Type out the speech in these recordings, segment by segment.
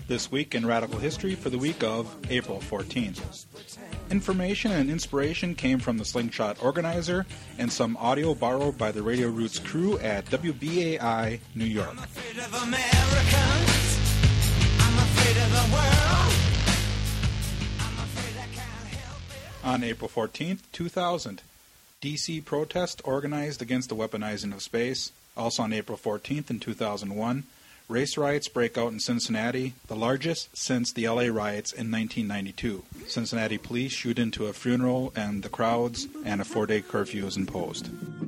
This week in Radical History for the week of April 14th. Information and inspiration came from the Slingshot organizer and some audio borrowed by the Radio Roots crew at WBAI, New York. I'm afraid of Americans. I'm afraid of the world. I'm afraid I can't help it. On April 14th, 2000, DC protest organized against the weaponizing of space. Also on April 14th in 2001, race riots break out in Cincinnati, the largest since the LA riots in 1992. Cincinnati police shoot into a funeral and the crowds, and a 4-day curfew is imposed.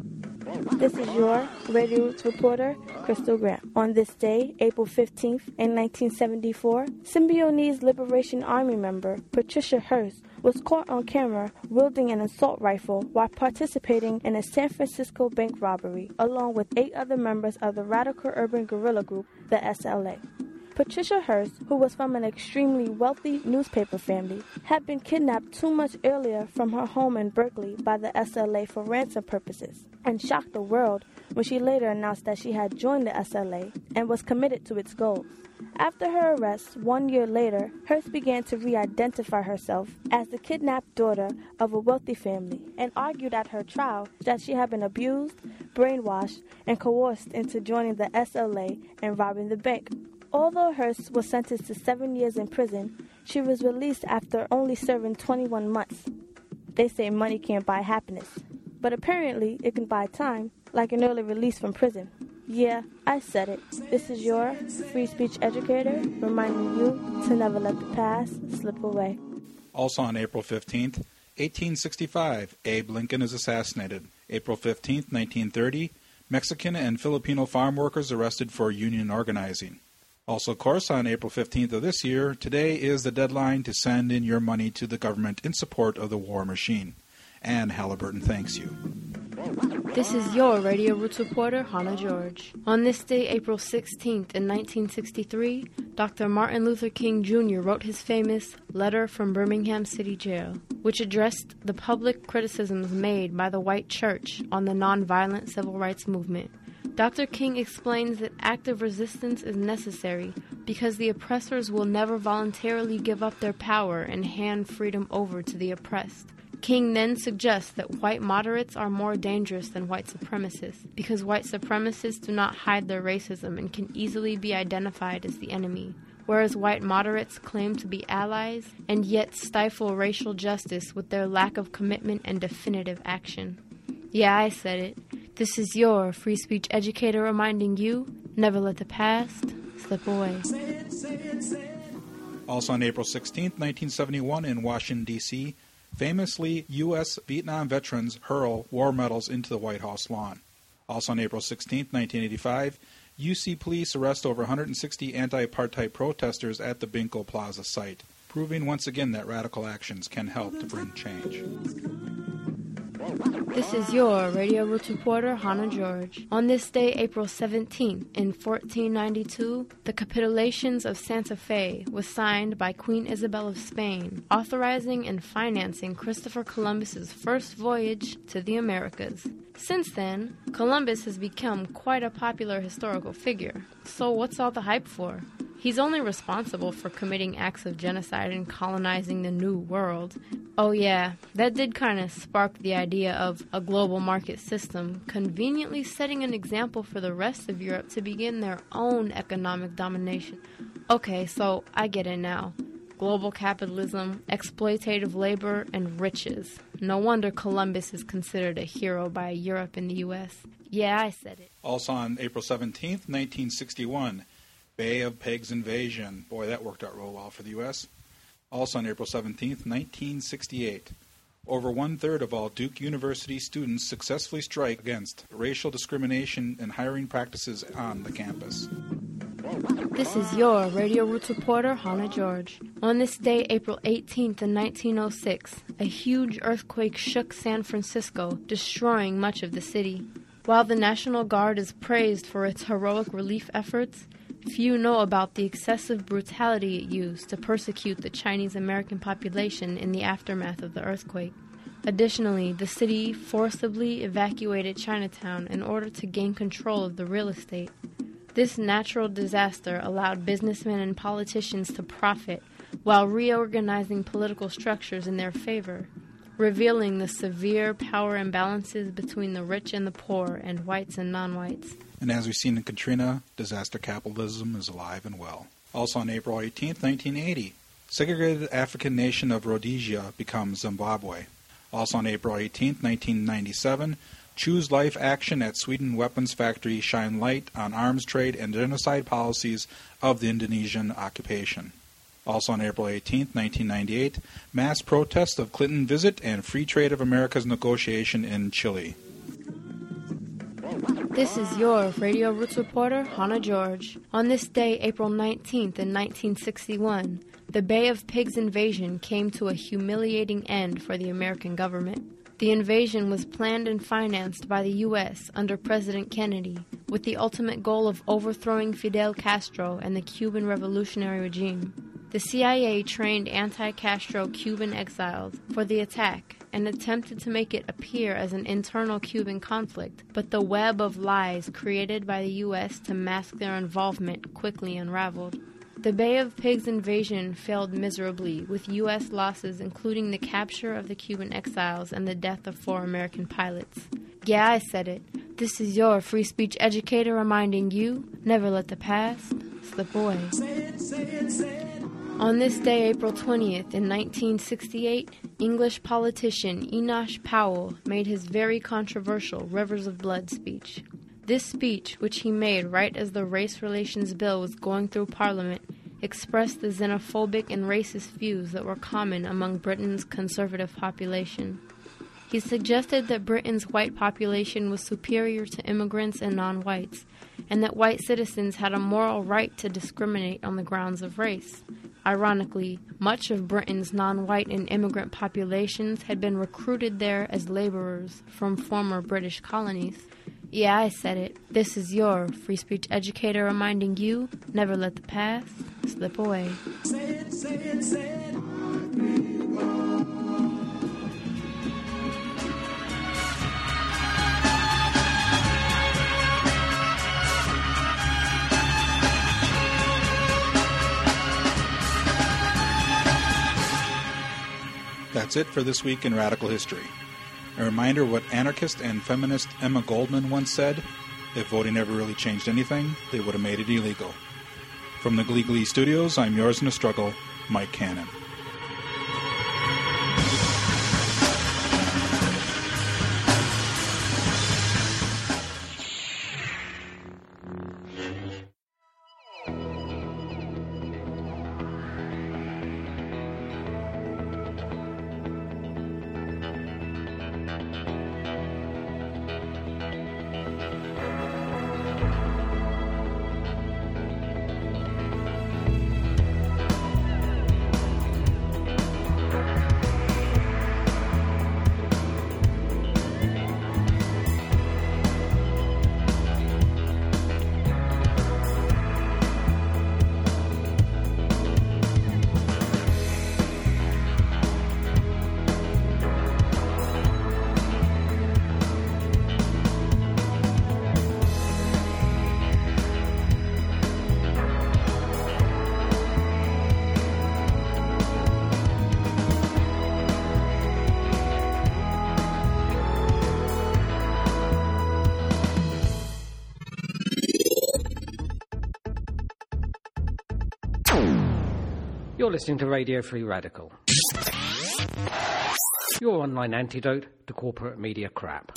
This is your Radio Roots reporter, Crystal Graham. On this day, April 15th, in 1974, Symbionese Liberation Army member Patricia Hearst was caught on camera wielding an assault rifle while participating in a San Francisco bank robbery, along with 8 other members of the radical urban guerrilla group, the SLA. Patricia Hearst, who was from an extremely wealthy newspaper family, had been kidnapped 2 months earlier from her home in Berkeley by the SLA for ransom purposes, and shocked the world when she later announced that she had joined the SLA and was committed to its goals. After her arrest 1 year later, Hearst began to re-identify herself as the kidnapped daughter of a wealthy family and argued at her trial that she had been abused, brainwashed, and coerced into joining the SLA and robbing the bank. Although Hearst was sentenced to 7 years in prison, she was released after only serving 21 months. They say money can't buy happiness, but apparently it can buy time, like an early release from prison. Yeah, I said it. This is your free speech educator reminding you to never let the past slip away. Also on April 15th, 1865, Abe Lincoln is assassinated. April 15th, 1930, Mexican and Filipino farm workers arrested for union organizing. Also, of course, on April 15th of this year, today is the deadline to send in your money to the government in support of the war machine. Ann Halliburton thanks you. This is your Radio Roots reporter, Hannah George. On this day, April 16th, in 1963, Dr. Martin Luther King Jr. wrote his famous Letter from Birmingham City Jail, which addressed the public criticisms made by the white church on the nonviolent civil rights movement. Dr. King explains that active resistance is necessary because the oppressors will never voluntarily give up their power and hand freedom over to the oppressed. King then suggests that white moderates are more dangerous than white supremacists because white supremacists do not hide their racism and can easily be identified as the enemy, whereas white moderates claim to be allies and yet stifle racial justice with their lack of commitment and definitive action. Yeah, I said it. This is your free speech educator reminding you, never let the past slip away. Also on April 16th, 1971 in Washington, D.C., famously, U.S. Vietnam veterans hurl war medals into the White House lawn. Also on April 16th, 1985, UC police arrest over 160 anti-apartheid protesters at the Binko Plaza site, proving once again that radical actions can help to bring change. This is your Radio Roots reporter, Hannah George. On this day, April 17th, in 1492, the Capitulations of Santa Fe was signed by Queen Isabel of Spain, authorizing and financing Christopher Columbus's first voyage to the Americas. Since then, Columbus has become quite a popular historical figure. So what's all the hype for? He's only responsible for committing acts of genocide and colonizing the New World. Oh yeah, that did kind of spark the idea of a global market system, conveniently setting an example for the rest of Europe to begin their own economic domination. Okay, so I get it now. Global capitalism, exploitative labor, and riches. No wonder Columbus is considered a hero by Europe and the U.S. Yeah, I said it. Also on April 17th, 1961, Bay of Pigs invasion. Boy, that worked out real well for the U.S. Also on April 17th, 1968, over 1/3 of all Duke University students successfully strike against racial discrimination and hiring practices on the campus. This is your Radio Roots reporter, Hannah George. On this day, April 18th in 1906, a huge earthquake shook San Francisco, destroying much of the city. While the National Guard is praised for its heroic relief efforts, few know about the excessive brutality it used to persecute the Chinese American population in the aftermath of the earthquake. Additionally, the city forcibly evacuated Chinatown in order to gain control of the real estate. This natural disaster allowed businessmen and politicians to profit while reorganizing political structures in their favor, revealing the severe power imbalances between the rich and the poor and whites and non-whites. And as we've seen in Katrina, disaster capitalism is alive and well. Also on April 18, 1980, segregated African nation of Rhodesia becomes Zimbabwe. Also on April 18, 1997, Choose Life action at Sweden weapons factory shine light on arms trade and genocide policies of the Indonesian occupation. Also on April 18, 1998, mass protest of Clinton visit and free trade of America's negotiation in Chile. This is your Radio Roots reporter, Hannah George. On this day, April 19th in 1961, the Bay of Pigs invasion came to a humiliating end for the American government. The invasion was planned and financed by the U.S. under President Kennedy, with the ultimate goal of overthrowing Fidel Castro and the Cuban revolutionary regime. The CIA trained anti-Castro Cuban exiles for the attack and attempted to make it appear as an internal Cuban conflict, but the web of lies created by the U.S. to mask their involvement quickly unraveled. The Bay of Pigs invasion failed miserably, with U.S. losses including the capture of the Cuban exiles and the death of 4 American pilots. Yeah, I said it. This is your free speech educator reminding you, never let the past slip away. On this day, April 20th, in 1968, English politician Enoch Powell made his very controversial Rivers of Blood speech. This speech, which he made right as the Race Relations Bill was going through Parliament, expressed the xenophobic and racist views that were common among Britain's conservative population. He suggested that Britain's white population was superior to immigrants and non-whites, and that white citizens had a moral right to discriminate on the grounds of race. Ironically, much of Britain's non-white and immigrant populations had been recruited there as laborers from former British colonies. Yeah, I said it. This is your free speech educator reminding you, never let the past slip away. Say it. That's it for this week in Radical History. A reminder what anarchist and feminist Emma Goldman once said, if voting never really changed anything, they would have made it illegal. From the Glee Glee Studios, I'm yours in a struggle, Mike Cannon. You're listening to Radio Free Radical, your online antidote to corporate media crap.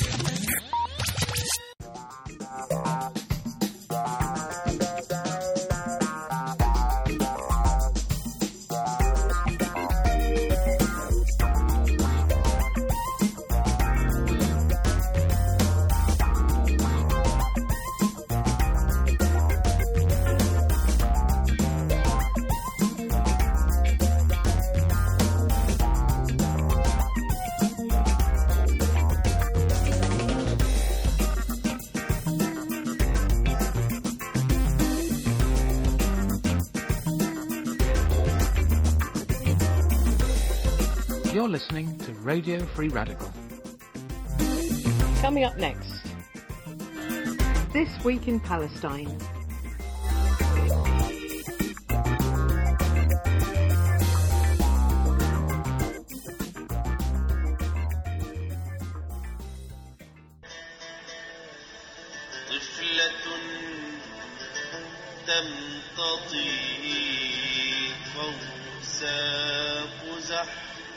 You're listening to Radio Free Radical. Coming up next, This Week in Palestine, تمتطي فوساق زحف.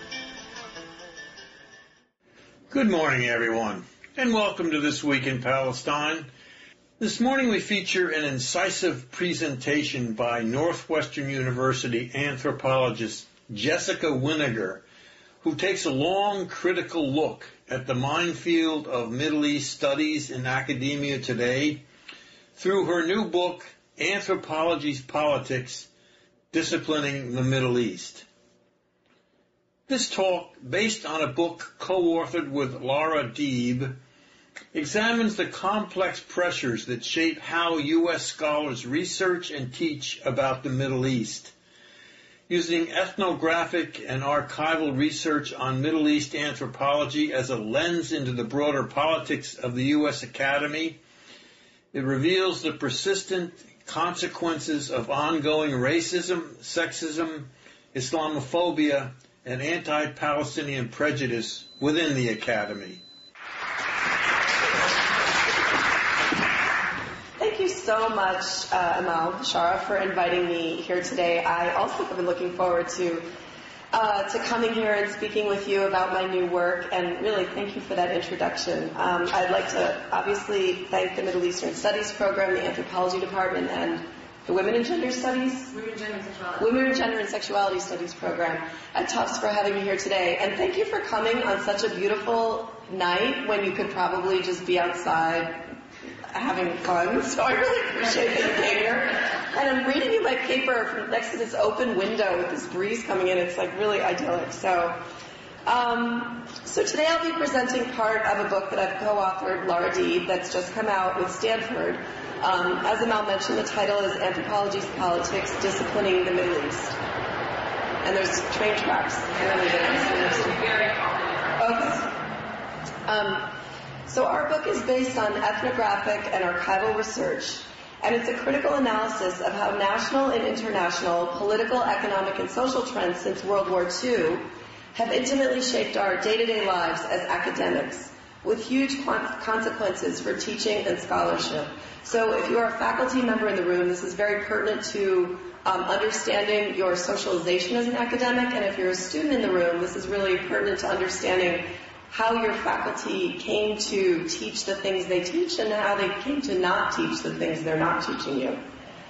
Good morning, everyone, and welcome to This Week in Palestine. This morning we feature an incisive presentation by Northwestern University anthropologist Jessica Winiger, who takes a long, critical look at the minefield of Middle East studies in academia today through her new book, Anthropology's Politics, Disciplining the Middle East. This talk, based on a book co-authored with Laura Deeb, examines the complex pressures that shape how U.S. scholars research and teach about the Middle East. Using ethnographic and archival research on Middle East anthropology as a lens into the broader politics of the U.S. Academy, it reveals the persistent consequences of ongoing racism, sexism, Islamophobia, and anti-Palestinian prejudice within the Academy. Thank you so much, Amal Bashara, for inviting me here today. I also have been looking forward to coming here and speaking with you about my new work, and really thank you for that introduction. I'd like to obviously thank the Middle Eastern Studies program, the Anthropology Department, and the Women and Gender and Sexuality Studies program at Tufts for having me here today. And thank you for coming on such a beautiful night when you could probably just be outside having fun. So I really appreciate that you came here. And I'm reading you my paper from next to this open window with this breeze coming in. It's like really idyllic. So today I'll be presenting part of a book that I've co-authored, Laura Deeb, that's just come out with Stanford. As Amal mentioned, the title is Anthropology's Politics, Disciplining the Middle East. And there's train tracks. Okay. So our book is based on ethnographic and archival research, and it's a critical analysis of how national and international political, economic, and social trends since World War II have intimately shaped our day-to-day lives as academics, with huge consequences for teaching and scholarship. So if you are a faculty member in the room, this is very pertinent to understanding your socialization as an academic, and if you're a student in the room, this is really pertinent to understanding how your faculty came to teach the things they teach and how they came to not teach the things they're not teaching you.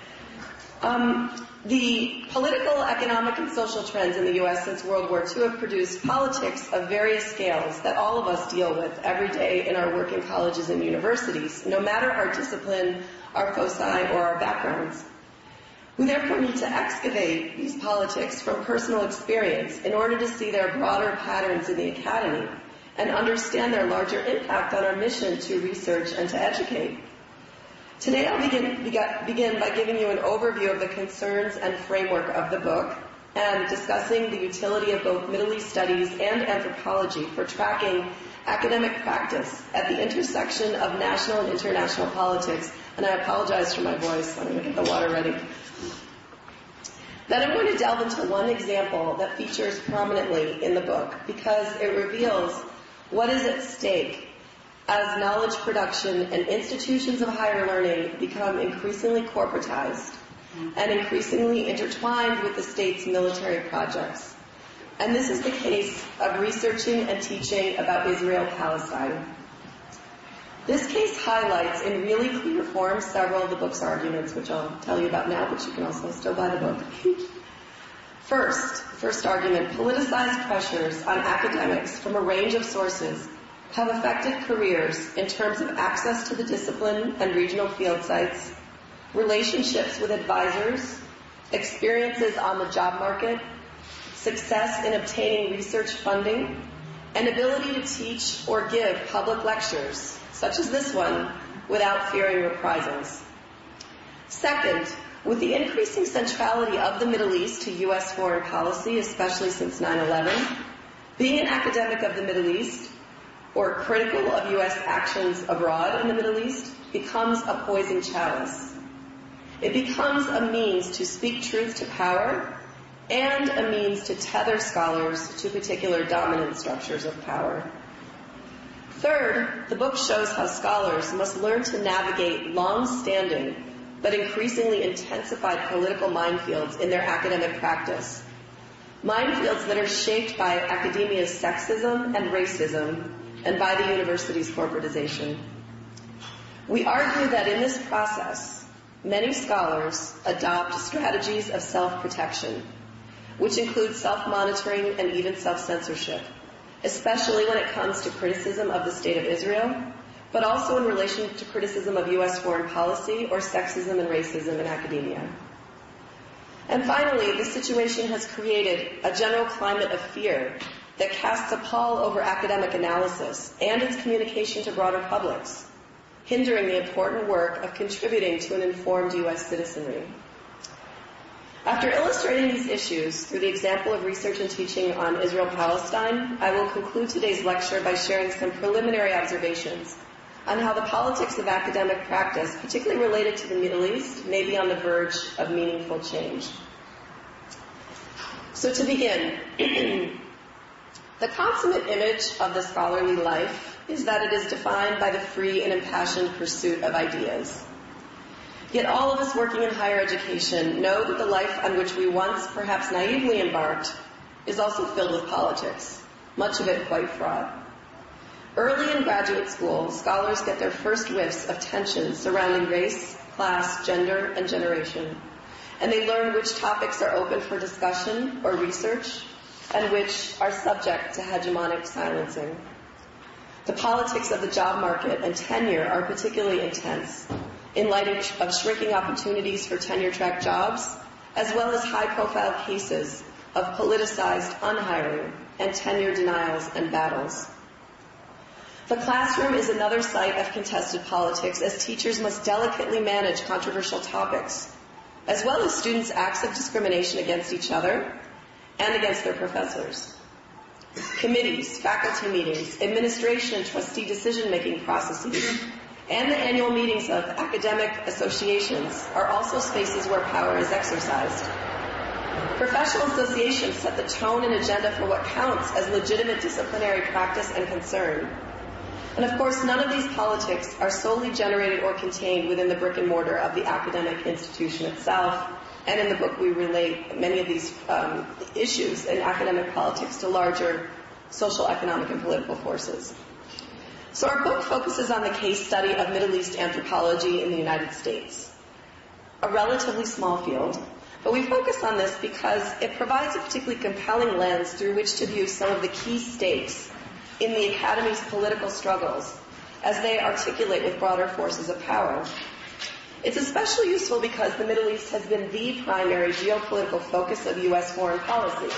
The political, economic, and social trends in the U.S. since World War II have produced politics of various scales that all of us deal with every day in our work in colleges and universities, no matter our discipline, our foci, or our backgrounds. We therefore need to excavate these politics from personal experience in order to see their broader patterns in the academy and understand their larger impact on our mission to research and to educate. Today I'll begin by giving you an overview of the concerns and framework of the book and discussing the utility of both Middle East studies and anthropology for tracking academic practice at the intersection of national and international politics. And I apologize for my voice. I'm going to get the water ready. Then I'm going to delve into one example that features prominently in the book because it reveals what is at stake as knowledge production and institutions of higher learning become increasingly corporatized and increasingly intertwined with the state's military projects. And this is the case of researching and teaching about Israel-Palestine. This case highlights in really clear form several of the book's arguments, which I'll tell you about now, but you can also still buy the book. First argument, politicized pressures on academics from a range of sources have affected careers in terms of access to the discipline and regional field sites, relationships with advisors, experiences on the job market, success in obtaining research funding, and ability to teach or give public lectures, such as this one, without fearing reprisals. Second, with the increasing centrality of the Middle East to U.S. foreign policy, especially since 9/11, being an academic of the Middle East or critical of U.S. actions abroad in the Middle East becomes a poison chalice. It becomes a means to speak truth to power and a means to tether scholars to particular dominant structures of power. Third, the book shows how scholars must learn to navigate long-standing but increasingly intensified political minefields in their academic practice. Minefields that are shaped by academia's sexism and racism and by the university's corporatization. We argue that in this process, many scholars adopt strategies of self-protection, which include self-monitoring and even self-censorship, especially when it comes to criticism of the State of Israel, but also in relation to criticism of U.S. foreign policy or sexism and racism in academia. And finally, this situation has created a general climate of fear that casts a pall over academic analysis and its communication to broader publics, hindering the important work of contributing to an informed U.S. citizenry. After illustrating these issues through the example of research and teaching on Israel-Palestine, I will conclude today's lecture by sharing some preliminary observations on how the politics of academic practice, particularly related to the Middle East, may be on the verge of meaningful change. So to begin, the consummate image of the scholarly life is that it is defined by the free and impassioned pursuit of ideas. Yet all of us working in higher education know that the life on which we once perhaps naively embarked is also filled with politics, much of it quite fraught. Early in graduate school, scholars get their first whiffs of tensions surrounding race, class, gender, and generation, and they learn which topics are open for discussion or research, and which are subject to hegemonic silencing. The politics of the job market and tenure are particularly intense, in light of shrinking opportunities for tenure-track jobs, as well as high-profile cases of politicized unhiring and tenure denials and battles. The classroom is another site of contested politics, as teachers must delicately manage controversial topics, as well as students' acts of discrimination against each other and against their professors. Committees, faculty meetings, administration and trustee decision-making processes, and the annual meetings of academic associations are also spaces where power is exercised. Professional associations set the tone and agenda for what counts as legitimate disciplinary practice and concern. And of course, none of these politics are solely generated or contained within the brick and mortar of the academic institution itself. And in the book, we relate many of these issues in academic politics to larger social, economic, and political forces. So our book focuses on the case study of Middle East anthropology in the United States, a relatively small field. But we focus on this because it provides a particularly compelling lens through which to view some of the key stakes in the Academy's political struggles as they articulate with broader forces of power. It's especially useful because the Middle East has been the primary geopolitical focus of U.S. foreign policy.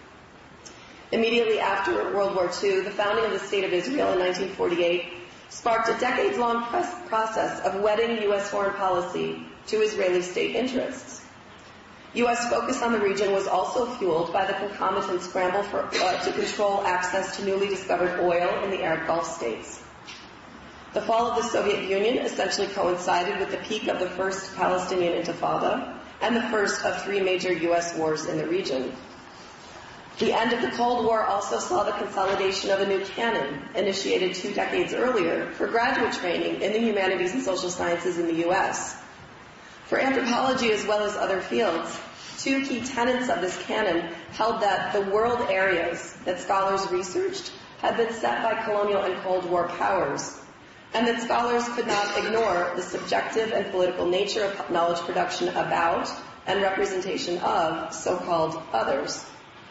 Immediately after World War II, the founding of the State of Israel in 1948 sparked a decades-long process of wedding U.S. foreign policy to Israeli state interests. U.S. focus on the region was also fueled by the concomitant scramble to control access to newly discovered oil in the Arab Gulf states. The fall of the Soviet Union essentially coincided with the peak of the first Palestinian Intifada and the first of three major U.S. wars in the region. The end of the Cold War also saw the consolidation of a new canon, initiated 2 decades earlier, for graduate training in the humanities and social sciences in the U.S. For anthropology as well as other fields, 2 key tenets of this canon held that the world areas that scholars researched had been set by colonial and Cold War powers, and that scholars could not ignore the subjective and political nature of knowledge production about and representation of so-called others.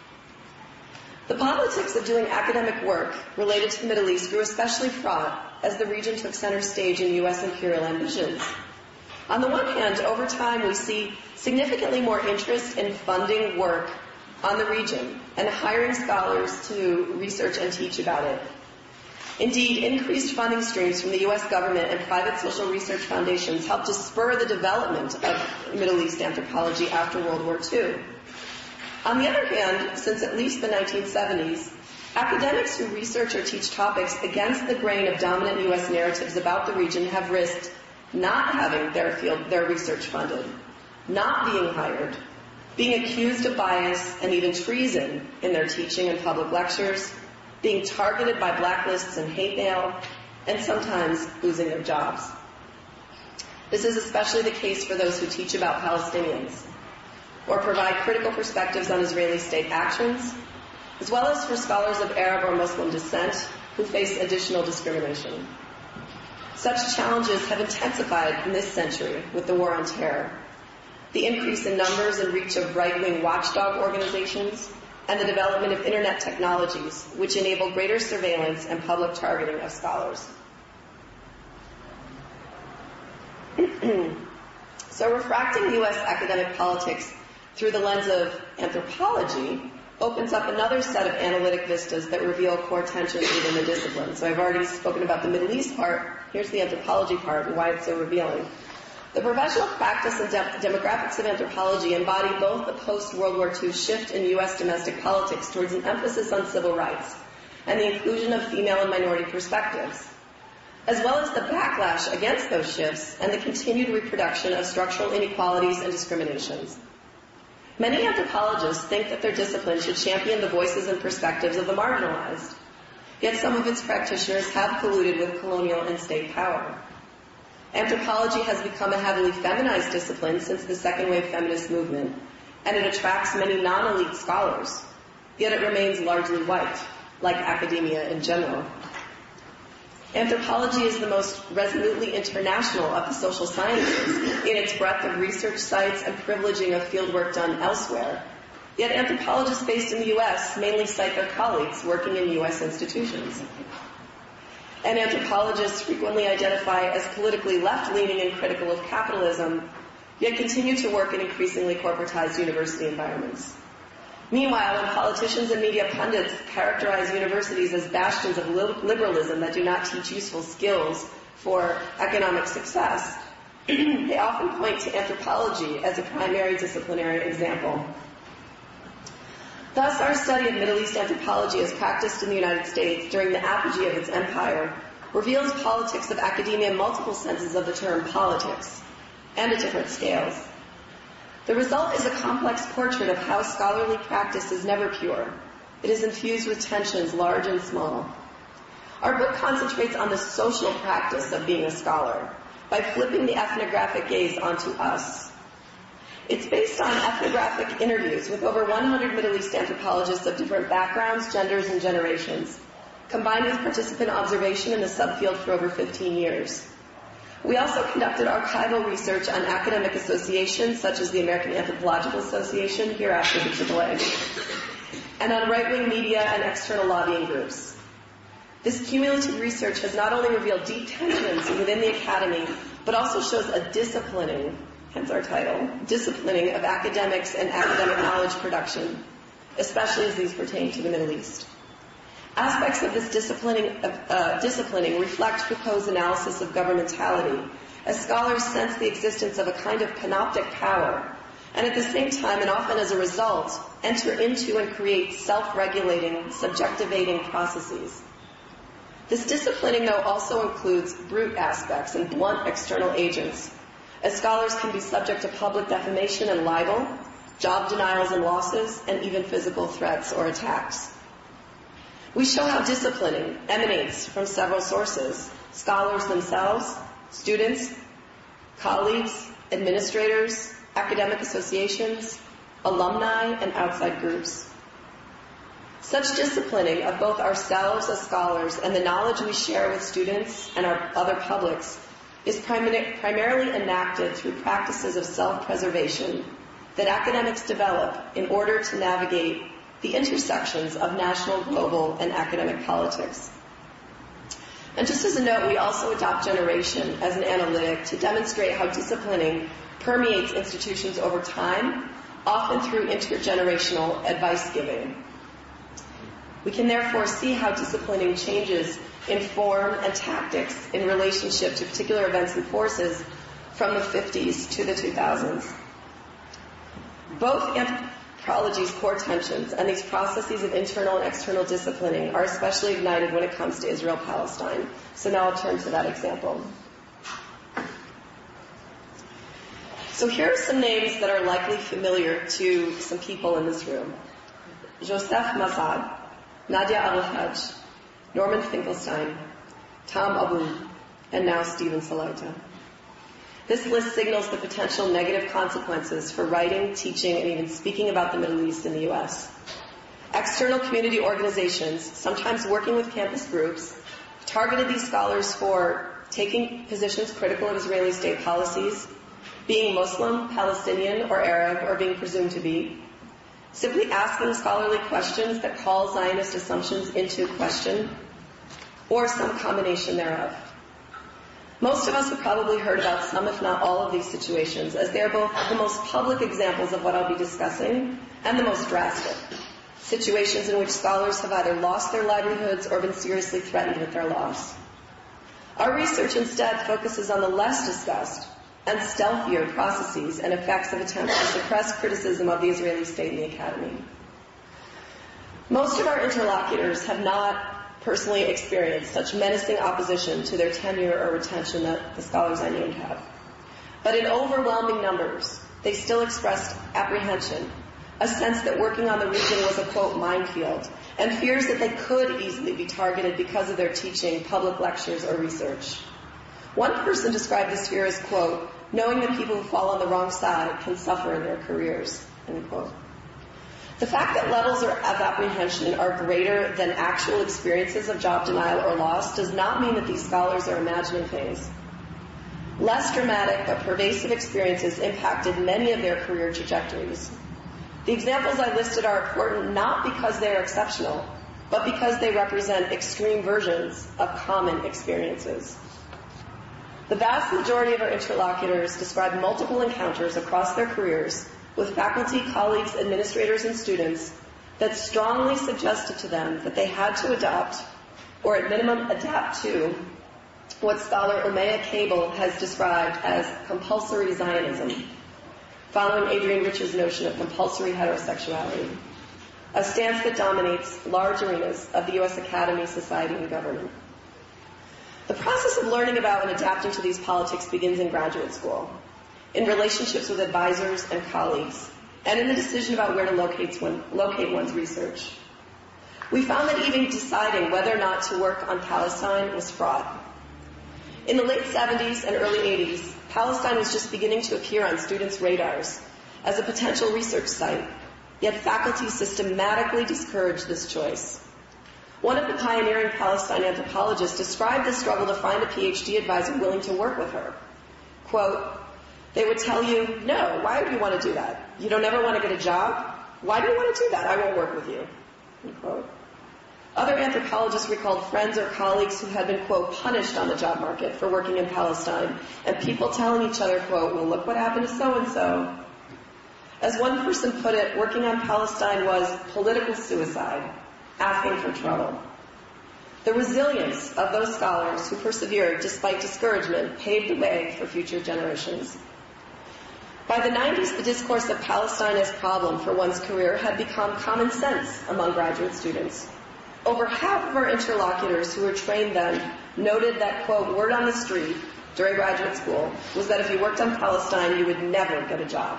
The politics of doing academic work related to the Middle East grew especially fraught as the region took center stage in U.S. imperial ambitions. On the one hand, over time, we see significantly more interest in funding work on the region and hiring scholars to research and teach about it. Indeed, increased funding streams from the U.S. government and private social research foundations helped to spur the development of Middle East anthropology after World War II. On the other hand, since at least the 1970s, academics who research or teach topics against the grain of dominant U.S. narratives about the region have risked not having their research funded, not being hired, being accused of bias and even treason in their teaching and public lectures, being targeted by blacklists and hate mail, and sometimes losing their jobs. This is especially the case for those who teach about Palestinians or provide critical perspectives on Israeli state actions, as well as for scholars of Arab or Muslim descent who face additional discrimination. Such challenges have intensified in this century with the war on terror, the increase in numbers and reach of right-wing watchdog organizations, and the development of internet technologies which enable greater surveillance and public targeting of scholars. So refracting U.S. academic politics through the lens of anthropology opens up another set of analytic vistas that reveal core tensions within the discipline. So I've already spoken about the Middle East part. Here's the anthropology part and why it's so revealing. The professional practice and demographics of anthropology embody both the post-World War II shift in U.S. domestic politics towards an emphasis on civil rights and the inclusion of female and minority perspectives, as well as the backlash against those shifts and the continued reproduction of structural inequalities and discriminations. Many anthropologists think that their discipline should champion the voices and perspectives of the marginalized, yet some of its practitioners have colluded with colonial and state power. Anthropology has become a heavily feminized discipline since the second wave feminist movement, and it attracts many non-elite scholars, yet it remains largely white, like academia in general. Anthropology is the most resolutely international of the social sciences in its breadth of research sites and privileging of fieldwork done elsewhere. Yet anthropologists based in the U.S. mainly cite their colleagues working in U.S. institutions. And anthropologists frequently identify as politically left-leaning and critical of capitalism, yet continue to work in increasingly corporatized university environments. Meanwhile, when politicians and media pundits characterize universities as bastions of liberalism that do not teach useful skills for economic success, they often point to anthropology as a primary disciplinary example. Thus, our study of Middle East anthropology as practiced in the United States during the apogee of its empire reveals politics of academia in multiple senses of the term politics, and at different scales. The result is a complex portrait of how scholarly practice is never pure. It is infused with tensions large and small. Our book concentrates on the social practice of being a scholar by flipping the ethnographic gaze onto us. It's based on ethnographic interviews with over 100 Middle East anthropologists of different backgrounds, genders, and generations, combined with participant observation in the subfield for over 15 years. We also conducted archival research on academic associations such as the American Anthropological Association, hereafter the AAA, and on right-wing media and external lobbying groups. This cumulative research has not only revealed deep tensions within the academy, but also shows a disciplining, hence our title, disciplining of academics and academic knowledge production, especially as these pertain to the Middle East. Aspects of this disciplining reflect Foucault's analysis of governmentality, as scholars sense the existence of a kind of panoptic power, and at the same time, and often as a result, enter into and create self-regulating, subjectivating processes. This disciplining, though, also includes brute aspects and blunt external agents, as scholars can be subject to public defamation and libel, job denials and losses, and even physical threats or attacks. We show how disciplining emanates from several sources: scholars themselves, students, colleagues, administrators, academic associations, alumni, and outside groups. Such disciplining of both ourselves as scholars and the knowledge we share with students and our other publics is primarily enacted through practices of self-preservation that academics develop in order to navigate the intersections of national, global, and academic politics. And just as a note, we also adopt generation as an analytic to demonstrate how disciplining permeates institutions over time, often through intergenerational advice giving. We can therefore see how disciplining changes in form and tactics in relationship to particular events and forces from the 50s to the 2000s. Both anthropology's core tensions and these processes of internal and external disciplining are especially ignited when it comes to Israel-Palestine. So now I'll turn to that example. So here are some names that are likely familiar to some people in this room. Joseph Mazad, Nadia Al-Hajj, Norman Finkelstein, Tom Aboud, and now Stephen Salaita. This list signals the potential negative consequences for writing, teaching, and even speaking about the Middle East in the U.S. External community organizations, sometimes working with campus groups, targeted these scholars for taking positions critical of Israeli state policies, being Muslim, Palestinian, or Arab, or being presumed to be, simply asking scholarly questions that call Zionist assumptions into question, or some combination thereof. Most of us have probably heard about some, if not all, of these situations, as they are both the most public examples of what I'll be discussing and the most drastic. Situations in which scholars have either lost their livelihoods or been seriously threatened with their loss. Our research instead focuses on the less discussed and stealthier processes and effects of attempts to suppress criticism of the Israeli state and the academy. Most of our interlocutors have not personally experienced such menacing opposition to their tenure or retention that the scholars I named have. But in overwhelming numbers, they still expressed apprehension, a sense that working on the region was a, quote, minefield, and fears that they could easily be targeted because of their teaching, public lectures, or research. One person described this fear as, quote, knowing that people who fall on the wrong side can suffer in their careers, end quote. The fact that levels of apprehension are greater than actual experiences of job denial or loss does not mean that these scholars are imagining things. Less dramatic but pervasive experiences impacted many of their career trajectories. The examples I listed are important not because they are exceptional, but because they represent extreme versions of common experiences. The vast majority of our interlocutors describe multiple encounters across their careers with faculty, colleagues, administrators, and students that strongly suggested to them that they had to adopt, or at minimum adapt to, what scholar Umayya Cable has described as compulsory Zionism, following Adrian Rich's notion of compulsory heterosexuality, a stance that dominates large arenas of the U.S. academy, society, and government. The process of learning about and adapting to these politics begins in graduate school, in relationships with advisors and colleagues, and in the decision about where to locate one's research. We found that even deciding whether or not to work on Palestine was fraught. In the late 70s and early 80s, Palestine was just beginning to appear on students' radars as a potential research site, yet faculty systematically discouraged this choice. One of the pioneering Palestine anthropologists described the struggle to find a PhD advisor willing to work with her. Quote, they would tell you, no, why would you want to do that? You don't ever want to get a job? Why do you want to do that? I won't work with you. End quote. Other anthropologists recalled friends or colleagues who had been, quote, punished on the job market for working in Palestine, and people telling each other, quote, well, look what happened to so-and-so. As one person put it, working on Palestine was political suicide, asking for trouble. The resilience of those scholars who persevered despite discouragement paved the way for future generations. By the 90s, the discourse of Palestine as problem for one's career had become common sense among graduate students. Over half of our interlocutors who were trained then noted that, quote, word on the street during graduate school was that if you worked on Palestine, you would never get a job.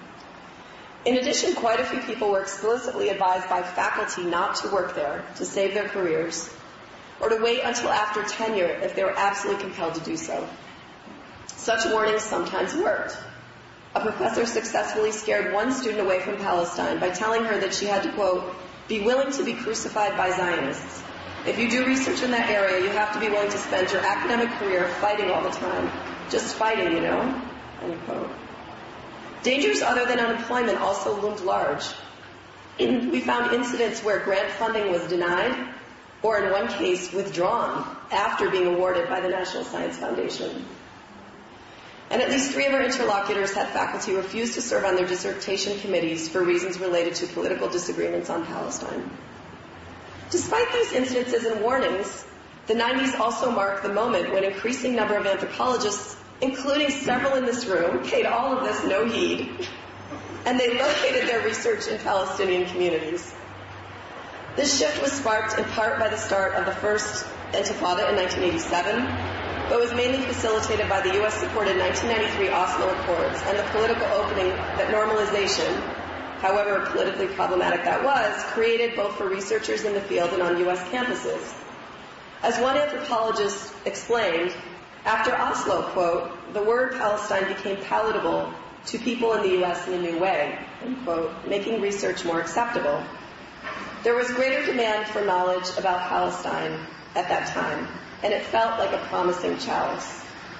In addition, quite a few people were explicitly advised by faculty not to work there to save their careers, or to wait until after tenure if they were absolutely compelled to do so. Such warnings sometimes worked. A professor successfully scared one student away from Palestine by telling her that she had to, quote, be willing to be crucified by Zionists. If you do research in that area, you have to be willing to spend your academic career fighting all the time. Just fighting, you know? End quote. Dangers other than unemployment also loomed large. We found incidents where grant funding was denied, or in one case, withdrawn after being awarded by the National Science Foundation. And at least 3 of our interlocutors had faculty refuse to serve on their dissertation committees for reasons related to political disagreements on Palestine. Despite these incidences and warnings, the 90s also marked the moment when an increasing number of anthropologists, including several in this room, paid all of this no heed, and they located their research in Palestinian communities. This shift was sparked in part by the start of the first Intifada in 1987, but was mainly facilitated by the U.S.-supported 1993 Oslo Accords and the political opening that normalization, however politically problematic that was, created both for researchers in the field and on U.S. campuses. As one anthropologist explained, after Oslo, quote, the word Palestine became palatable to people in the U.S. in a new way, end quote, making research more acceptable. There was greater demand for knowledge about Palestine at that time, and it felt like a promising chalice.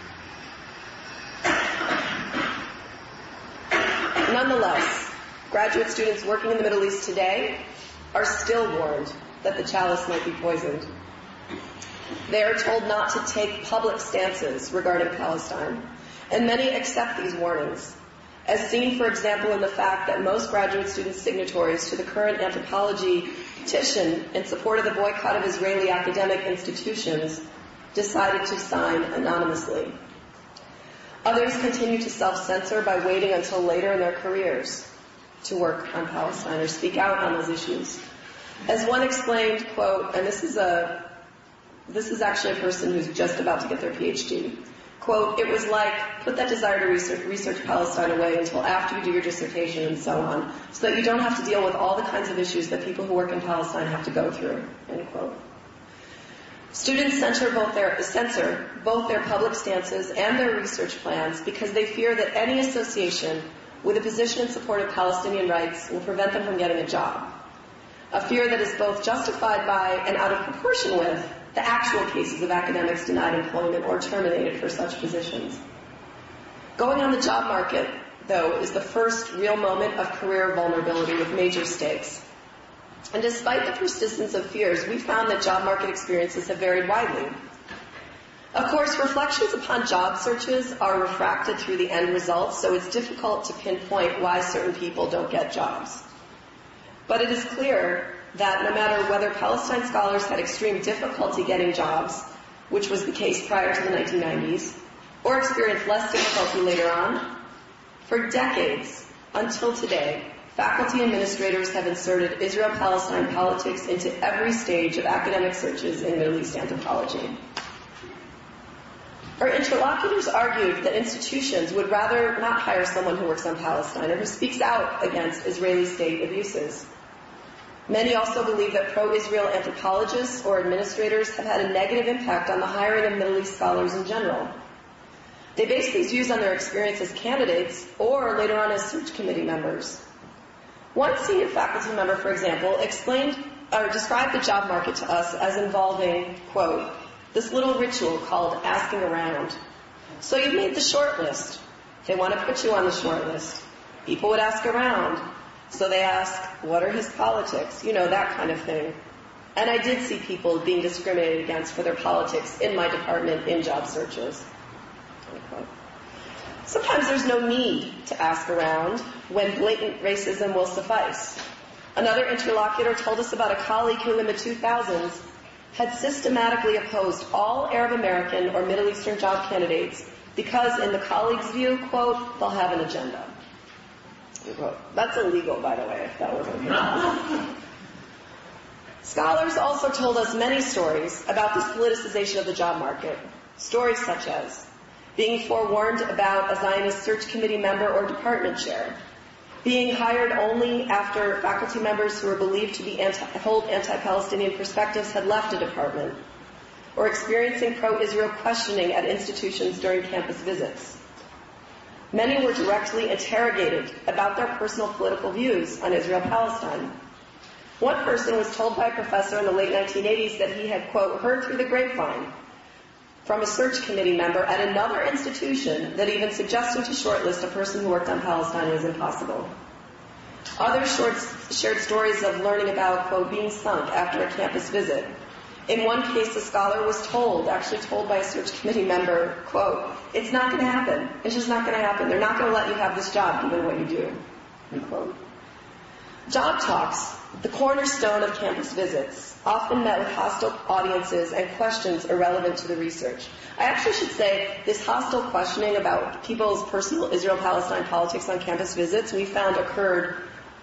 Nonetheless, graduate students working in the Middle East today are still warned that the chalice might be poisoned. They are told not to take public stances regarding Palestine, and many accept these warnings, as seen, for example, in the fact that most graduate student signatories to the current anthropology petition in support of the boycott of Israeli academic institutions decided to sign anonymously. Others continue to self-censor by waiting until later in their careers to work on Palestine or speak out on those issues. As one explained, quote, and this is actually a person who's just about to get their PhD, quote, it was like, put that desire to research Palestine away until after you do your dissertation and so on, so that you don't have to deal with all the kinds of issues that people who work in Palestine have to go through, end quote. Students censor both their public stances and their research plans because they fear that any association with a position in support of Palestinian rights will prevent them from getting a job. A fear that is both justified by and out of proportion with the actual cases of academics denied employment or terminated for such positions. Going on the job market, though, is the first real moment of career vulnerability with major stakes. And despite the persistence of fears, we found that job market experiences have varied widely. Of course, reflections upon job searches are refracted through the end results, so it's difficult to pinpoint why certain people don't get jobs. But it is clear that no matter whether Palestine scholars had extreme difficulty getting jobs, which was the case prior to the 1990s, or experienced less difficulty later on, for decades, until today, faculty administrators have inserted Israel-Palestine politics into every stage of academic searches in Middle East anthropology. Our interlocutors argued that institutions would rather not hire someone who works on Palestine or who speaks out against Israeli state abuses. Many also believe that pro-Israel anthropologists or administrators have had a negative impact on the hiring of Middle East scholars in general. They base these views on their experience as candidates or later on as search committee members. One senior faculty member, for example, described the job market to us as involving, quote, this little ritual called asking around. So you made the short list. They want to put you on the short list. People would ask around. So they ask, what are his politics? You know, that kind of thing. And I did see people being discriminated against for their politics in my department in job searches. Unquote. Sometimes there's no need to ask around when blatant racism will suffice. Another interlocutor told us about a colleague who in the 2000s had systematically opposed all Arab American or Middle Eastern job candidates because, in the colleague's view, quote, they'll have an agenda. Quote. That's illegal, by the way, if that wasn't clear. Scholars also told us many stories about this politicization of the job market. Stories such as being forewarned about a Zionist search committee member or department chair, being hired only after faculty members who were believed to hold anti-Palestinian perspectives had left a department, or experiencing pro-Israel questioning at institutions during campus visits. Many were directly interrogated about their personal political views on Israel-Palestine. One person was told by a professor in the late 1980s that he had, quote, heard through the grapevine from a search committee member at another institution that even suggesting to shortlist a person who worked on Palestine was impossible. Others shared stories of learning about, quote, being sunk after a campus visit. In one case, a scholar was told by a search committee member, quote, it's not going to happen. It's just not going to happen. They're not going to let you have this job given what you do, end quote. Job talks, the cornerstone of campus visits, often met with hostile audiences and questions irrelevant to the research. I actually should say this hostile questioning about people's personal Israel-Palestine politics on campus visits we found occurred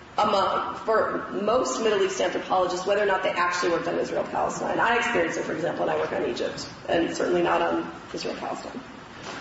for most Middle East anthropologists, whether or not they actually worked on Israel-Palestine. I experienced it, for example, when I work on Egypt, and certainly not on Israel-Palestine.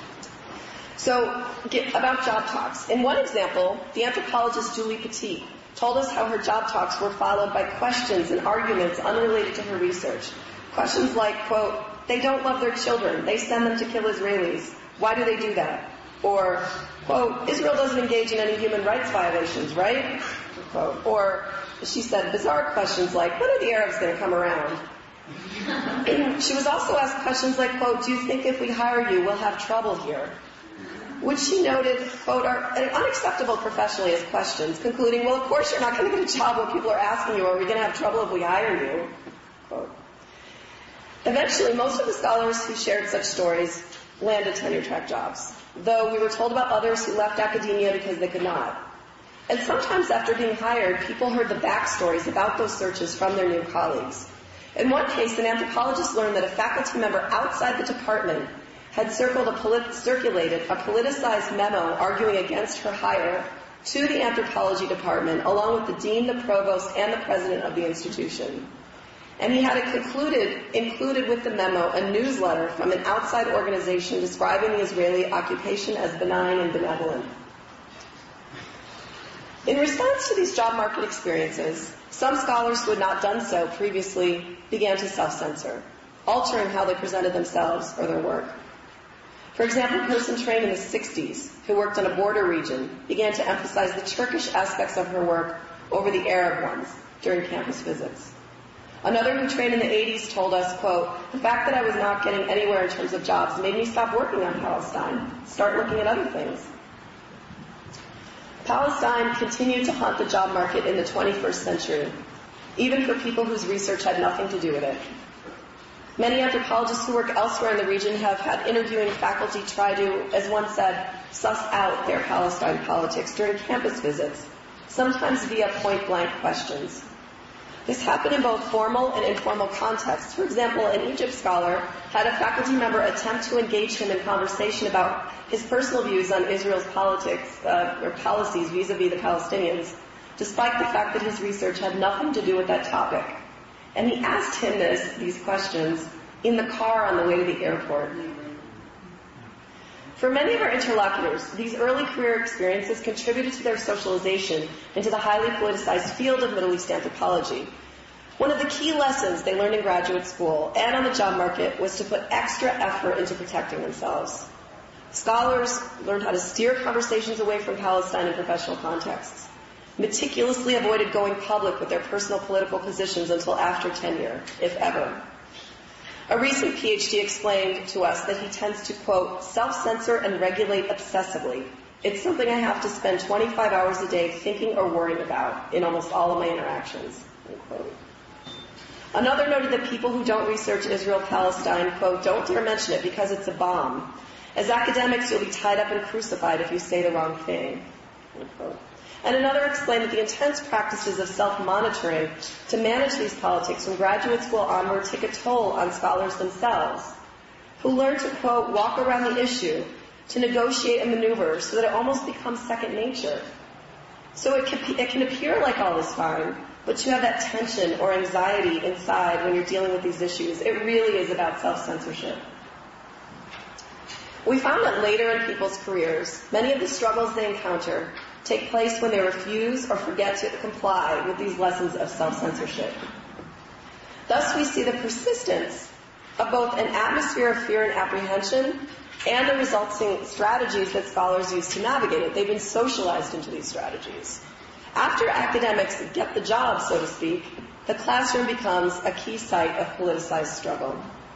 So, about job talks. In one example, the anthropologist Julie Petit told us how her job talks were followed by questions and arguments unrelated to her research. Questions like, quote, "They don't love their children. They send them to kill Israelis. Why do they do that?" Or, quote, "Israel doesn't engage in any human rights violations, right?" Quote. Or, she said, bizarre questions like, "When are the Arabs going to come around?" She was also asked questions like, quote, "Do you think if we hire you, we'll have trouble here?" Which she noted, quote, are unacceptable professionally as questions, concluding, well, of course you're not going to get a job when people are asking you, are we going to have trouble if we hire you? Quote. Eventually, most of the scholars who shared such stories landed tenure-track jobs, though we were told about others who left academia because they could not. And sometimes after being hired, people heard the backstories about those searches from their new colleagues. In one case, an anthropologist learned that a faculty member outside the department had circulated a politicized memo arguing against her hire to the anthropology department, along with the dean, the provost, and the president of the institution. And he had it included with the memo a newsletter from an outside organization describing the Israeli occupation as benign and benevolent. In response to these job market experiences, some scholars who had not done so previously began to self-censor, altering how they presented themselves or their work. For example, a person trained in the 60s who worked in a border region began to emphasize the Turkish aspects of her work over the Arab ones during campus visits. Another who trained in the 80s told us, quote, "The fact that I was not getting anywhere in terms of jobs made me stop working on Palestine, start looking at other things." Palestine continued to haunt the job market in the 21st century, even for people whose research had nothing to do with it. Many anthropologists who work elsewhere in the region have had interviewing faculty try to, as one said, suss out their Palestine politics during campus visits, sometimes via point-blank questions. This happened in both formal and informal contexts. For example, an Egypt scholar had a faculty member attempt to engage him in conversation about his personal views on Israel's politics or policies vis-a-vis the Palestinians, despite the fact that his research had nothing to do with that topic. And he asked him these questions in the car on the way to the airport. For many of our interlocutors, these early career experiences contributed to their socialization into the highly politicized field of Middle East anthropology. One of the key lessons they learned in graduate school and on the job market was to put extra effort into protecting themselves. Scholars learned how to steer conversations away from Palestine in professional contexts, meticulously avoided going public with their personal political positions until after tenure, if ever. A recent PhD explained to us that he tends to, quote, "self-censor and regulate obsessively. It's something I have to spend 25 hours a day thinking or worrying about in almost all of my interactions," unquote. Another noted that people who don't research Israel-Palestine, quote, "don't dare mention it because it's a bomb. As academics, you'll be tied up and crucified if you say the wrong thing," unquote. And another explained that the intense practices of self-monitoring to manage these politics from graduate school onward take a toll on scholars themselves, who learn to, quote, "walk around the issue, to negotiate and maneuver so that it almost becomes second nature." So it can appear like all is fine, but to have that tension or anxiety inside when you're dealing with these issues, it really is about self-censorship. We found that later in people's careers, many of the struggles they encounter take place when they refuse or forget to comply with these lessons of self-censorship. Thus, we see the persistence of both an atmosphere of fear and apprehension and the resulting strategies that scholars use to navigate it. They've been socialized into these strategies. After academics get the job, so to speak, the classroom becomes a key site of politicized struggle.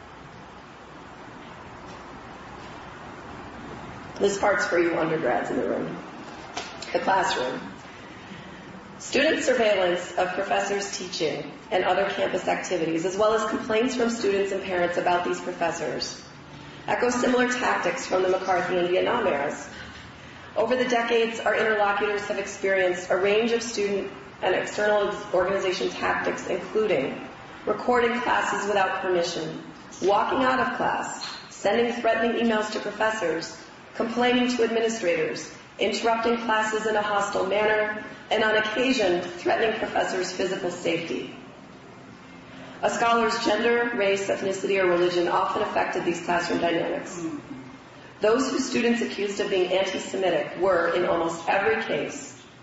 This part's for you undergrads in the room. The classroom. Student surveillance of professors' teaching and other campus activities, as well as complaints from students and parents about these professors, echo similar tactics from the McCarthy and Vietnam eras. Over the decades, our interlocutors have experienced a range of student and external organization tactics, including recording classes without permission, walking out of class, sending threatening emails to professors, complaining to administrators, interrupting classes in a hostile manner, and on occasion, threatening professors' physical safety. A scholar's gender, race, ethnicity, or religion often affected these classroom dynamics. Those whose students accused of being anti-Semitic were, in almost every case,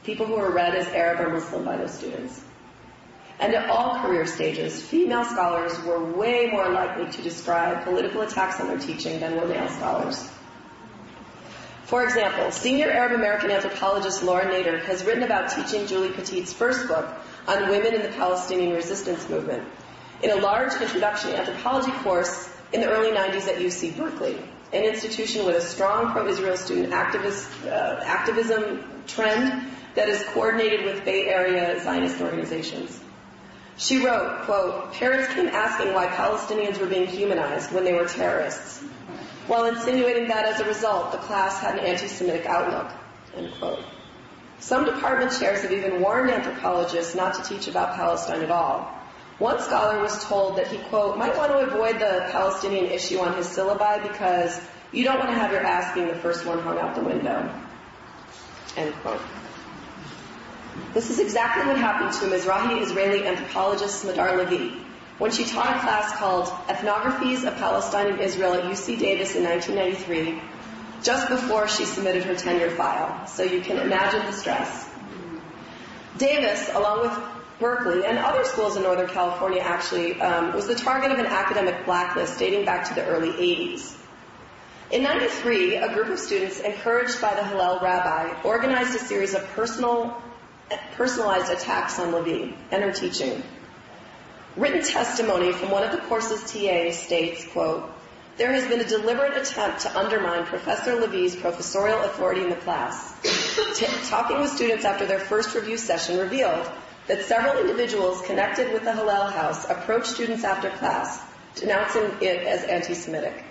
people who were read as Arab or Muslim by those students. And at all career stages, female scholars were way more likely to describe political attacks on their teaching than were male scholars. For example, senior Arab American anthropologist Laura Nader has written about teaching Julie Petit's first book on women in the Palestinian resistance movement in a large introduction anthropology course in the early 90s at UC Berkeley, an institution with a strong pro-Israel student activism trend that is coordinated with Bay Area Zionist organizations. She wrote, quote, "Parents came asking why Palestinians were being humanized when they were terrorists, while insinuating that as a result the class had an anti-Semitic outlook," end quote. Some department chairs have even warned anthropologists not to teach about Palestine at all. One scholar was told that he, quote, "might want to avoid the Palestinian issue on his syllabi because you don't want to have your ass being the first one hung out the window," end quote. This is exactly what happened to Mizrahi Israeli anthropologist Smadar Levi when she taught a class called Ethnographies of Palestine and Israel at UC Davis in 1993, just before she submitted her tenure file. So you can imagine the stress. Davis, along with Berkeley and other schools in Northern California actually, was the target of an academic blacklist dating back to the early 80s. In 93, a group of students, encouraged by the Hillel rabbi, organized a series of personalized attacks on Levi and her teaching. Written testimony from one of the course's TAs states, quote, "There has been a deliberate attempt to undermine Professor Levi's professorial authority in the class. Talking with students after their first review session revealed that several individuals connected with the Hillel House approached students after class, denouncing it as anti-Semitic."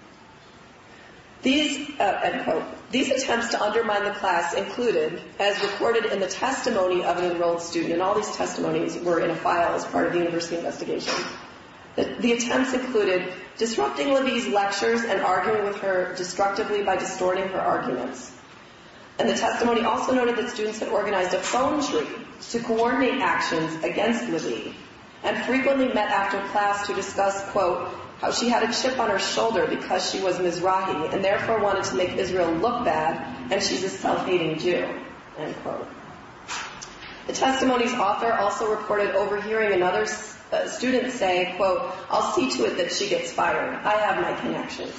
End quote. These attempts to undermine the class included, as recorded in the testimony of an enrolled student, and all these testimonies were in a file as part of the university investigation. The attempts included disrupting Levi's lectures and arguing with her destructively by distorting her arguments. And the testimony also noted that students had organized a phone tree to coordinate actions against Levi and frequently met after class to discuss, quote, how she had a chip on her shoulder because she was Mizrahi and therefore wanted to make Israel look bad and she's a self-hating Jew, end quote. The testimony's author also reported overhearing another student say, quote, "I'll see to it that she gets fired. I have my connections."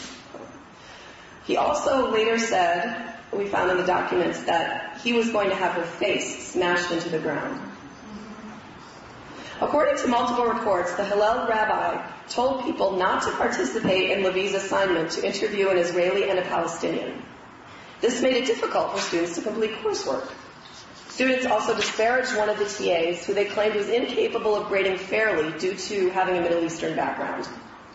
He also later said, we found in the documents, that he was going to have her face smashed into the ground. According to multiple reports, the Hillel rabbi told people not to participate in Levi's assignment to interview an Israeli and a Palestinian. This made it difficult for students to complete coursework. Students also disparaged one of the TAs, who they claimed was incapable of grading fairly due to having a Middle Eastern background.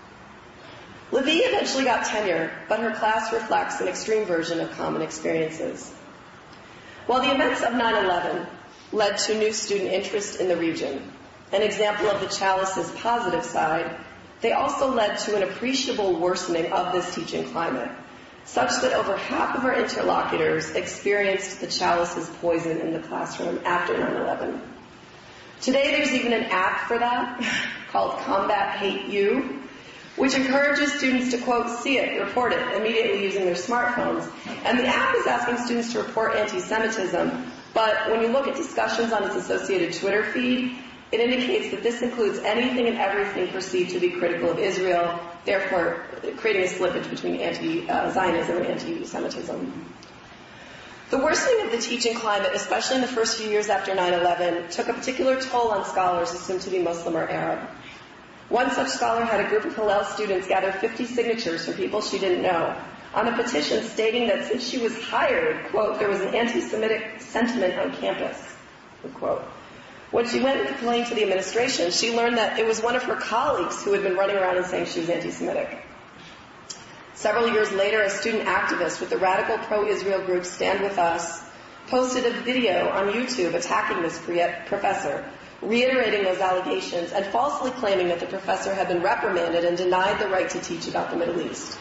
Levi eventually got tenure, but her class reflects an extreme version of common experiences. While the events of 9/11 led to new student interest in the region, an example of the chalice's positive side, they also led to an appreciable worsening of this teaching climate, such that over half of our interlocutors experienced the chalice's poison in the classroom after 9/11. Today there's even an app for that called Combat Hate U, which encourages students to, quote, see it, report it, immediately using their smartphones. And the app is asking students to report anti-Semitism, but when you look at discussions on its associated Twitter feed, it indicates that this includes anything and everything perceived to be critical of Israel, therefore creating a slippage between anti-Zionism and anti-Semitism. The worsening of the teaching climate, especially in the first few years after 9/11, took a particular toll on scholars assumed to be Muslim or Arab. One such scholar had a group of Hillel students gather 50 signatures from people she didn't know on a petition stating that since she was hired, quote, there was an anti-Semitic sentiment on campus, quote. When she went and complained to the administration, she learned that it was one of her colleagues who had been running around and saying she was anti-Semitic. Several years later, a student activist with the radical pro-Israel group Stand With Us posted a video on YouTube attacking this professor, reiterating those allegations and falsely claiming that the professor had been reprimanded and denied the right to teach about the Middle East.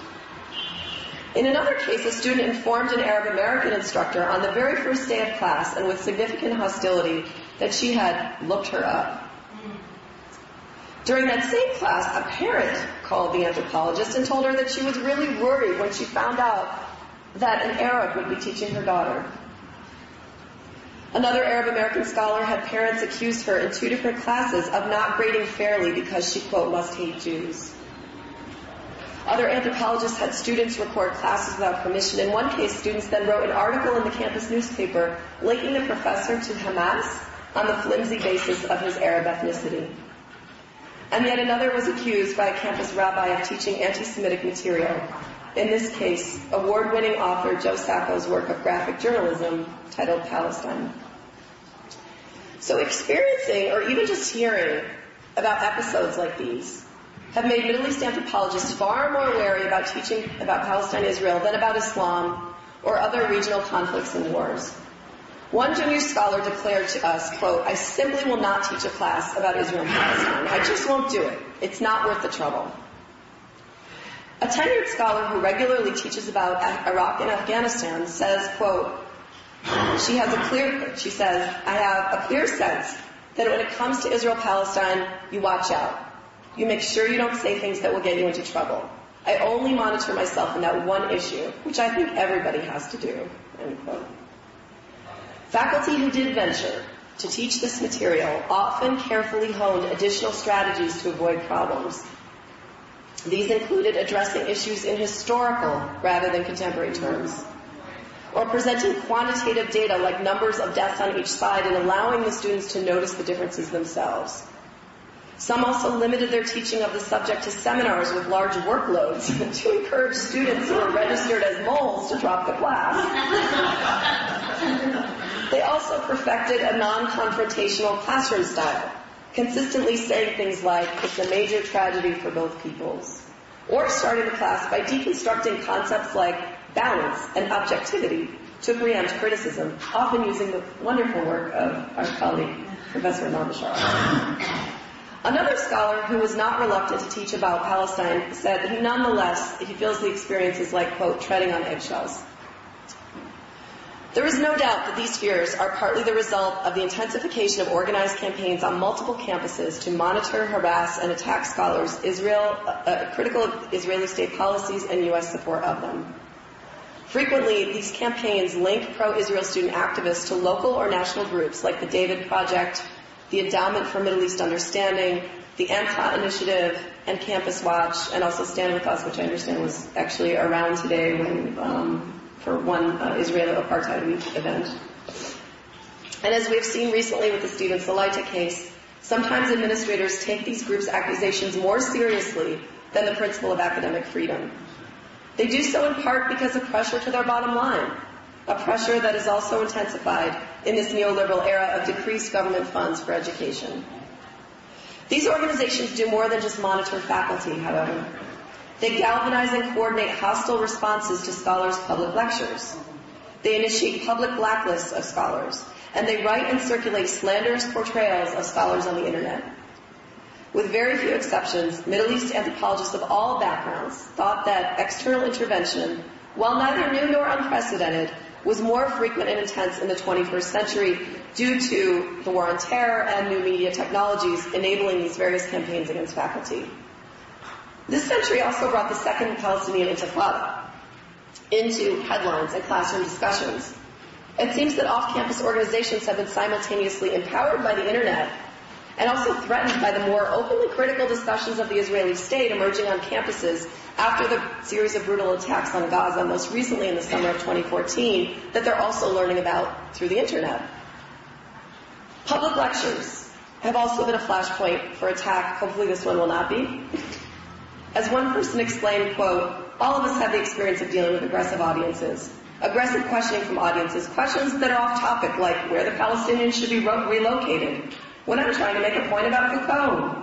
In another case, a student informed an Arab American instructor on the very first day of class and with significant hostility that she had looked her up. During that same class, a parent called the anthropologist and told her that she was really worried when she found out that an Arab would be teaching her daughter. Another Arab American scholar had parents accuse her in 2 different classes of not grading fairly because she, quote, must hate Jews. Other anthropologists had students record classes without permission. In one case, students then wrote an article in the campus newspaper linking the professor to Hamas on the flimsy basis of his Arab ethnicity. And yet another was accused by a campus rabbi of teaching anti-Semitic material. In this case, award-winning author Joe Sacco's work of graphic journalism titled Palestine. So experiencing or even just hearing about episodes like these have made Middle East anthropologists far more wary about teaching about Palestine-Israel than about Islam or other regional conflicts and wars. One junior scholar declared to us, quote, "I simply will not teach a class about Israel and Palestine. I just won't do it. It's not worth the trouble." A tenured scholar who regularly teaches about Iraq and Afghanistan says, quote, she says, "I have a clear sense that when it comes to Israel-Palestine, you watch out. You make sure you don't say things that will get you into trouble. I only monitor myself in that one issue, which I think everybody has to do," end quote. Faculty who did venture to teach this material often carefully honed additional strategies to avoid problems. These included addressing issues in historical rather than contemporary terms, or presenting quantitative data like numbers of deaths on each side and allowing the students to notice the differences themselves. Some also limited their teaching of the subject to seminars with large workloads to encourage students who were registered as moles to drop the class. They also perfected a non-confrontational classroom style, consistently saying things like, "It's a major tragedy for both peoples," or starting the class by deconstructing concepts like balance and objectivity to preempt criticism, often using the wonderful work of our colleague, Professor Imam Bashar. Another scholar who was not reluctant to teach about Palestine said that nonetheless, he feels the experience is like, quote, treading on eggshells. There is no doubt that these fears are partly the result of the intensification of organized campaigns on multiple campuses to monitor, harass, and attack scholars critical of Israeli state policies and U.S. support of them. Frequently, these campaigns link pro-Israel student activists to local or national groups like the David Project, the Endowment for Middle East Understanding, the AMCA Initiative, and Campus Watch, and also Stand With Us, which I understand was actually around today for one Israeli Apartheid Week event. And as we've seen recently with the Stephen Salaita case, sometimes administrators take these groups' accusations more seriously than the principle of academic freedom. They do so in part because of pressure to their bottom line, a pressure that is also intensified in this neoliberal era of decreased government funds for education. These organizations do more than just monitor faculty, however. They galvanize and coordinate hostile responses to scholars' public lectures. They initiate public blacklists of scholars, and they write and circulate slanderous portrayals of scholars on the internet. With very few exceptions, Middle East anthropologists of all backgrounds thought that external intervention, while neither new nor unprecedented, was more frequent and intense in the 21st century due to the war on terror and new media technologies enabling these various campaigns against faculty. This century also brought the second Palestinian Intifada into headlines and classroom discussions. It seems that off-campus organizations have been simultaneously empowered by the internet and also threatened by the more openly critical discussions of the Israeli state emerging on campuses after the series of brutal attacks on Gaza, most recently in the summer of 2014, that they're also learning about through the internet. Public lectures have also been a flashpoint for attack. Hopefully this one will not be. As one person explained, quote, "All of us have the experience of dealing with aggressive audiences. Aggressive questioning from audiences, questions that are off topic, like where the Palestinians should be relocated, when I'm trying to make a point about Foucault."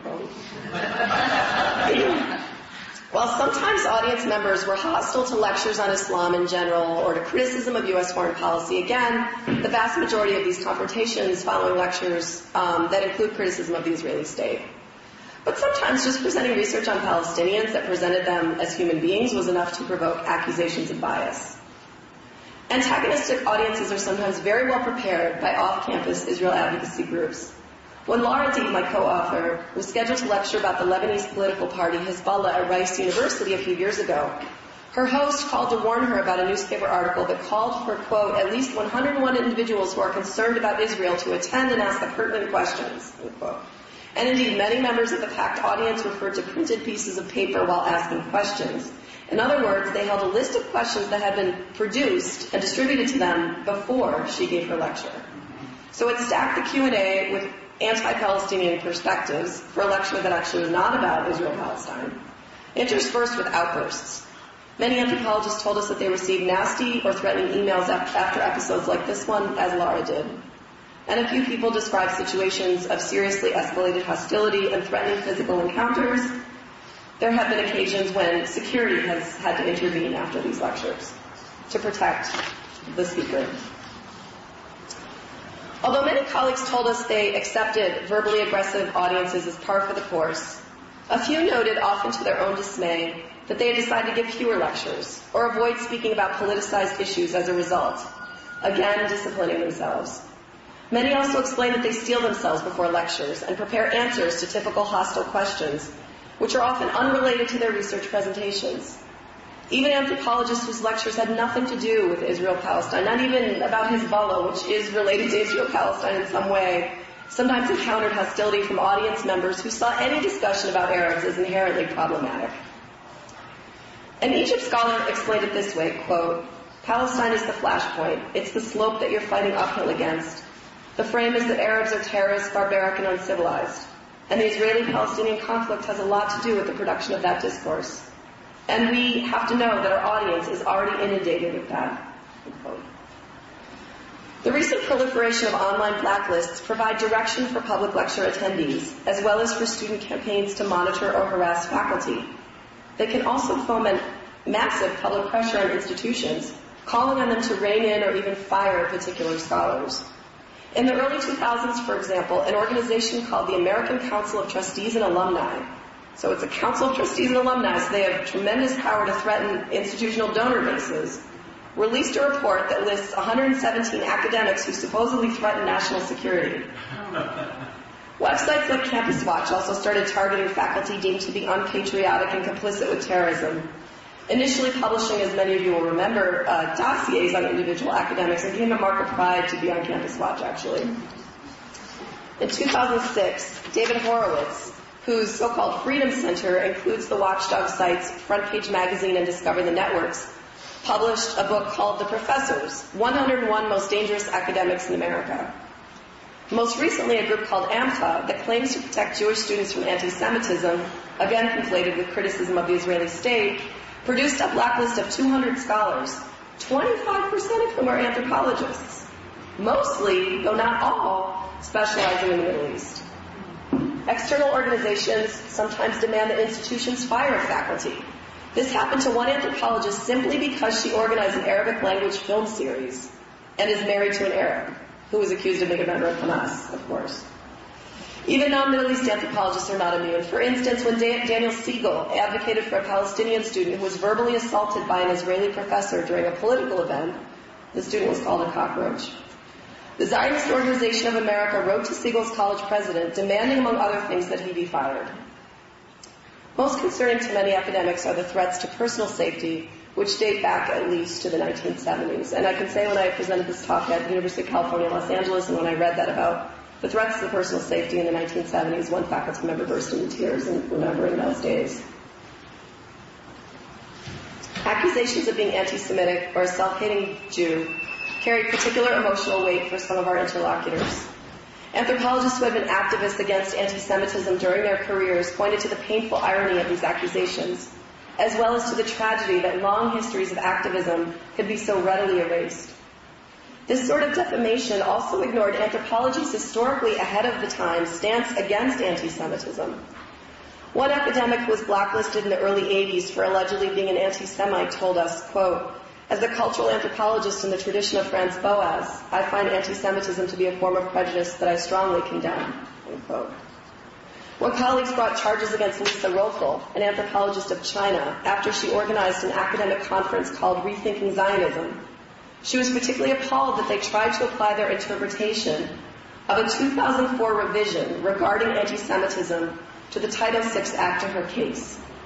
While sometimes audience members were hostile to lectures on Islam in general or to criticism of U.S. foreign policy, again, the vast majority of these confrontations following lectures that include criticism of the Israeli state. But sometimes just presenting research on Palestinians that presented them as human beings was enough to provoke accusations of bias. Antagonistic audiences are sometimes very well prepared by off-campus Israel advocacy groups. When Laura Deeb, my co-author, was scheduled to lecture about the Lebanese political party Hezbollah at Rice University a few years ago, Her host called to warn her about a newspaper article that called for, quote, at least 101 individuals who are concerned about Israel to attend and ask the pertinent questions, unquote. And indeed, many members of the packed audience referred to printed pieces of paper while asking questions. In other words, they held a list of questions that had been produced and distributed to them before she gave her lecture. So it stacked the Q&A with anti-Palestinian perspectives for a lecture that actually was not about Israel-Palestine, interspersed with outbursts. Many anthropologists told us that they received nasty or threatening emails after episodes like this one, as Laura did. And a few people described situations of seriously escalated hostility and threatening physical encounters. There have been occasions when security has had to intervene after these lectures to protect the speaker. Although many colleagues told us they accepted verbally aggressive audiences as par for the course, a few noted, often to their own dismay, that they had decided to give fewer lectures or avoid speaking about politicized issues as a result, again disciplining themselves. Many also explain that they steel themselves before lectures and prepare answers to typical hostile questions, which are often unrelated to their research presentations. Even anthropologists whose lectures had nothing to do with Israel-Palestine, not even about Hezbollah, which is related to Israel-Palestine in some way, sometimes encountered hostility from audience members who saw any discussion about Arabs as inherently problematic. An Egypt scholar explained it this way, quote, Palestine is the flashpoint. It's the slope that you're fighting uphill against. The frame is that Arabs are terrorists, barbaric, and uncivilized. And the Israeli-Palestinian conflict has a lot to do with the production of that discourse. And we have to know that our audience is already inundated with that. Unquote. The recent proliferation of online blacklists provide direction for public lecture attendees, as well as for student campaigns to monitor or harass faculty. They can also foment massive public pressure on institutions, calling on them to rein in or even fire particular scholars. In the early 2000s, for example, an organization called the American Council of Trustees and Alumni, so it's a council of trustees and alumni, so they have tremendous power to threaten institutional donor bases, released a report that lists 117 academics who supposedly threaten national security. Websites like Campus Watch also started targeting faculty deemed to be unpatriotic and complicit with terrorism, initially publishing, as many of you will remember, dossiers on individual academics. It became a mark of pride to be on Campus Watch, actually. In 2006, David Horowitz, whose so-called Freedom Center includes the watchdog sites Front Page Magazine and Discover the Networks, published a book called The Professors, 101 Most Dangerous Academics in America. Most recently, a group called AMTA, that claims to protect Jewish students from anti-Semitism, again conflated with criticism of the Israeli state, produced a blacklist of 200 scholars, 25% of whom are anthropologists, mostly, though not all, specializing in the Middle East. External organizations sometimes demand that institutions fire faculty. This happened to one anthropologist simply because she organized an Arabic language film series and is married to an Arab who was accused of being a member of Hamas, of course. Even non-Middle East anthropologists are not immune. For instance, when Daniel Siegel advocated for a Palestinian student who was verbally assaulted by an Israeli professor during a political event, the student was called a cockroach. The Zionist Organization of America wrote to Siegel's college president demanding, among other things, that he be fired. Most concerning to many academics are the threats to personal safety, which date back at least to the 1970s. And I can say when I presented this talk at the University of California, Los Angeles, and when I read that about the threats to personal safety in the 1970s, one faculty member burst into tears in remembering those days. Accusations of being anti-Semitic or a self-hating Jew carried particular emotional weight for some of our interlocutors. Anthropologists who had been activists against anti-Semitism during their careers pointed to the painful irony of these accusations, as well as to the tragedy that long histories of activism could be so readily erased. This sort of defamation also ignored anthropology's historically ahead of the time stance against anti-Semitism. One academic who was blacklisted in the early 80s for allegedly being an anti-Semite told us, quote, as a cultural anthropologist in the tradition of Franz Boas, I find anti-Semitism to be a form of prejudice that I strongly condemn, unquote. When colleagues brought charges against Lisa Rothel, an anthropologist of China, after she organized an academic conference called Rethinking Zionism, she was particularly appalled that they tried to apply their interpretation of a 2004 revision regarding anti-Semitism to the Title VI Act to her case.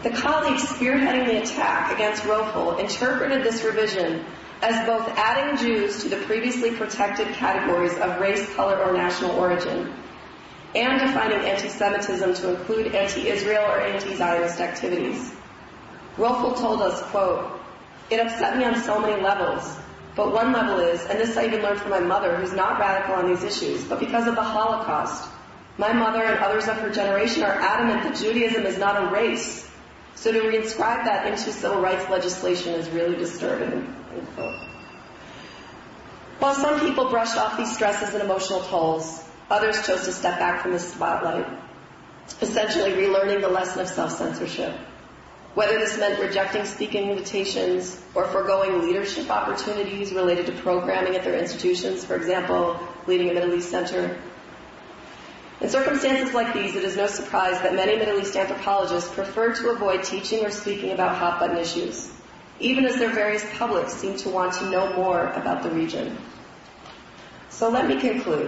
The colleagues spearheading the attack against Rofel interpreted this revision as both adding Jews to the previously protected categories of race, color, or national origin, and defining anti-Semitism to include anti-Israel or anti-Zionist activities. Rofel told us, quote, "It upset me on so many levels, but one level is, and this I even learned from my mother, who's not radical on these issues, but because of the Holocaust, my mother and others of her generation are adamant that Judaism is not a race, so to reinscribe that into civil rights legislation is really disturbing." End quote. While some people brushed off these stresses and emotional tolls, others chose to step back from the spotlight, essentially relearning the lesson of self-censorship. Whether this meant rejecting speaking invitations or foregoing leadership opportunities related to programming at their institutions, for example, leading a Middle East center. In circumstances like these, it is no surprise that many Middle East anthropologists prefer to avoid teaching or speaking about hot-button issues, even as their various publics seem to want to know more about the region. So let me conclude.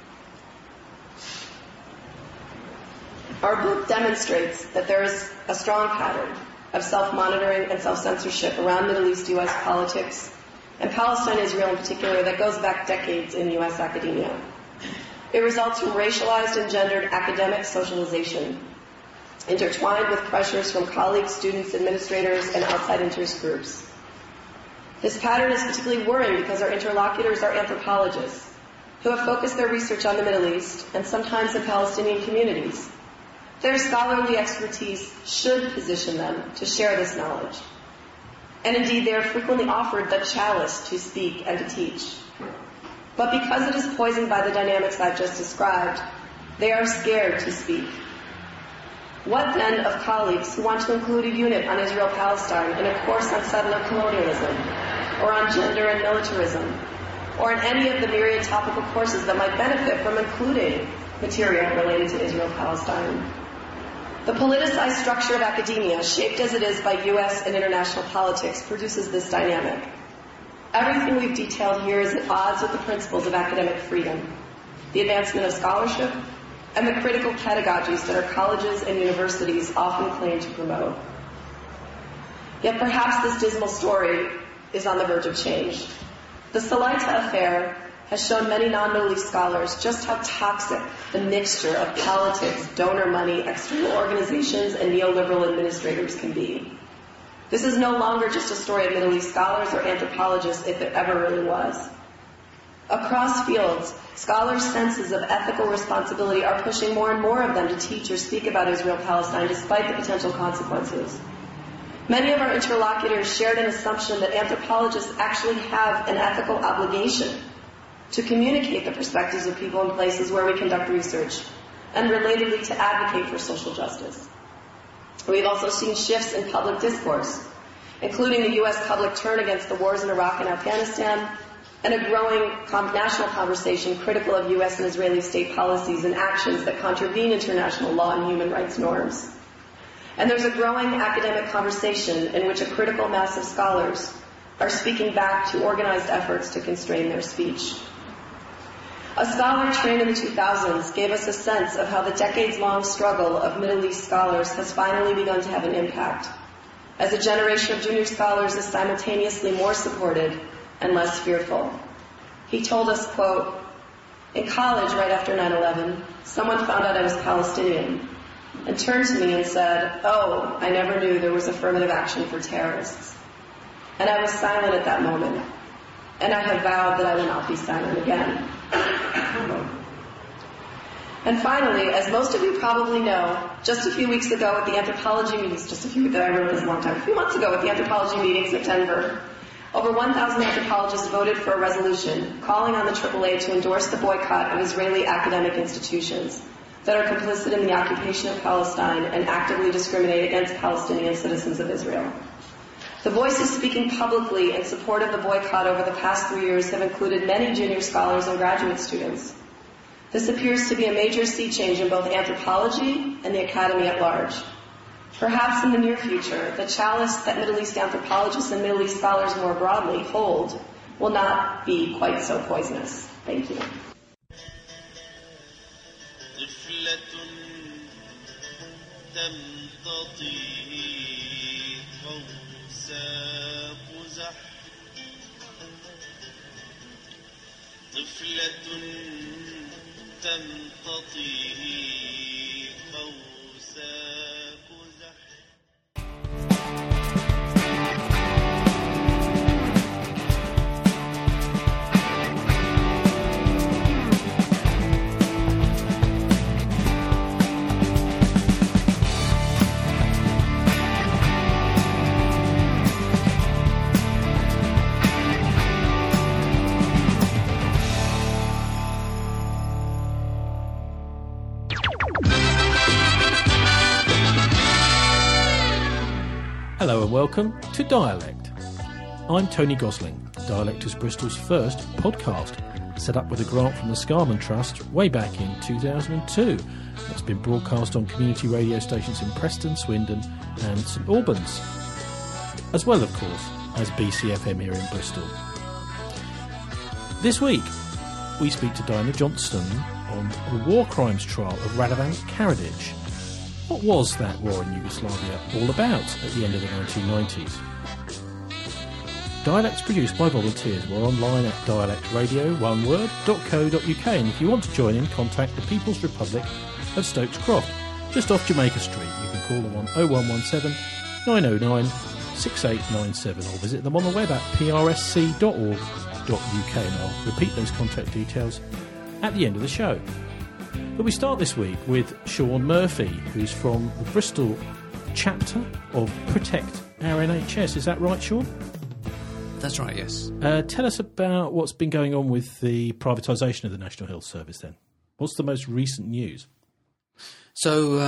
Our book demonstrates that there is a strong pattern of self-monitoring and self-censorship around Middle East U.S. politics, and Palestine-Israel in particular, that goes back decades in U.S. academia. It results from racialized and gendered academic socialization, intertwined with pressures from colleagues, students, administrators, and outside interest groups. This pattern is particularly worrying because our interlocutors are anthropologists who have focused their research on the Middle East and sometimes in Palestinian communities. Their scholarly expertise should position them to share this knowledge. And indeed, they are frequently offered the chalice to speak and to teach. But because it is poisoned by the dynamics I've just described, they are scared to speak. What then of colleagues who want to include a unit on Israel-Palestine in a course on settler colonialism, or on gender and militarism, or in any of the myriad topical courses that might benefit from including material related to Israel-Palestine? The politicized structure of academia, shaped as it is by U.S. and international politics, produces this dynamic. Everything we've detailed here is at odds with the principles of academic freedom, the advancement of scholarship, and the critical pedagogies that our colleges and universities often claim to promote. Yet perhaps this dismal story is on the verge of change. The Salaita affair has shown many non-Middle East scholars just how toxic the mixture of politics, donor money, external organizations, and neoliberal administrators can be. This is no longer just a story of Middle East scholars or anthropologists, if it ever really was. Across fields, scholars' senses of ethical responsibility are pushing more and more of them to teach or speak about Israel-Palestine despite the potential consequences. Many of our interlocutors shared an assumption that anthropologists actually have an ethical obligation to communicate the perspectives of people in places where we conduct research, and relatedly to advocate for social justice. We've also seen shifts in public discourse, including the U.S. public turn against the wars in Iraq and Afghanistan, and a growing national conversation critical of U.S. and Israeli state policies and actions that contravene international law and human rights norms. And there's a growing academic conversation in which a critical mass of scholars are speaking back to organized efforts to constrain their speech. A scholar trained in the 2000s gave us a sense of how the decades-long struggle of Middle East scholars has finally begun to have an impact, as a generation of junior scholars is simultaneously more supported and less fearful. He told us, quote, "In college, right after 9/11, someone found out I was Palestinian and turned to me and said, 'Oh, I never knew there was affirmative action for terrorists.' And I was silent at that moment, and I have vowed that I will not be silent again." And finally, as most of you probably know, just a few weeks ago at the anthropology meetings, a few months ago at the anthropology meetings in Denver, over 1,000 anthropologists voted for a resolution calling on the AAA to endorse the boycott of Israeli academic institutions that are complicit in the occupation of Palestine and actively discriminate against Palestinian citizens of Israel. The voices speaking publicly in support of the boycott over the past 3 years have included many junior scholars and graduate students. This appears to be a major sea change in both anthropology and the academy at large. Perhaps in the near future, the chalice that Middle East anthropologists and Middle East scholars more broadly hold will not be quite so poisonous. Thank you. تمتطي غوثا قزح طفلة تمتطي غوثا قزح. Hello and welcome to Dialect. I'm Tony Gosling. Dialect is Bristol's first podcast, set up with a grant from the Scarman Trust way back in 2002. It's been broadcast on community radio stations in Preston, Swindon and St Albans, as well, of course, as BCFM here in Bristol. This week, we speak to Diana Johnston on the war crimes trial of Radovan Karadzic. What was that war in Yugoslavia all about at the end of the 1990s? Dialect's produced by volunteers. We're online at dialectradio.co.uk, and if you want to join in, contact the People's Republic of Stokes Croft, just off Jamaica Street. You can call them on 0117 909 6897 or visit them on the web at prsc.org.uk, and I'll repeat those contact details at the end of the show. But we start this week with Sean Murphy, who's from the Bristol chapter of Protect Our NHS. Is that right, Sean? That's right, yes. Tell us about what's been going on with the privatisation of the National Health Service then. What's the most recent news? So,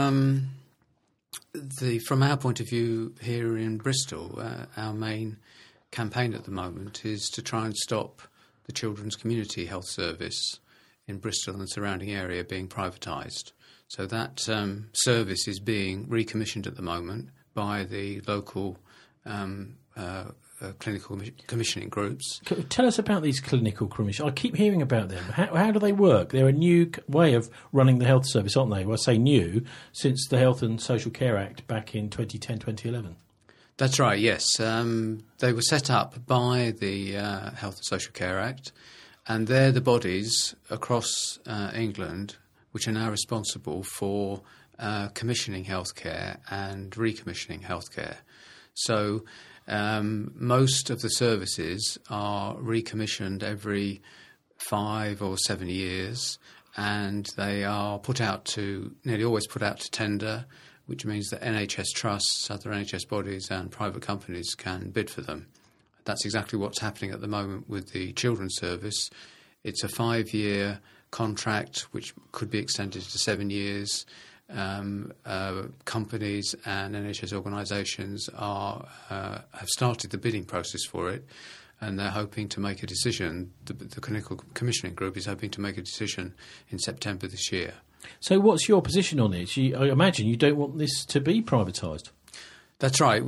from our point of view here in Bristol, our main campaign at the moment is to try and stop the Children's Community Health Service in Bristol and the surrounding area being privatised. So that service is being recommissioned at the moment by the local clinical commissioning groups. Tell us about these clinical commissions. I keep hearing about them. How do they work? They're a new way of running the health service, aren't they? Well, I say new, since the Health and Social Care Act back in 2010-2011. That's right, yes. They were set up by the Health and Social Care Act, and they're the bodies across England which are now responsible for commissioning healthcare and recommissioning healthcare. So most of the services are recommissioned every 5 or 7 years, and they are nearly always put out to tender, which means that NHS trusts, other NHS bodies and private companies can bid for them. That's exactly what's happening at the moment with the Children's Service. It's a 5-year contract which could be extended to 7 years. Companies and NHS organisations have started the bidding process for it, and they're hoping to make a decision. The Clinical Commissioning Group is hoping to make a decision in September this year. So what's your position on it? I imagine you don't want this to be privatised. That's right.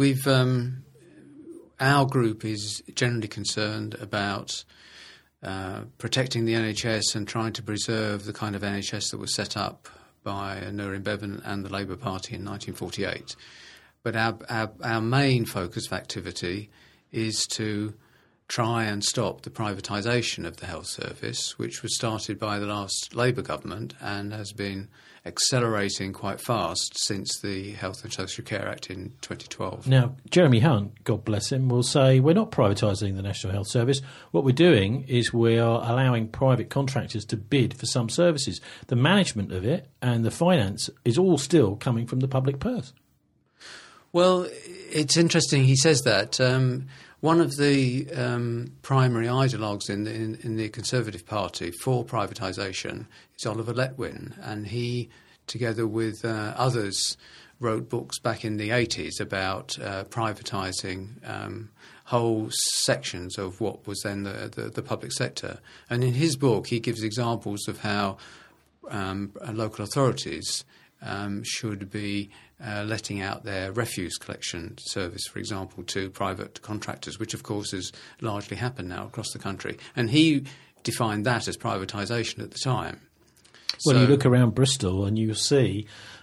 Our group is generally concerned about protecting the NHS and trying to preserve the kind of NHS that was set up by Aneurin Bevan and the Labour Party in 1948. But our main focus of activity is to try and stop the privatisation of the health service, which was started by the last Labour government and has been accelerating quite fast since the Health and Social Care Act in 2012. Now, Jeremy Hunt, God bless him, will say we're not privatising the National Health Service. What we're doing is we are allowing private contractors to bid for some services. The management of it and the finance is all still coming from the public purse. Well, it's interesting he says that. One of the primary ideologues in the Conservative Party for privatisation is Oliver Letwin, and he, together with others, wrote books back in the 80s about privatising whole sections of what was then the public sector. And in his book, he gives examples of how local authorities should be letting out their refuse collection service, for example, to private contractors, which of course has largely happened now across the country. And he defined that as privatisation at the time. Well, you look around Bristol and you see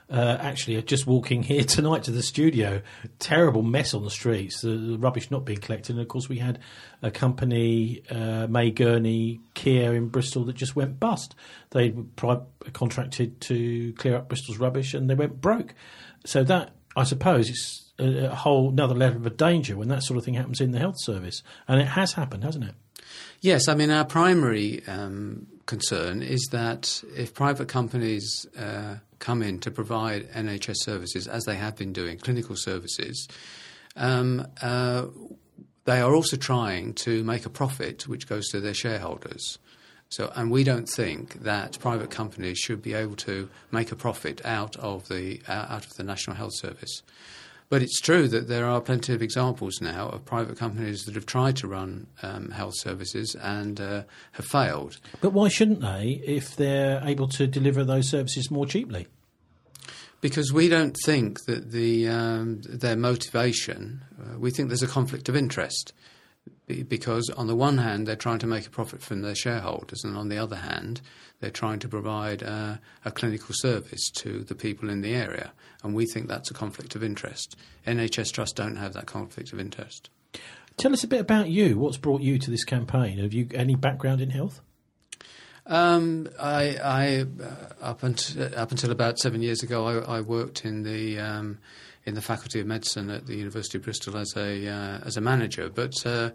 actually just walking here tonight to the studio, terrible mess on the streets, the rubbish not being collected. And, of course, we had a company, May Gurney Kia in Bristol, that just went bust. They contracted to clear up Bristol's rubbish and they went broke. So that, I suppose, is a whole another level of danger when that sort of thing happens in the health service. And it has happened, hasn't it? Yes, I mean, our primary concern is that if private companies come in to provide NHS services, as they have been doing, clinical services, they are also trying to make a profit which goes to their shareholders. So, and we don't think that private companies should be able to make a profit out of the National Health Service. But it's true that there are plenty of examples now of private companies that have tried to run health services and have failed. But why shouldn't they if they're able to deliver those services more cheaply? Because we don't think that their motivation, we think there's a conflict of interest. Because on the one hand, they're trying to make a profit from their shareholders, and on the other hand, they're trying to provide a clinical service to the people in the area. And we think that's a conflict of interest. NHS Trust don't have that conflict of interest. Tell us a bit about you. What's brought you to this campaign? Have you any background in health? I up until about 7 years ago, I worked in the Faculty of Medicine at the University of Bristol as a manager, but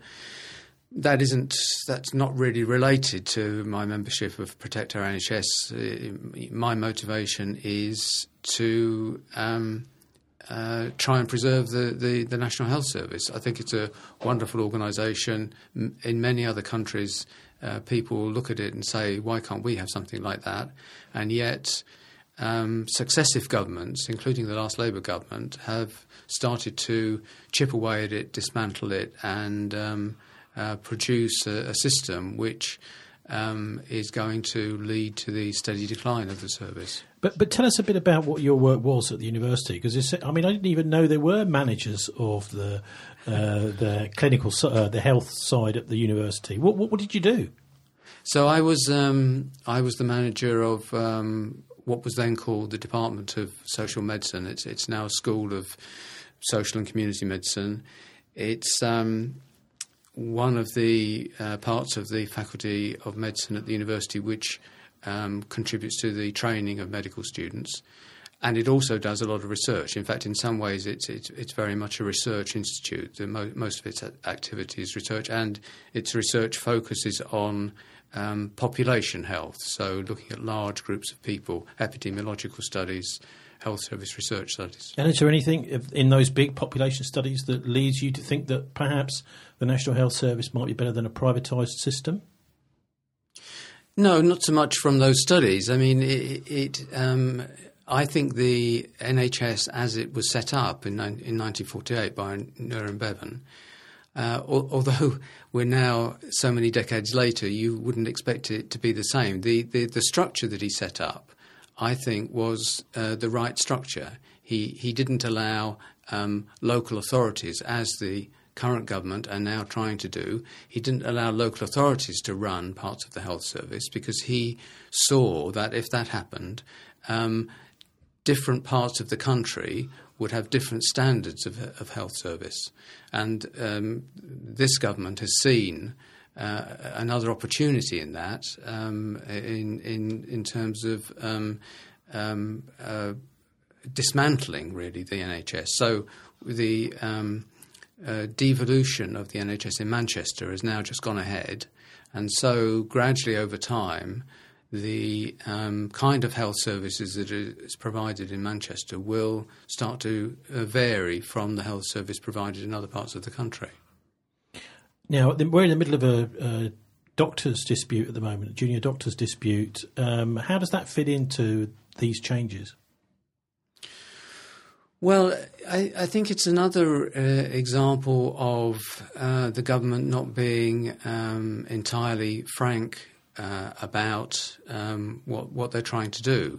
that's not really related to my membership of Protect Our NHS. My motivation is to try and preserve the National Health Service. I think it's a wonderful organisation. In many other countries, people look at it and say, why can't we have something like that? And yet successive governments, including the last Labour government, have started to chip away at it, dismantle it, and produce a system which is going to lead to the steady decline of the service. But tell us a bit about what your work was at the university, because I didn't even know there were managers of the clinical, the health side at the university. What did you do? So I was the manager of what was then called the Department of Social Medicine. It's now a School of Social and Community Medicine. It's one of the parts of the Faculty of Medicine at the university which contributes to the training of medical students, and it also does a lot of research. In fact, in some ways, it's very much a research institute. Most of its activity is research, and its research focuses on population health, so looking at large groups of people, epidemiological studies, health service research studies. And is there anything in those big population studies that leads you to think that perhaps the National Health Service might be better than a privatised system? No, not so much from those studies. I mean, I think the NHS, as it was set up in 1948 by Nur and Bevan, although we're now so many decades later, you wouldn't expect it to be the same. The structure that he set up, I think, was the right structure. He didn't allow local authorities, as the current government are now trying to do. He didn't allow local authorities to run parts of the health service because he saw that if that happened, different parts of the country would have different standards of health service. And this government has seen another opportunity in that, in terms of dismantling, really, the NHS. So the devolution of the NHS in Manchester has now just gone ahead, and so gradually over time the kind of health services that is provided in Manchester will start to vary from the health service provided in other parts of the country. Now, we're in the middle of a doctors' dispute at the moment, a junior doctors' dispute. How does that fit into these changes? Well, I think it's another example of the government not being entirely frank about what they're trying to do.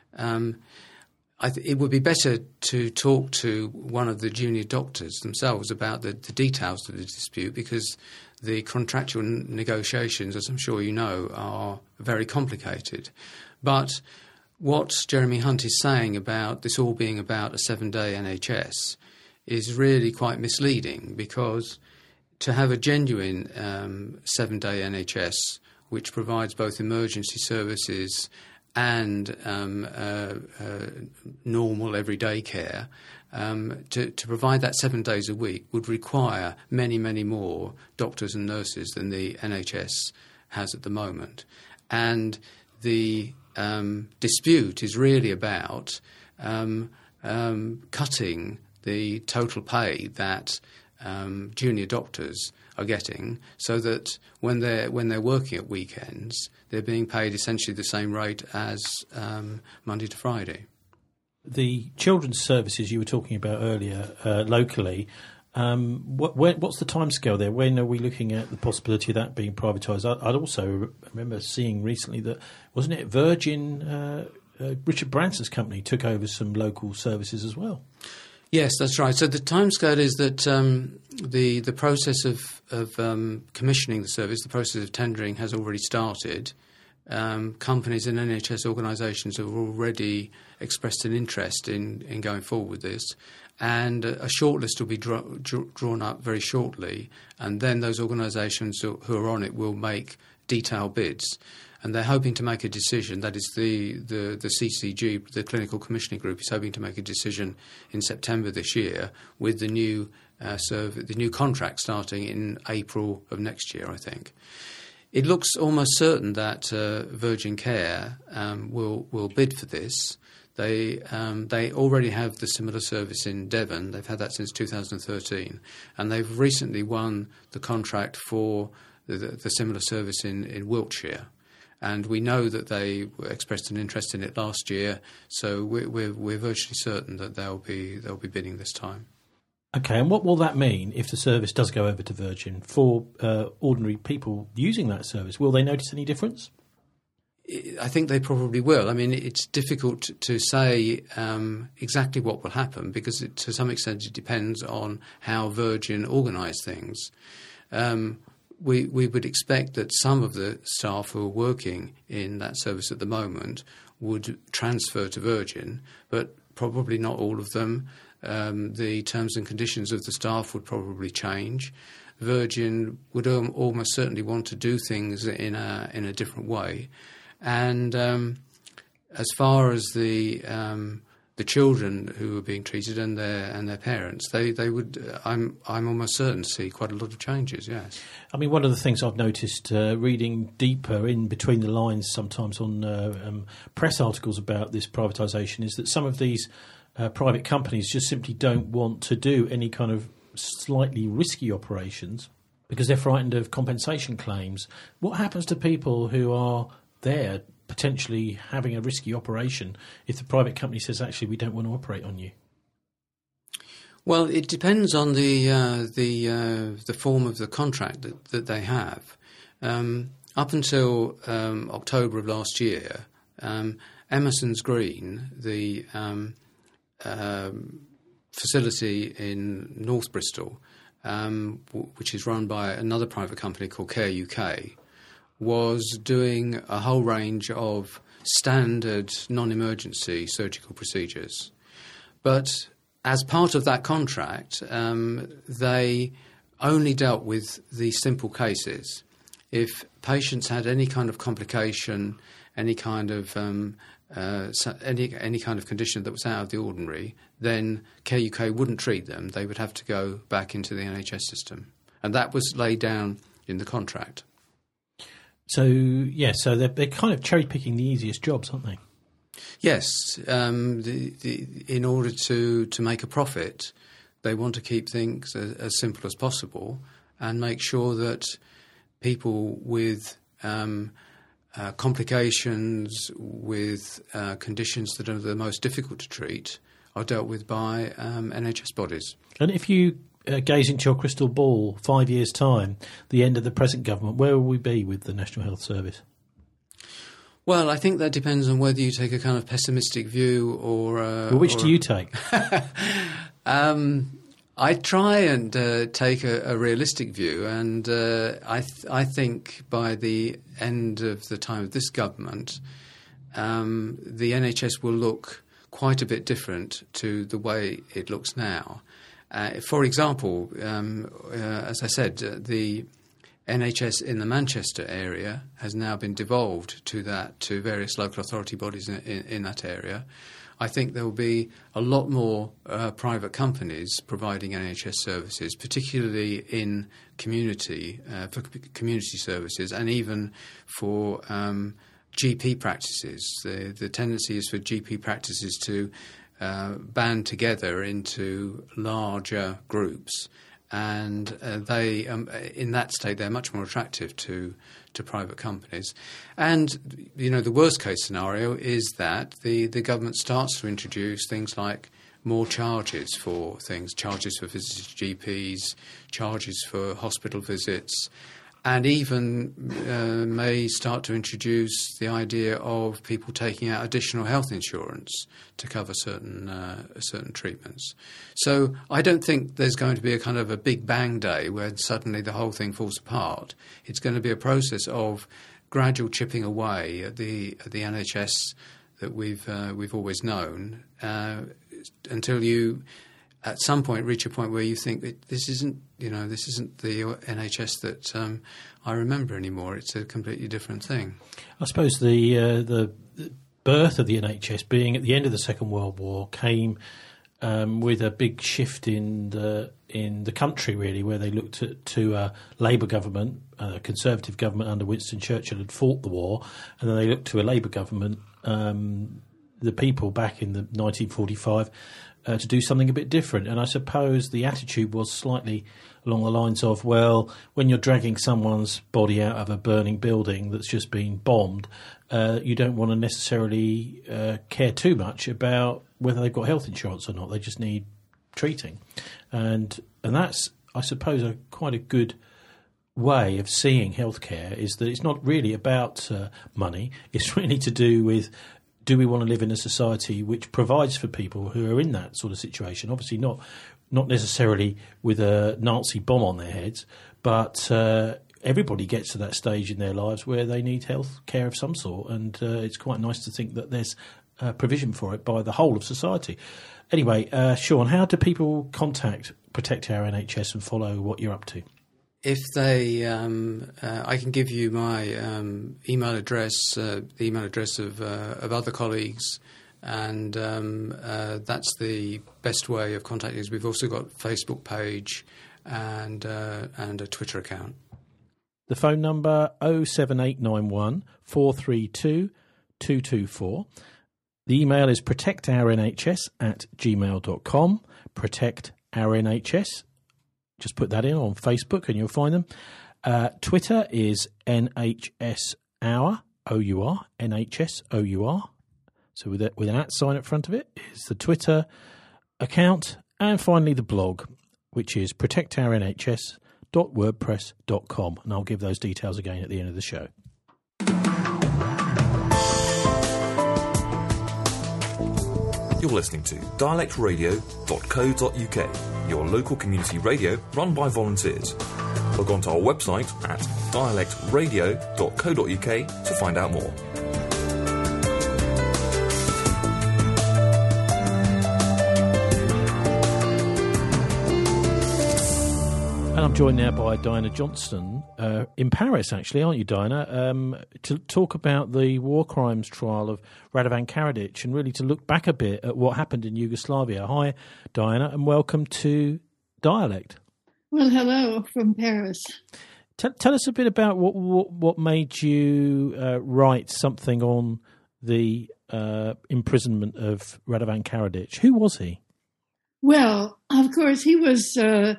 It would be better to talk to one of the junior doctors themselves about the details of the dispute, because the contractual negotiations, as I'm sure you know, are very complicated. But what Jeremy Hunt is saying about this all being about a 7-day NHS is really quite misleading, because to have a genuine 7-day NHS which provides both emergency services and normal everyday care, to provide that 7 days a week would require many, many more doctors and nurses than the NHS has at the moment. And the dispute is really about cutting the total pay that junior doctors are getting, so that when they're working at weekends, they're being paid essentially the same rate as Monday to Friday. The children's services you were talking about earlier locally, what's the timescale there? When are we looking at the possibility of that being privatised? I'd also remember seeing recently that, wasn't it Virgin, Richard Branson's company took over some local services as well? Yes, that's right. So the timescale is that the process of commissioning the service, the process of tendering, has already started. Companies and NHS organisations have already expressed an interest in going forward with this, and a shortlist will be drawn up very shortly, and then those organisations who are on it will make detailed bids. And they're hoping to make a decision. That is the CCG, the Clinical Commissioning Group, is hoping to make a decision in September this year, with the new the new contract starting in April of next year, I think. It looks almost certain that Virgin Care will bid for this. They already have the similar service in Devon. They've had that since 2013, and they've recently won the contract for the similar service in Wiltshire. And we know that they expressed an interest in it last year, so we're virtually certain that they'll be bidding this time. Okay, and what will that mean if the service does go over to Virgin for ordinary people using that service? Will they notice any difference? I think they probably will. I mean, it's difficult to say exactly what will happen, because to some extent it depends on how Virgin organise things. We would expect that some of the staff who are working in that service at the moment would transfer to Virgin, but probably not all of them. The terms and conditions of the staff would probably change. Virgin would almost certainly want to do things in a different way. And as far as the children who are being treated and their parents, they would, I'm almost certain, to see quite a lot of changes. Yes, I mean, one of the things I've noticed reading deeper in between the lines sometimes on press articles about this privatisation is that some of these private companies just simply don't want to do any kind of slightly risky operations because they're frightened of compensation claims. What happens to people who are there potentially having a risky operation if the private company says, actually, we don't want to operate on you? Well, it depends on the form of the contract that they have. Up until October of last year, Emerson's Green, the facility in North Bristol, which is run by another private company called Care UK, was doing a whole range of standard non-emergency surgical procedures. But as part of that contract, they only dealt with the simple cases. If patients had any kind of complication, any kind of any kind of condition that was out of the ordinary, then Care UK wouldn't treat them. They would have to go back into the NHS system. And that was laid down in the contract. So, yes, so they're kind of cherry-picking the easiest jobs, aren't they? Yes. In order to make a profit, they want to keep things as simple as possible and make sure that people with complications, with conditions that are the most difficult to treat, are dealt with by NHS bodies. And if you gaze into your crystal ball 5 years' time, the end of the present government, where will we be with the National Health Service? Well, I think that depends on whether you take a kind of pessimistic view or... well, which do you take? I try and take a realistic view, and I think by the end of the time of this government, the NHS will look quite a bit different to the way it looks now. For example, as I said, the NHS in the Manchester area has now been devolved to various local authority bodies in that area. I think there will be a lot more private companies providing NHS services, particularly in community for community services, and even for GP practices. The tendency is for GP practices to band together into larger groups, and they, in that state, they're much more attractive to private companies. And, the worst case scenario is that the government starts to introduce things like more charges for things, charges for visits to GPs, charges for hospital visits, and even may start to introduce the idea of people taking out additional health insurance to cover certain treatments. So I don't think there's going to be a kind of a big bang day where suddenly the whole thing falls apart. It's going to be a process of gradual chipping away at the NHS that we've always known until you, at some point, reach a point where you think that this isn't the NHS that I remember anymore. It's a completely different thing. I suppose the birth of the NHS, being at the end of the Second World War, came with a big shift in the country, really, where they looked to a Labour government, a Conservative government under Winston Churchill had fought the war, and then they looked to a Labour government, the people back in the 1945. To do something a bit different. And I suppose the attitude was slightly along the lines of, well, when you're dragging someone's body out of a burning building that's just been bombed, you don't want to necessarily care too much about whether they've got health insurance or not. They just need treating. And that's, I suppose, quite a good way of seeing healthcare, is that it's not really about money. It's really to do with, do we want to live in a society which provides for people who are in that sort of situation? Obviously not necessarily with a Nazi bomb on their heads, but everybody gets to that stage in their lives where they need health care of some sort, and it's quite nice to think that there's provision for it by the whole of society. Anyway, Sean, how do people contact Protect Our NHS and follow what you're up to? If they, I can give you my email address, the email address of other colleagues, and that's the best way of contacting us. We've also got a Facebook page and a Twitter account. The phone number 07891 432 224. The email is protectournhs@gmail.com. Protectournhs. Just put that in on Facebook and you'll find them. Twitter is NHS Hour, OUR, NHS OUR. So with an @ sign at front of it is the Twitter account. And finally the blog, which is protectournhs.wordpress.com. And I'll give those details again at the end of the show. You're listening to dialectradio.co.uk, your local community radio run by volunteers. Log on to our website at dialectradio.co.uk to find out more. And I'm joined now by Diana Johnston in Paris, actually, aren't you, Diana? To talk about the war crimes trial of Radovan Karadzic and really to look back a bit at what happened in Yugoslavia. Hi, Diana, and welcome to Dialect. Well, hello from Paris. Tell us a bit about what made you write something on the imprisonment of Radovan Karadzic. Who was he? Well, of course, he was the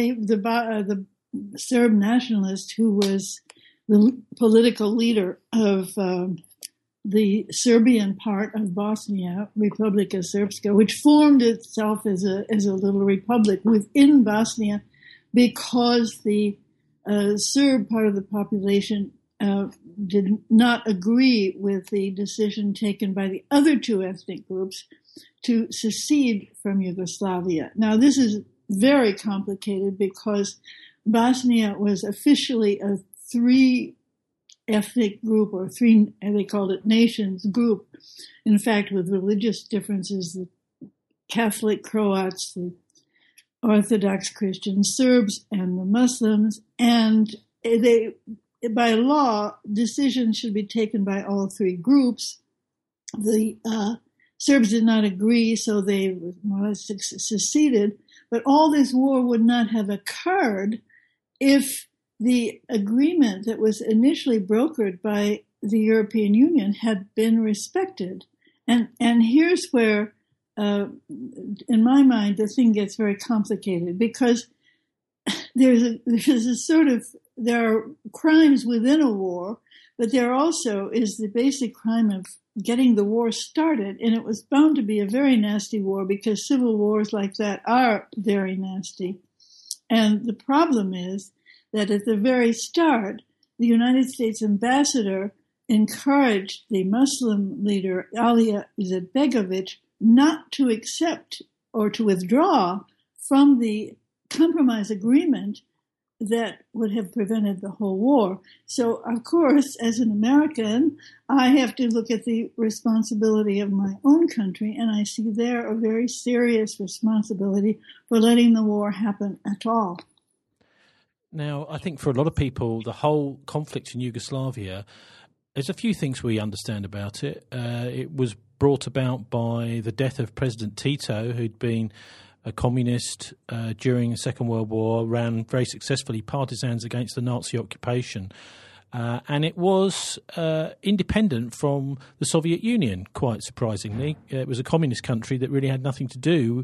Serb nationalist who was the political leader of the Serbian part of Bosnia, Republika Srpska, which formed itself as a little republic within Bosnia because the Serb part of the population did not agree with the decision taken by the other two ethnic groups to secede from Yugoslavia. Now, this is very complicated because Bosnia was officially a three ethnic group, or three, they called it nations group. In fact, with religious differences, the Catholic Croats, the Orthodox Christian Serbs, and the Muslims. And they, by law, decisions should be taken by all three groups. The Serbs did not agree, so they more or less seceded. But all this war would not have occurred if the agreement that was initially brokered by the European Union had been respected. And here's where, in my mind, the thing gets very complicated, because there are crimes within a war, but there also is the basic crime of getting the war started. And it was bound to be a very nasty war, because civil wars like that are very nasty. And the problem is that at the very start, the United States ambassador encouraged the Muslim leader, Alija Izetbegovic, not to accept or to withdraw from the compromise agreement that would have prevented the whole war. So, of course, as an American, I have to look at the responsibility of my own country, and I see there a very serious responsibility for letting the war happen at all. Now, I think for a lot of people, the whole conflict in Yugoslavia, there's a few things we understand about it. It was brought about by the death of President Tito, who'd been a communist during the Second World War, ran very successfully partisans against the Nazi occupation. And it was independent from the Soviet Union, quite surprisingly. It was a communist country that really had nothing to do,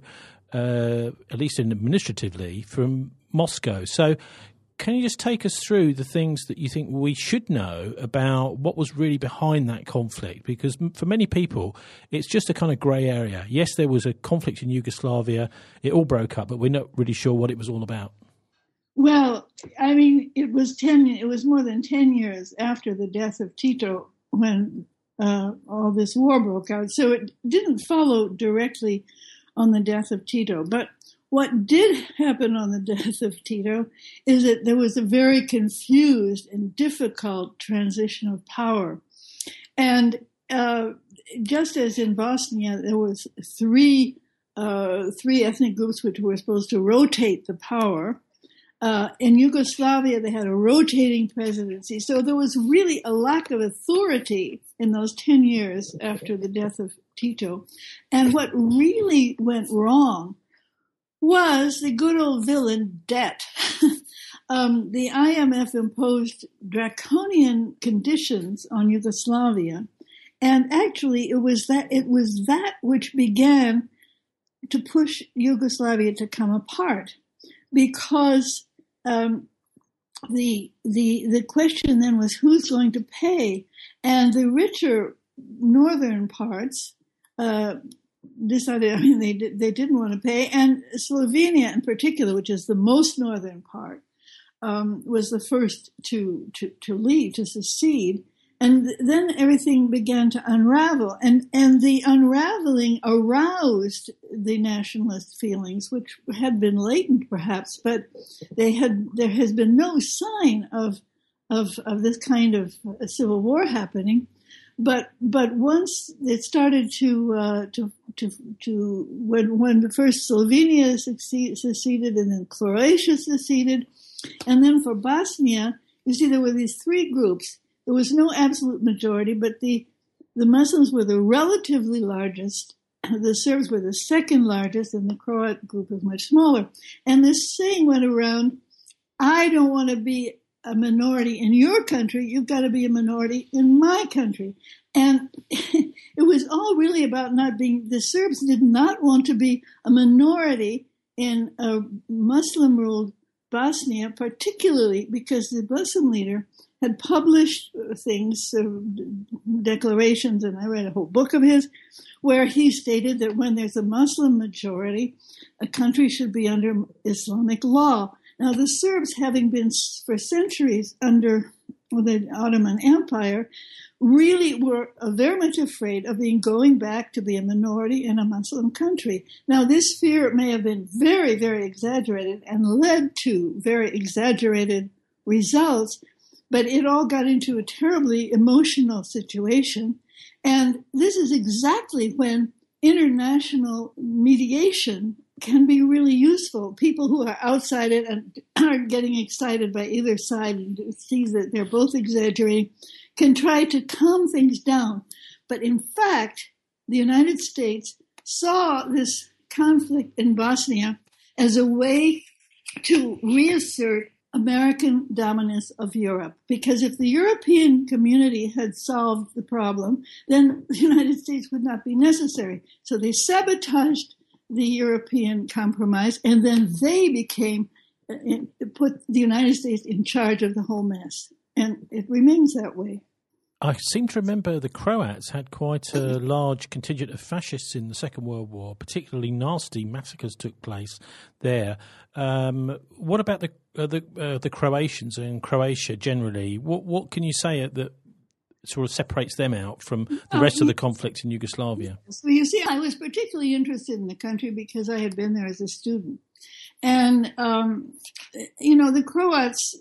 at least administratively, from Moscow. So can you just take us through the things that you think we should know about what was really behind that conflict? Because for many people, it's just a kind of grey area. Yes, there was a conflict in Yugoslavia. It all broke up, but we're not really sure what it was all about. Well, I mean, it was more than 10 years after the death of Tito when all this war broke out. So it didn't follow directly on the death of Tito. But what did happen on the death of Tito is that there was a very confused and difficult transition of power. And just as in Bosnia, there was three ethnic groups which were supposed to rotate the power. In Yugoslavia, they had a rotating presidency. So there was really a lack of authority in those 10 years after the death of Tito. And what really went wrong was the good old villain debt. The IMF imposed draconian conditions on Yugoslavia, and actually it was that which began to push Yugoslavia to come apart, because the question then was who's going to pay, and the richer northern parts decided, they didn't want to pay, and Slovenia in particular, which is the most northern part, was the first to leave, to secede, and then everything began to unravel, and the unraveling aroused the nationalist feelings, which had been latent perhaps, but there has been no sign of this kind of civil war happening. But once it started to when first Slovenia seceded and then Croatia seceded, and then for Bosnia, you see there were these three groups. There was no absolute majority, but the Muslims were the relatively largest, the Serbs were the second largest, and the Croat group was much smaller. And this saying went around, I don't want to be a minority in your country, you've got to be a minority in my country. And it was all really about not being, the Serbs did not want to be a minority in a Muslim-ruled Bosnia, particularly because the Muslim leader had published things, declarations, and I read a whole book of his, where he stated that when there's a Muslim majority, a country should be under Islamic law. Now, the Serbs, having been for centuries under the Ottoman Empire, really were very much afraid of going back to be a minority in a Muslim country. Now, this fear may have been very, very exaggerated and led to very exaggerated results, but it all got into a terribly emotional situation. And this is exactly when international mediation can be really useful. People who are outside it and are getting excited by either side and see that they're both exaggerating can try to calm things down. But in fact, the United States saw this conflict in Bosnia as a way to reassert American dominance of Europe. Because if the European community had solved the problem, then the United States would not be necessary. So they sabotaged the European compromise, and then they put the United States in charge of the whole mess. And it remains that way. I seem to remember the Croats had quite a large contingent of fascists in the Second World War. Particularly nasty massacres took place there. What about the Croatians and Croatia generally? What can you say that sort of separates them out from the rest of the conflict in Yugoslavia? So you see, I was particularly interested in the country because I had been there as a student. And, the Croats,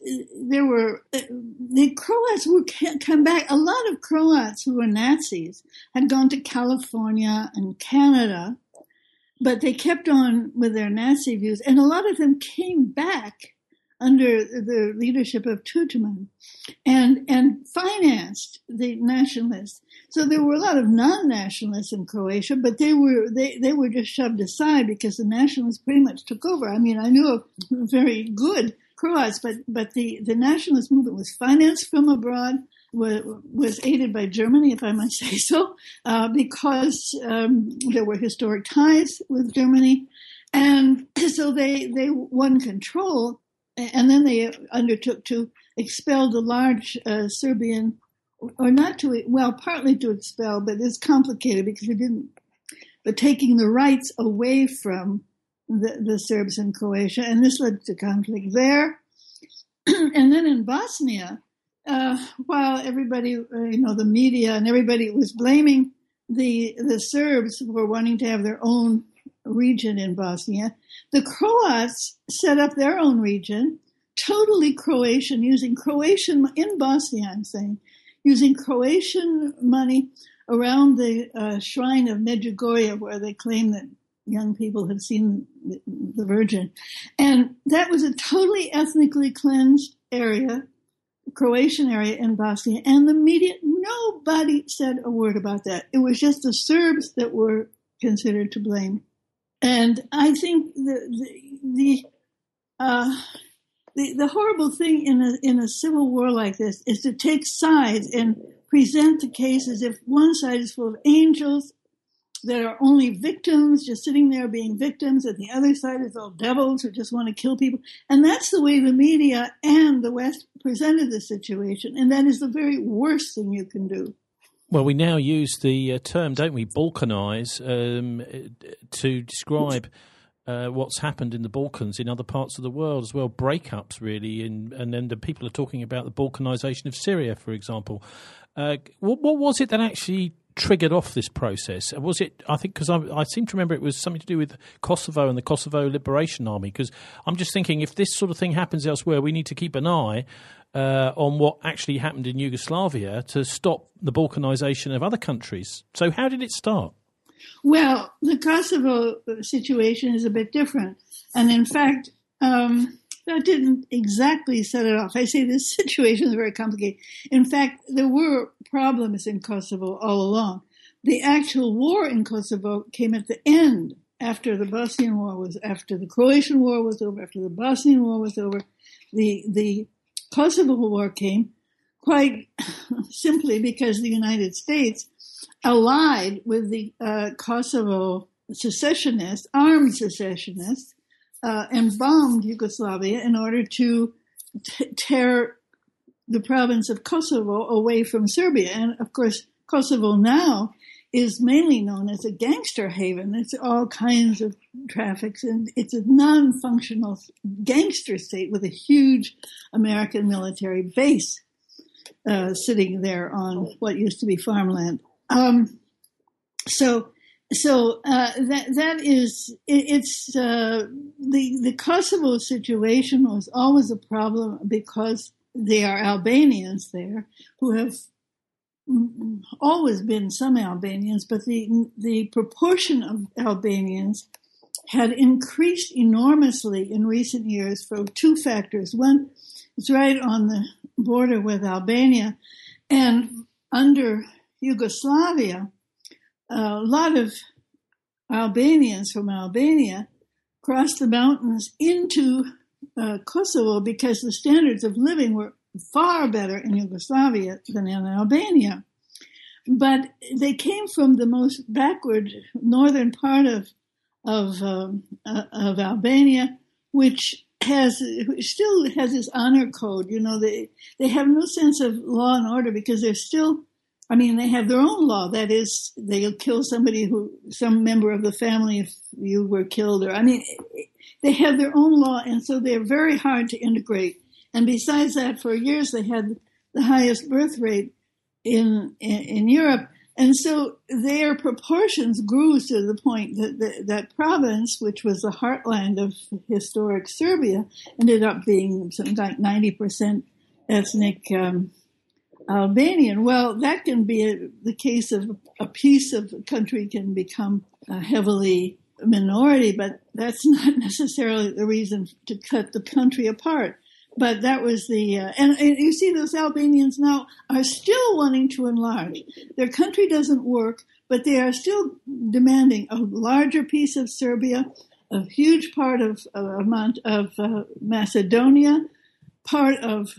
the Croats would come back. A lot of Croats who were Nazis had gone to California and Canada, but they kept on with their Nazi views. And a lot of them came back under the leadership of Tudjman and financed the nationalists. So there were a lot of non-nationalists in Croatia, but they were just shoved aside because the nationalists pretty much took over. I mean, I knew of very good Croats, but the nationalist movement was financed from abroad, was aided by Germany, if I must say so, because there were historic ties with Germany. And so they won control. And then they undertook to expel the large Serbian, or not to, well, partly to expel, but it's complicated because but taking the rights away from the Serbs in Croatia, and this led to conflict there. And then in Bosnia, while everybody, the media and everybody was blaming the Serbs for wanting to have their own region in Bosnia, the Croats set up their own region, totally Croatian, using Croatian in Bosnia, I'm saying, using Croatian money around the shrine of Medjugorje, where they claim that young people have seen the Virgin. And that was a totally ethnically cleansed area, Croatian area in Bosnia. And the media, nobody said a word about that. It was just the Serbs that were considered to blame. And I think the horrible thing in a civil war like this is to take sides and present the case as if one side is full of angels that are only victims, just sitting there being victims, and the other side is all devils who just want to kill people. And that's the way the media and the West presented the situation, and that is the very worst thing you can do. Well, we now use the term, don't we, Balkanize, to describe what's happened in the Balkans in other parts of the world as well, breakups really, and then the people are talking about the Balkanization of Syria, for example. What was it that actually triggered off this process? Was it, I think, because I seem to remember it was something to do with Kosovo and the Kosovo Liberation Army, because I'm just thinking if this sort of thing happens elsewhere, we need to keep an eye on what actually happened in Yugoslavia to stop the Balkanization of other countries. So how did it start? Well, the Kosovo situation is a bit different. And in fact, that didn't exactly set it off. I say this situation is very complicated. In fact, there were problems in Kosovo all along. The actual war in Kosovo came at the end, after the Bosnian War was, after the Croatian War was over, after the Bosnian War was over. The Kosovo War came quite simply because the United States allied with the Kosovo secessionists, armed secessionists, and bombed Yugoslavia in order to tear the province of Kosovo away from Serbia. And of course, Kosovo now is mainly known as a gangster haven. It's all kinds of traffics, and it's a non-functional gangster state with a huge American military base sitting there on what used to be farmland. So that is, it's the Kosovo situation was always a problem because there are Albanians there who have always been some Albanians, but the proportion of Albanians had increased enormously in recent years for two factors. One, it's right on the border with Albania, and under Yugoslavia, a lot of Albanians from Albania crossed the mountains into Kosovo because the standards of living were far better in Yugoslavia than in Albania. But they came from the most backward northern part of Albania, which still has this honor code. You know, they have no sense of law and order because they're still, I mean, they have their own law. That is, they'll kill some member of the family if you were killed, or, I mean, they have their own law, and so they're very hard to integrate. And besides that, for years they had the highest birth rate in Europe. And so their proportions grew to the point that that province, which was the heartland of historic Serbia, ended up being something like 90% ethnic Albanian. Well, that can be the case of a piece of the country can become heavily minority, but that's not necessarily the reason to cut the country apart. But that was and you see those Albanians now are still wanting to enlarge. Their country doesn't work, but they are still demanding a larger piece of Serbia, a huge part of Macedonia, part of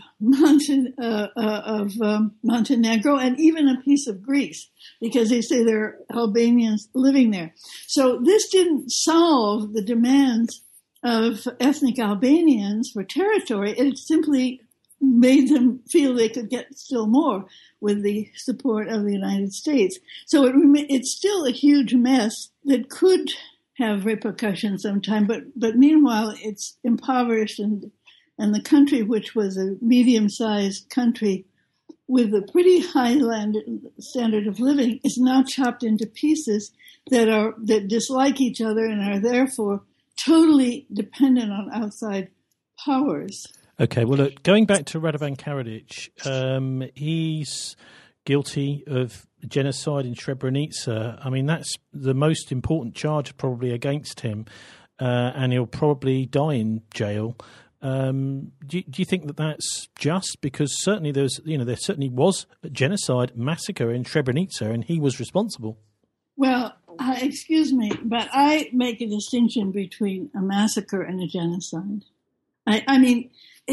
Montenegro, and even a piece of Greece, because they say there are Albanians living there. So this didn't solve the demands of ethnic Albanians for territory. It simply made them feel they could get still more with the support of the United States. So it's still a huge mess that could have repercussions sometime, but meanwhile it's impoverished, and the country, which was a medium-sized country with a pretty high standard of living, is now chopped into pieces that dislike each other and are therefore totally dependent on outside powers. Okay, well, look, going back to Radovan Karadzic, he's guilty of genocide in Srebrenica. I mean, that's the most important charge probably against him, and he'll probably die in jail. Do you think that that's just? Because certainly there certainly was a genocide massacre in Srebrenica, and he was responsible. Well, excuse me, but I make a distinction between a massacre and a genocide. I mean,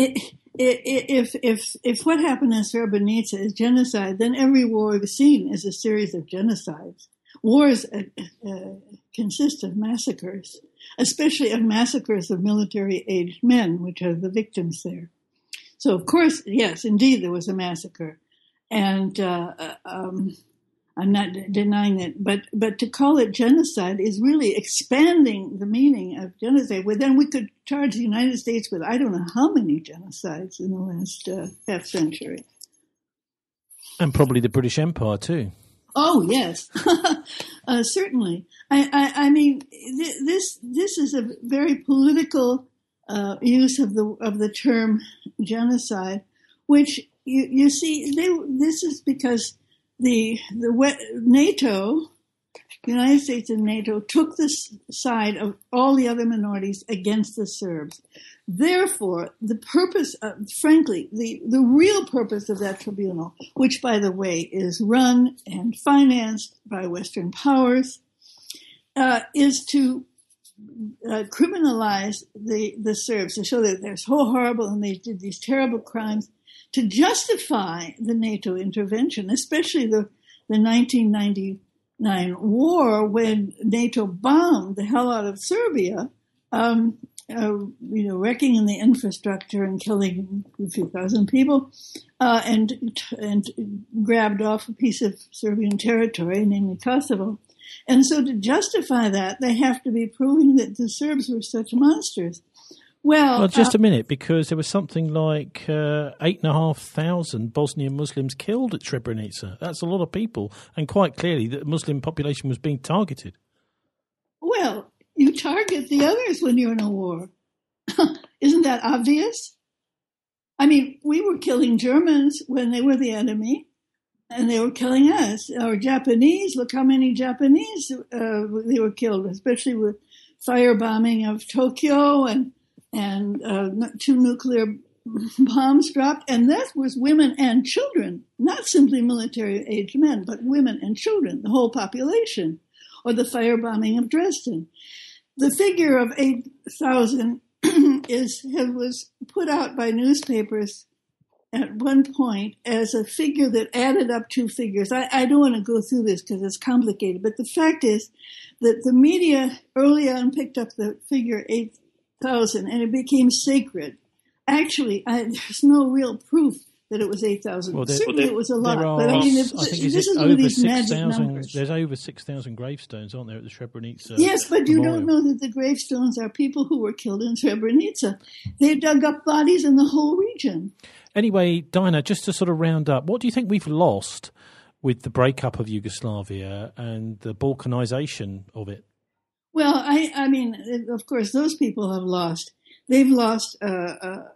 if what happened in Srebrenica is genocide, then every war we've seen is a series of genocides. Wars consist of massacres, especially of massacres of military-aged men, which are the victims there. So, of course, yes, indeed, there was a massacre, and I'm not denying that, but to call it genocide is really expanding the meaning of genocide. Well, then we could charge the United States with I don't know how many genocides in the last half century. And probably the British Empire too. Oh, yes, certainly. I mean, this is a very political use of the term genocide, which you see, this is because the NATO, United States and NATO, took the side of all the other minorities against the Serbs. Therefore, the purpose, frankly, the real purpose of that tribunal, which, by the way, is run and financed by Western powers, is to criminalize the Serbs, to show that they're so horrible and they did these terrible crimes, to justify the NATO intervention, especially the 1999 war when NATO bombed the hell out of Serbia, wrecking in the infrastructure and killing a few thousand people, and grabbed off a piece of Serbian territory, namely Kosovo. And so to justify that, they have to be proving that the Serbs were such monsters. Well, just a minute, because there was something like 8,500 Bosnian Muslims killed at Srebrenica. That's a lot of people, and quite clearly the Muslim population was being targeted. Well, you target the others when you're in a war. Isn't that obvious? I mean, we were killing Germans when they were the enemy, and they were killing us. Or Japanese, look how many Japanese they were killed, especially with firebombing of Tokyo and 2 nuclear bombs dropped. And that was women and children, not simply military-aged men, but women and children, the whole population. Or the firebombing of Dresden. The figure of 8,000 was put out by newspapers at one point as a figure that added up 2 figures. I don't want to go through this because it's complicated, but the fact is that the media early on picked up the figure 8,000 and it became sacred. Actually, there's no real proof that it was 8,000. Well, certainly it was a lot. But I mean, this is one of these magic numbers. There's over 6,000 gravestones, aren't there, at the Srebrenica? Yes, but you memorial. don't know that the gravestones are people who were killed in Srebrenica. They dug up bodies in the whole region. Anyway, Dinah, just to sort of round up, what do you think we've lost with the breakup of Yugoslavia and the balkanization of it? Well, I mean, of course, those people have lost. They've lost a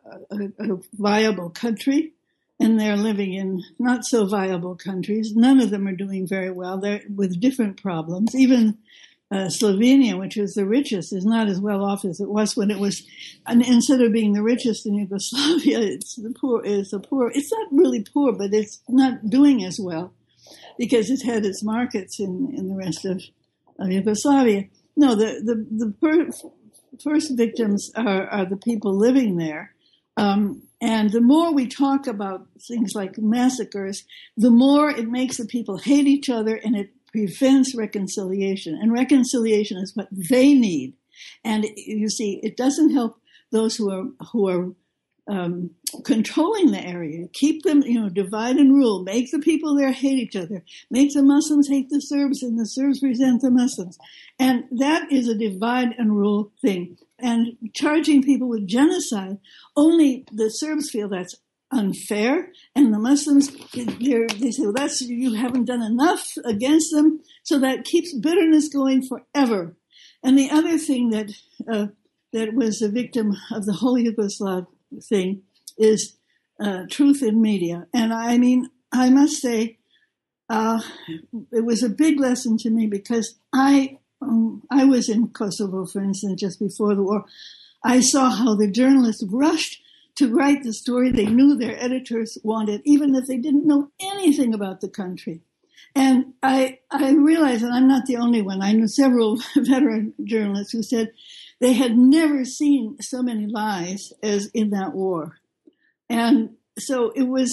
viable country. And they're living in not so viable countries. None of them are doing very well. They're with different problems. Even Slovenia, which is the richest, is not as well off as it was when it was. And instead of being the richest in Yugoslavia, it's the poor. It's not really poor, but it's not doing as well because it had its markets in the rest of Yugoslavia. No, the first victims are the people living there. And the more we talk about things like massacres, the more it makes the people hate each other and it prevents reconciliation. And reconciliation is what they need. And you see, it doesn't help those who are controlling the area. Keep them, divide and rule. Make the people there hate each other. Make the Muslims hate the Serbs and the Serbs resent the Muslims. And that is a divide and rule thing. And charging people with genocide, only the Serbs feel that's unfair, and the Muslims, they say, well, you haven't done enough against them, so that keeps bitterness going forever. And the other thing that was a victim of the whole Yugoslav thing is truth in media. And I mean, I must say, it was a big lesson to me because I was in Kosovo, for instance, just before the war. I saw how the journalists rushed to write the story they knew their editors wanted, even if they didn't know anything about the country. And I realized, and I'm not the only one, I knew several veteran journalists who said they had never seen so many lies as in that war. And so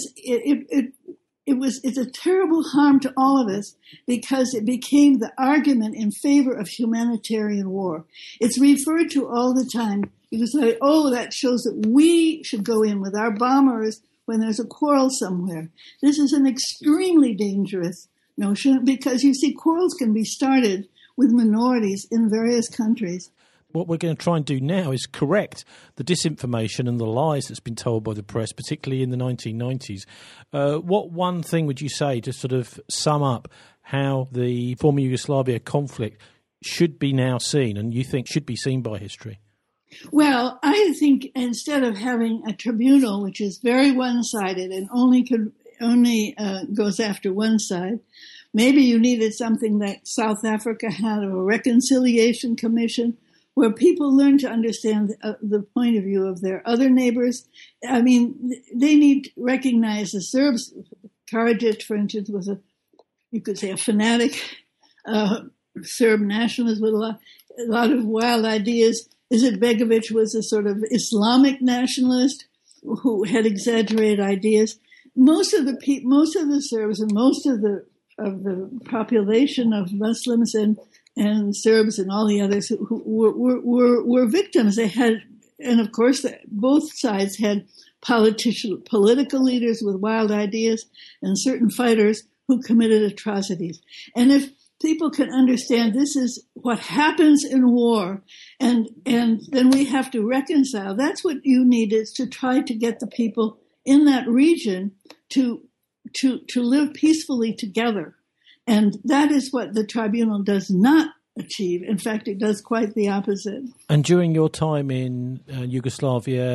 it's a terrible harm to all of us because it became the argument in favor of humanitarian war. It's referred to all the time. You can say, oh, that shows that we should go in with our bombers when there's a quarrel somewhere. This is an extremely dangerous notion because, you see, quarrels can be started with minorities in various countries. What we're going to try and do now is correct the disinformation and the lies that's been told by the press, particularly in the 1990s. What one thing would you say to sort of sum up how the former Yugoslavia conflict should be now seen and you think should be seen by history? Well, I think instead of having a tribunal, which is very one-sided and only goes after one side, maybe you needed something that South Africa had, a reconciliation commission, where people learn to understand the point of view of their other neighbors. I mean, they need to recognize the Serbs. Karadzic, for instance, was you could say, a fanatic Serb nationalist with a lot of wild ideas. Izetbegovic was a sort of Islamic nationalist who had exaggerated ideas. Most of the Serbs and most of the population of Muslims and Serbs and all the others who were victims. They had, and of course, both sides had political leaders with wild ideas and certain fighters who committed atrocities. And if people can understand this is what happens in war, and then we have to reconcile. That's what you need, is to try to get the people in that region to live peacefully together. And that is what the tribunal does not achieve. In fact, it does quite the opposite. And during your time in Yugoslavia,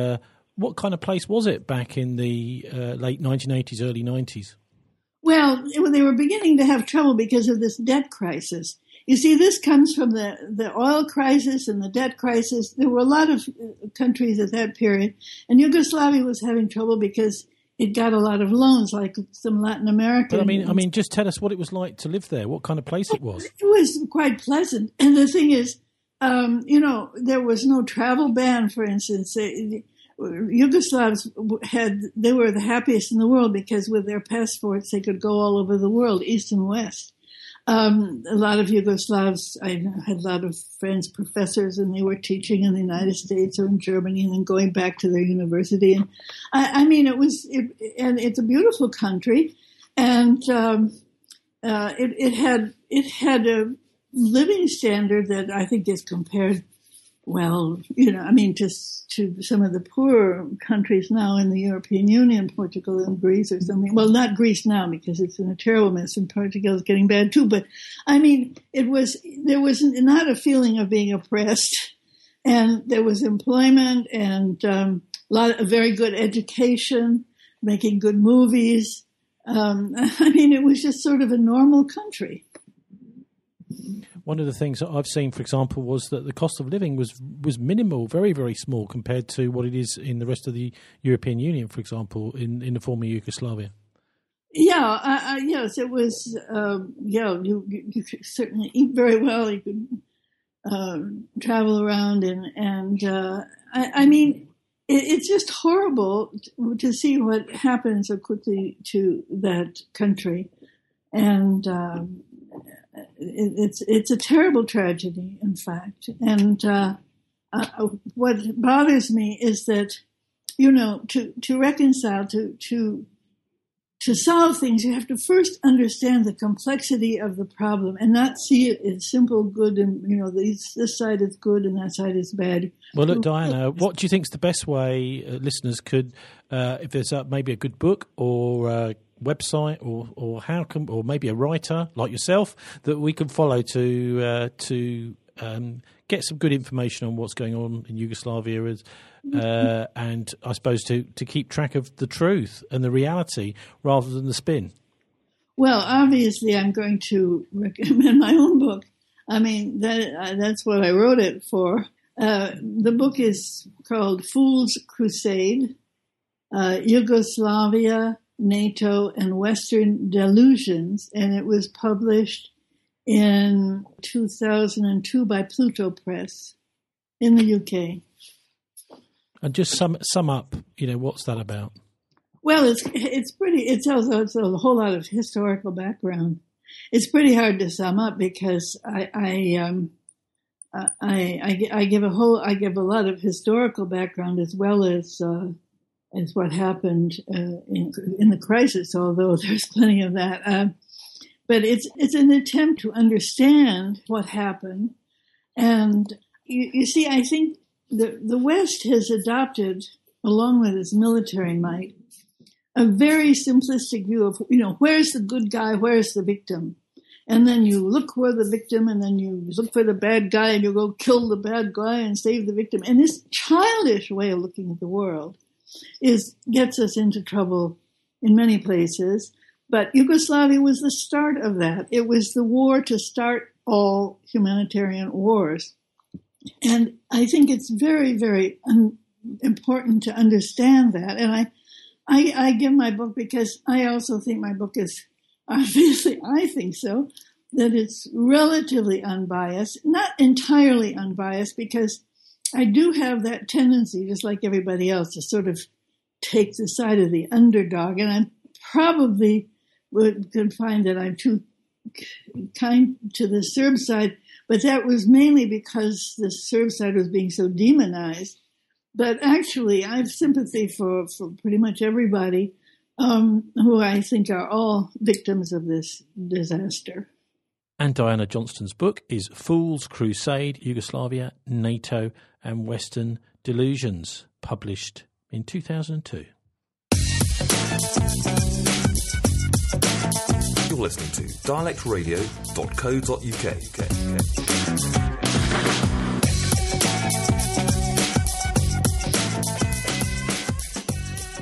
what kind of place was it back in the late 1980s, early 90s? Well, they were beginning to have trouble because of this debt crisis. You see, this comes from the oil crisis and the debt crisis. There were a lot of countries at that period, and Yugoslavia was having trouble because it got a lot of loans, like some Latin American. But I mean, just tell us what it was like to live there. What kind of place it was? It was quite pleasant, and the thing is, there was no travel ban. For instance, Yugoslavs they were the happiest in the world because with their passports they could go all over the world, east and west. A lot of Yugoslavs, I had a lot of friends, professors, and they were teaching in the United States or in Germany and then going back to their university. And and it's a beautiful country, and it had a living standard that I think is compared, to some of the poorer countries now in the European Union, Portugal and Greece or something. Well, not Greece now because it's in a terrible mess, and Portugal is getting bad too. But there was not a feeling of being oppressed, and there was employment and a lot of very good education, making good movies. It was just sort of a normal country. One of the things that I've seen, for example, was that the cost of living was minimal, very, very small compared to what it is in the rest of the European Union, for example, in the former Yugoslavia. Yeah, yes, it was, you could certainly eat very well. You could travel around it's just horrible to see what happened so quickly to that country. And it's a terrible tragedy, in fact. And what bothers me is that, to reconcile, to solve things, you have to first understand the complexity of the problem and not see it as simple good and, this side is good and that side is bad. Well, look, Diana, what do you think is the best way listeners could, if there's maybe a good book or website or maybe a writer like yourself that we can follow to get some good information on what's going on in Yugoslavia and I suppose to keep track of the truth and the reality rather than the spin? Well, obviously I'm going to recommend my own book. That's what I wrote it for. The book is called Fool's Crusade, Yugoslavia, NATO, and Western Delusions, and it was published in 2002 by Pluto Press in the UK. And just sum up, what's that about? Well, it's pretty. It tells us a whole lot of historical background. It's pretty hard to sum up because I give a lot of historical background as well as what happened in the crisis, although there's plenty of that. But it's an attempt to understand what happened. And you see, I think the West has adopted, along with its military might, a very simplistic view of, where's the good guy, where's the victim? And then you look for the victim, and then you look for the bad guy, and you go kill the bad guy and save the victim. And this childish way of looking at the world gets us into trouble in many places. But Yugoslavia was the start of that. It was the war to start all humanitarian wars. And I think it's very, very important to understand that. And I give my book because I also think my book is, obviously I think so, that it's relatively unbiased, not entirely unbiased, because I do have that tendency, just like everybody else, to sort of take the side of the underdog. And I probably could find that I'm too kind to the Serb side, but that was mainly because the Serb side was being so demonized. But actually, I have sympathy for pretty much everybody who I think are all victims of this disaster. And Diana Johnston's book is Fool's Crusade, Yugoslavia, NATO and Western Delusions, published in 2002. You're listening to dialectradio.co.uk.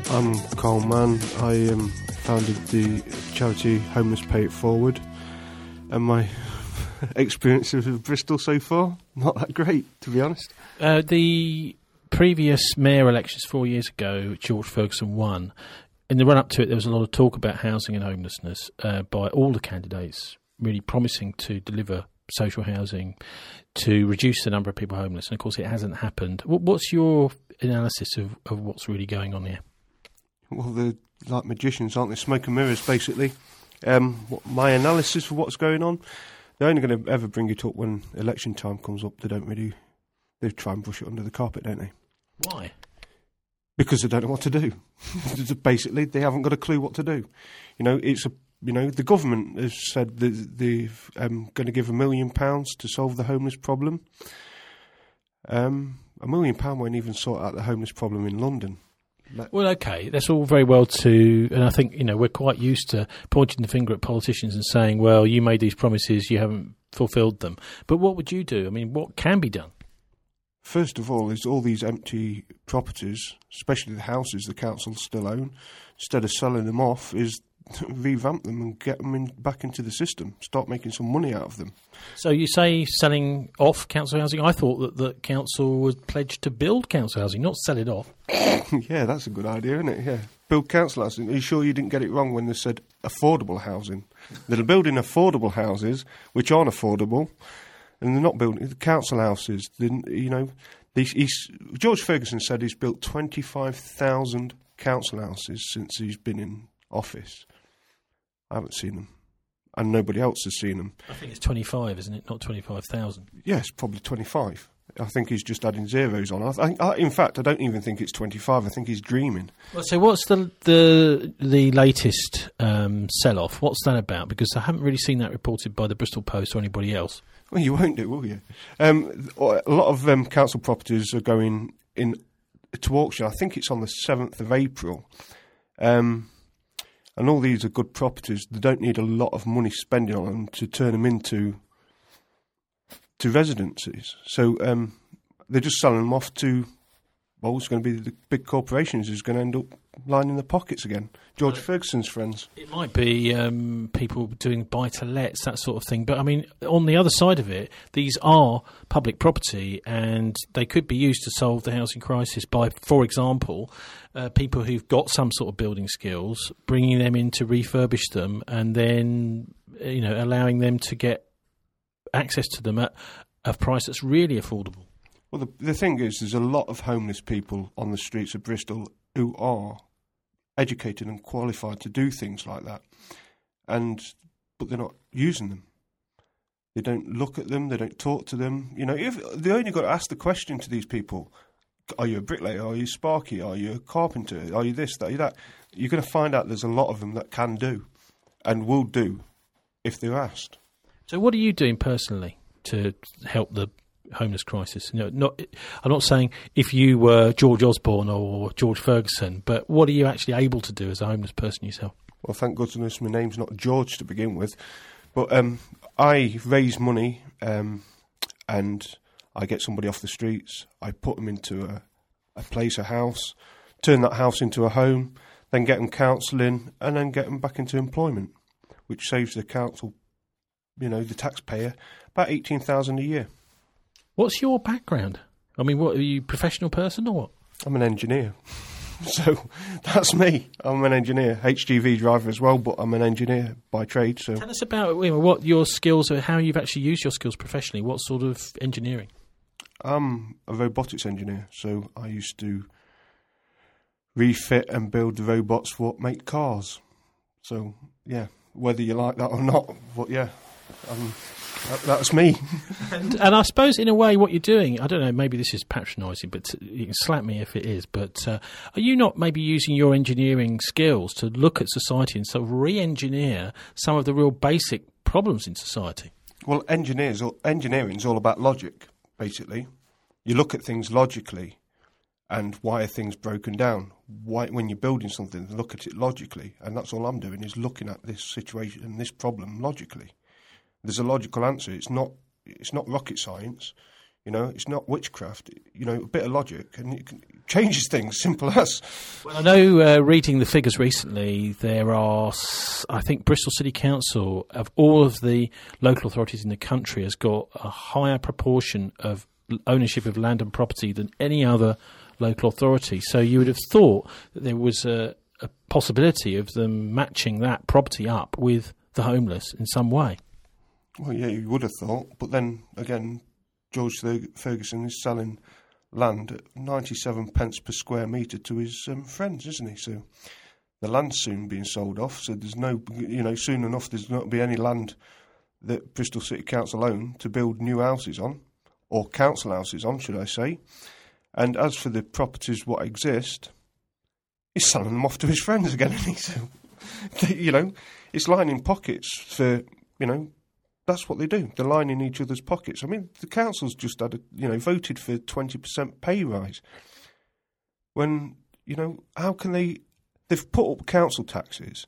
I'm Carl Mann. I founded the charity Homeless Pay It Forward, and my experiences of Bristol so far, not that great, to be honest. The previous mayor elections 4 years ago, George Ferguson won. In the run-up to it, there was a lot of talk about housing and homelessness by all the candidates, really promising to deliver social housing to reduce the number of people homeless. And, of course, it hasn't happened. What's your analysis of what's really going on here? Well, they're like magicians, aren't they? Smoke and mirrors, basically. My analysis of what's going on, they're only going to ever bring it up when election time comes up. They try and brush it under the carpet, don't they? Why? Because they don't know what to do. Basically, they haven't got a clue what to do. The government has said that they're going to give £1 million to solve the homeless problem. £1 million won't even sort out the homeless problem in London. Well, okay, that's all very well and I think, we're quite used to pointing the finger at politicians and saying, well, you made these promises, you haven't fulfilled them. But what would you do? I mean, what can be done? First of all, is all these empty properties, especially the houses the council still own, instead of selling them off, is revamp them and get them back into the system, start making some money out of them. So you say selling off council housing? I thought that the council was pledged to build council housing, not sell it off. Yeah, that's a good idea, isn't it? Yeah. Build council housing. Are you sure you didn't get it wrong when they said affordable housing? They're building affordable houses, which aren't affordable, and they're not building the council houses. George Ferguson said he's built 25,000 council houses since he's been in office. I haven't seen them, and nobody else has seen them. I think it's 25, isn't it? Not 25,000. Yes, probably 25. I think he's just adding zeros on. In fact, I don't even think it's 25. I think he's dreaming. Well, so what's the latest sell-off? What's that about? Because I haven't really seen that reported by the Bristol Post or anybody else. Well, you won't do, will you? A lot of council properties are going to auction. I think it's on the 7th of April. And all these are good properties. They don't need a lot of money spending on them to turn them into residences. So they're just selling them off to, well, it's going to be the big corporations who's going to end up lining the pockets again. George Ferguson's friends. It might be people doing buy-to-lets, that sort of thing. But, I mean, on the other side of it, these are public property and they could be used to solve the housing crisis by, for example, people who've got some sort of building skills, bringing them in to refurbish them and then, allowing them to get access to them at a price that's really affordable. Well, the thing is, there's a lot of homeless people on the streets of Bristol who are educated and qualified to do things like that, but they're not using them. They don't look at them. They don't talk to them. If they only got to ask the question to these people: are you a bricklayer? Are you Sparky? Are you a carpenter? Are you this? Are you that? You're going to find out there's a lot of them that can do, and will do, if they're asked. So, what are you doing personally to help the homeless crisis? I'm not saying if you were George Osborne or George Ferguson, but what are you actually able to do as a homeless person yourself? Well, thank goodness my name's not George to begin with, but I raise money and I get somebody off the streets. I put them into a place, a house, turn that house into a home, then get them counselling, and then get them back into employment, which saves the council, the taxpayer, about $18,000 a year. What's your background? I mean, what are you, a professional person or what? I'm an engineer. So that's me. I'm an engineer, HGV driver as well, but I'm an engineer by trade. So tell us about what your skills are, how you've actually used your skills professionally. What sort of engineering? I'm a robotics engineer, so I used to refit and build the robots what make cars. So yeah, whether you like that or not, but yeah, that's me. and I suppose in a way what you're doing, I don't know, maybe this is patronising, but you can slap me if it is, but are you not maybe using your engineering skills to look at society and sort of re-engineer some of the real basic problems in society? Well, engineering's all about logic, basically. You look at things logically, and why are things broken down? Why, when you're building something, look at it logically, and that's all I'm doing, is looking at this situation and this problem logically. There's a logical answer. It's not rocket science. You know, it's not witchcraft. You know, a bit of logic, and it changes things, simple as. Well, I know, reading the figures recently, there are, I think Bristol City Council, of all of the local authorities in the country, has got a higher proportion of ownership of land and property than any other local authority. So you would have thought that there was a possibility of them matching that property up with the homeless in some way. Well, yeah, you would have thought, but then again, George Ferguson is selling land at 97 pence per square metre to his friends, isn't he? So the land's soon being sold off, so there's no, you know, soon enough there's not be any land that Bristol City Council own to build new houses on, or council houses on, should I say. And as for the properties what exist, he's selling them off to his friends again, isn't he? So, you know, it's lining pockets for, you know, that's what they do. They're lining each other's pockets. I mean, the council's just had, voted for 20% pay rise. When, you know, how can they've put up council taxes,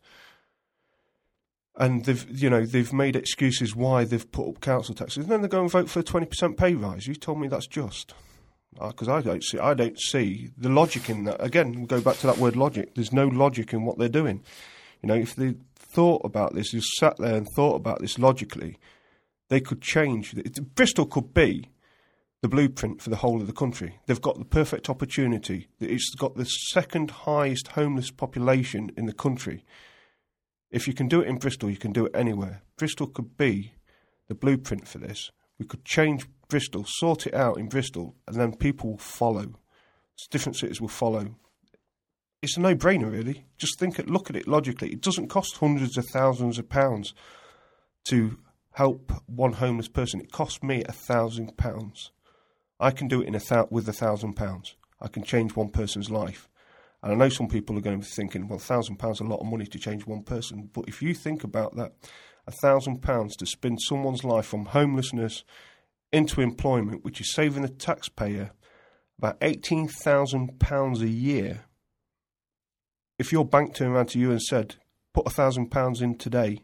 and they've made excuses why they've put up council taxes, and then they go and vote for a 20% pay rise. You told me that's just. Because I don't see the logic in that. Again, we go back to that word logic. There's no logic in what they're doing. You know, if they thought about this, just sat there and thought about this logically, they could change. Bristol could be the blueprint for the whole of the country. They've got the perfect opportunity. It's got the second highest homeless population in the country. If you can do it in Bristol, you can do it anywhere. Bristol could be the blueprint for this. We could change Bristol, sort it out in Bristol, and then people will follow. Different cities will follow. It's a no-brainer, really. Just look at it logically. It doesn't cost hundreds of thousands of pounds to help one homeless person. It costs me £1,000. I can do it with £1,000. I can change one person's life. And I know some people are going to be thinking, well, £1,000 is a lot of money to change one person. But if you think about that, £1,000 to spin someone's life from homelessness into employment, which is saving the taxpayer about £18,000 a year. If your bank turned around to you and said, put £1,000 in today,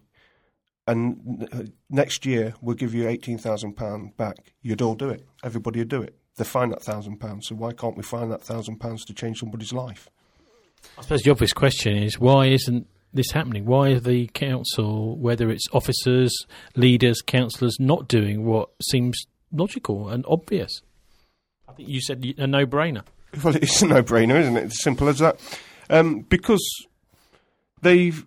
and next year we'll give you £18,000 back, you'd all do it. Everybody would do it. They find that £1,000, so why can't we find that £1,000 to change somebody's life? I suppose the obvious question is, why isn't this happening? Why are the council, whether it's officers, leaders, councillors, not doing what seems logical and obvious? I think you said a no-brainer. Well, it's a no-brainer, isn't it? It's simple as that. Because they've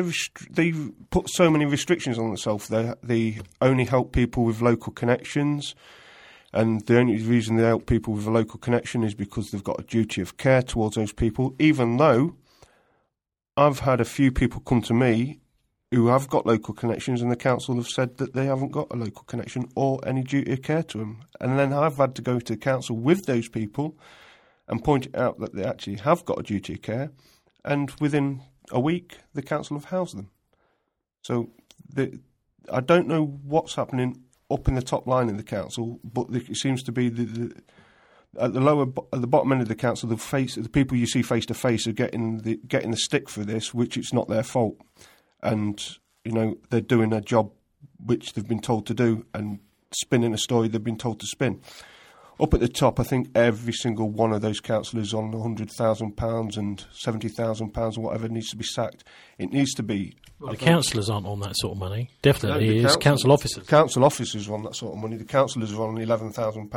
put so many restrictions on themselves. They only help people with local connections, and the only reason they help people with a local connection is because they've got a duty of care towards those people, even though I've had a few people come to me who have got local connections, and the council have said that they haven't got a local connection or any duty of care to them. And then I've had to go to the council with those people and point it out that they actually have got a duty of care, and within a week the council have housed them. So I don't know what's happening up in the top line in the council, but it seems to be at the bottom end of the council, the people you see face to face are getting the stick for this, which it's not their fault, and you know they're doing their job which they've been told to do and spinning a story they've been told to spin. Up at the top, I think every single one of those councillors on £100,000 and £70,000 or whatever needs to be sacked. It needs to be. Well, the councillors aren't on that sort of money. Definitely, it's council officers. Council officers are on that sort of money. The councillors are on £11,000,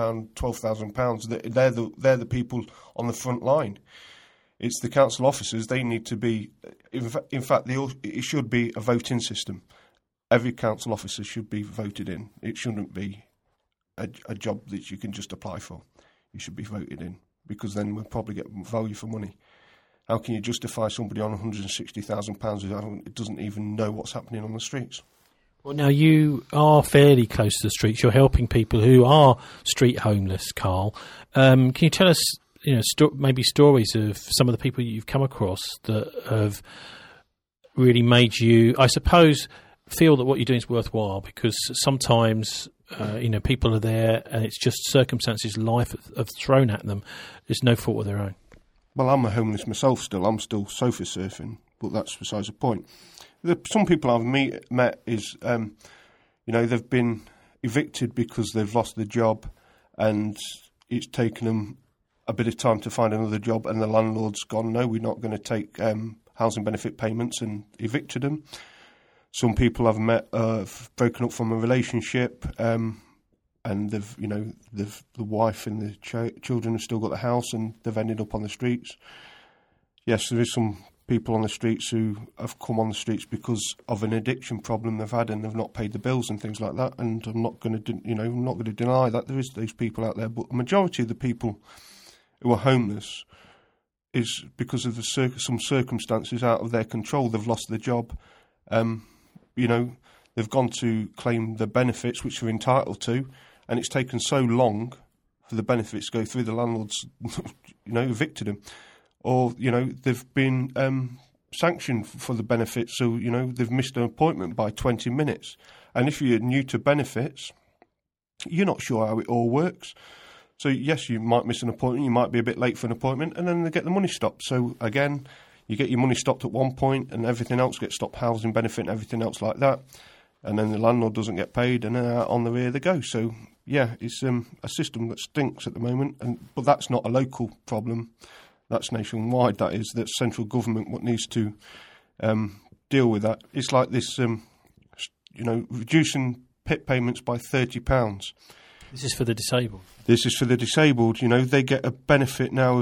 £12,000. They're the people on the front line. It's the council officers. They need to be. In fact, it should be a voting system. Every council officer should be voted in. It shouldn't be a job that you can just apply for. You should be voted in, because then we'll probably get value for money. How can you justify somebody on £160,000 who doesn't even know what's happening on the streets? Well, now you are fairly close to the streets. You're helping people who are street homeless, Carl. Can you tell us, maybe stories of some of the people you've come across that have really made you, I suppose, feel that what you're doing is worthwhile? Because sometimes people are there and it's just circumstances life have thrown at them. There's no fault of their own. Well, I'm a homeless myself still. I'm still sofa surfing, but that's besides the point. Some people I've met is, they've been evicted because they've lost their job, and it's taken them a bit of time to find another job, and the landlord's gone, no, we're not going to take housing benefit payments, and evicted them. Some people have broken up from a relationship, and the wife and the children have still got the house, and they've ended up on the streets. Yes, there is some people on the streets who have come on the streets because of an addiction problem they've had, and they've not paid the bills and things like that. And I'm not going to deny that there is those people out there, but the majority of the people who are homeless is because of some circumstances out of their control. They've lost their job. They've gone to claim the benefits which they're entitled to, and it's taken so long for the benefits to go through. The landlords, evicted them, or they've been sanctioned for the benefits. So they've missed an appointment by 20 minutes. And if you're new to benefits, you're not sure how it all works. So yes, you might miss an appointment. You might be a bit late for an appointment, and then they get the money stopped. So again, you get your money stopped at one point, and everything else gets stopped, housing benefit and everything else like that. And then the landlord doesn't get paid, and then on the rear they go. So yeah, it's a system that stinks at the moment. But that's not a local problem. That's nationwide. That is, that central government what needs to deal with that. It's like this, reducing PIP payments by £30. This is for the disabled. This is for the disabled. They get a benefit now of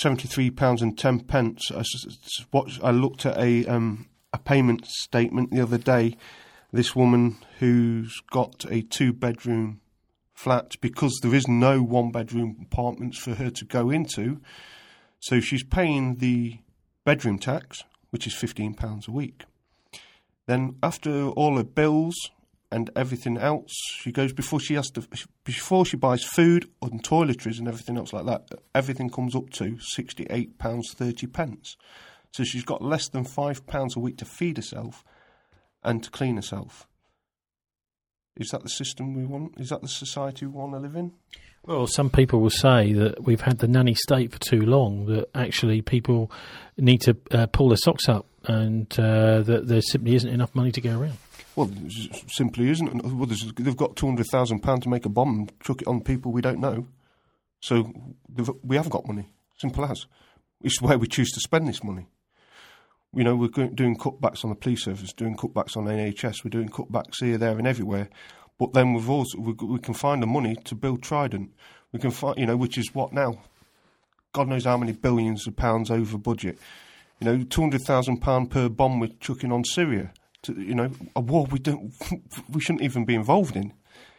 £73.10. I looked at a payment statement the other day. This woman who's got a 2-bedroom flat, because there is no 1-bedroom apartments for her to go into, so she's paying the bedroom tax, which is £15 a week. Then after all her bills and everything else, she goes, before she buys food and toiletries and everything else like that, everything comes up to £68.30. So she's got less than £5 a week to feed herself and to clean herself. Is that the system we want? Is that the society we want to live in? Well, some people will say that we've had the nanny state for too long, that actually people need to pull their socks up, and that there simply isn't enough money to go around. Well, there simply isn't. Well, they've got £200,000 to make a bomb and chuck it on people we don't know. So we have got money. Simple as. It's where we choose to spend this money. We're doing cutbacks on the police service, doing cutbacks on NHS, we're doing cutbacks here, there, and everywhere. But then we can find the money to build Trident. We can find, which is what now? God knows how many billions of pounds over budget. £200,000 per bomb we're chucking on Syria. A war we shouldn't even be involved in.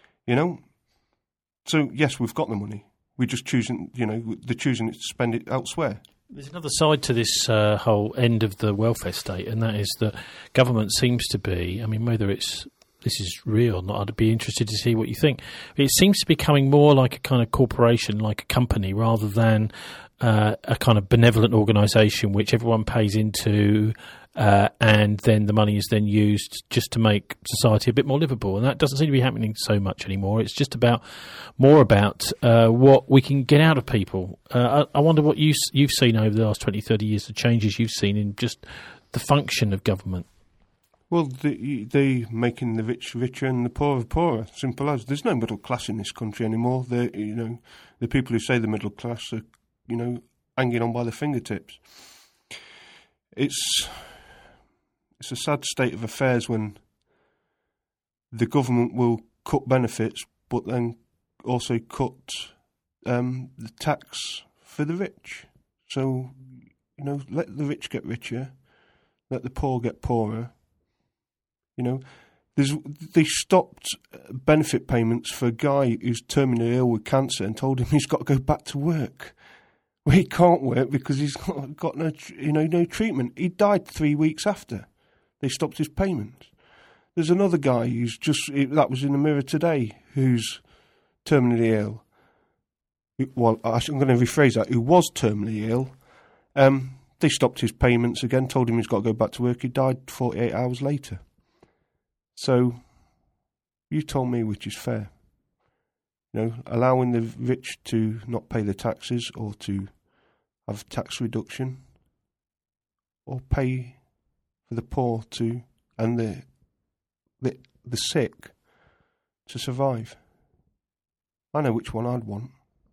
So yes, we've got the money. We're just choosing, they're choosing to spend it elsewhere. There's another side to this whole end of the welfare state, and that is that government seems to be, whether this is real or not, I'd be interested to see what you think. It seems to be becoming more like a kind of corporation, like a company, rather than a kind of benevolent organisation which everyone pays into, and then the money is then used just to make society a bit more livable. And that doesn't seem to be happening so much anymore. It's just more about what we can get out of people. I wonder what you've seen over the last 20, 30 years, the changes you've seen in just the function of government. Well, they making the rich richer and the poor poorer. Simple as. There's no middle class in this country anymore. The people who say the middle class are, hanging on by their fingertips. It's a sad state of affairs when the government will cut benefits, but then also cut the tax for the rich. So, let the rich get richer, let the poor get poorer. They stopped benefit payments for a guy who's terminally ill with cancer and told him he's got to go back to work. Well, he can't work because he's got no treatment. He died 3 weeks after they stopped his payments. There's another guy that was in the Mirror today, who's terminally ill. Well, I'm going to rephrase that. Who was terminally ill. They stopped his payments again, told him he's got to go back to work. He died 48 hours later. So, you told me which is fair. Allowing the rich to not pay the taxes or to have tax reduction, or pay for the poor and the sick to survive. I know which one I'd want.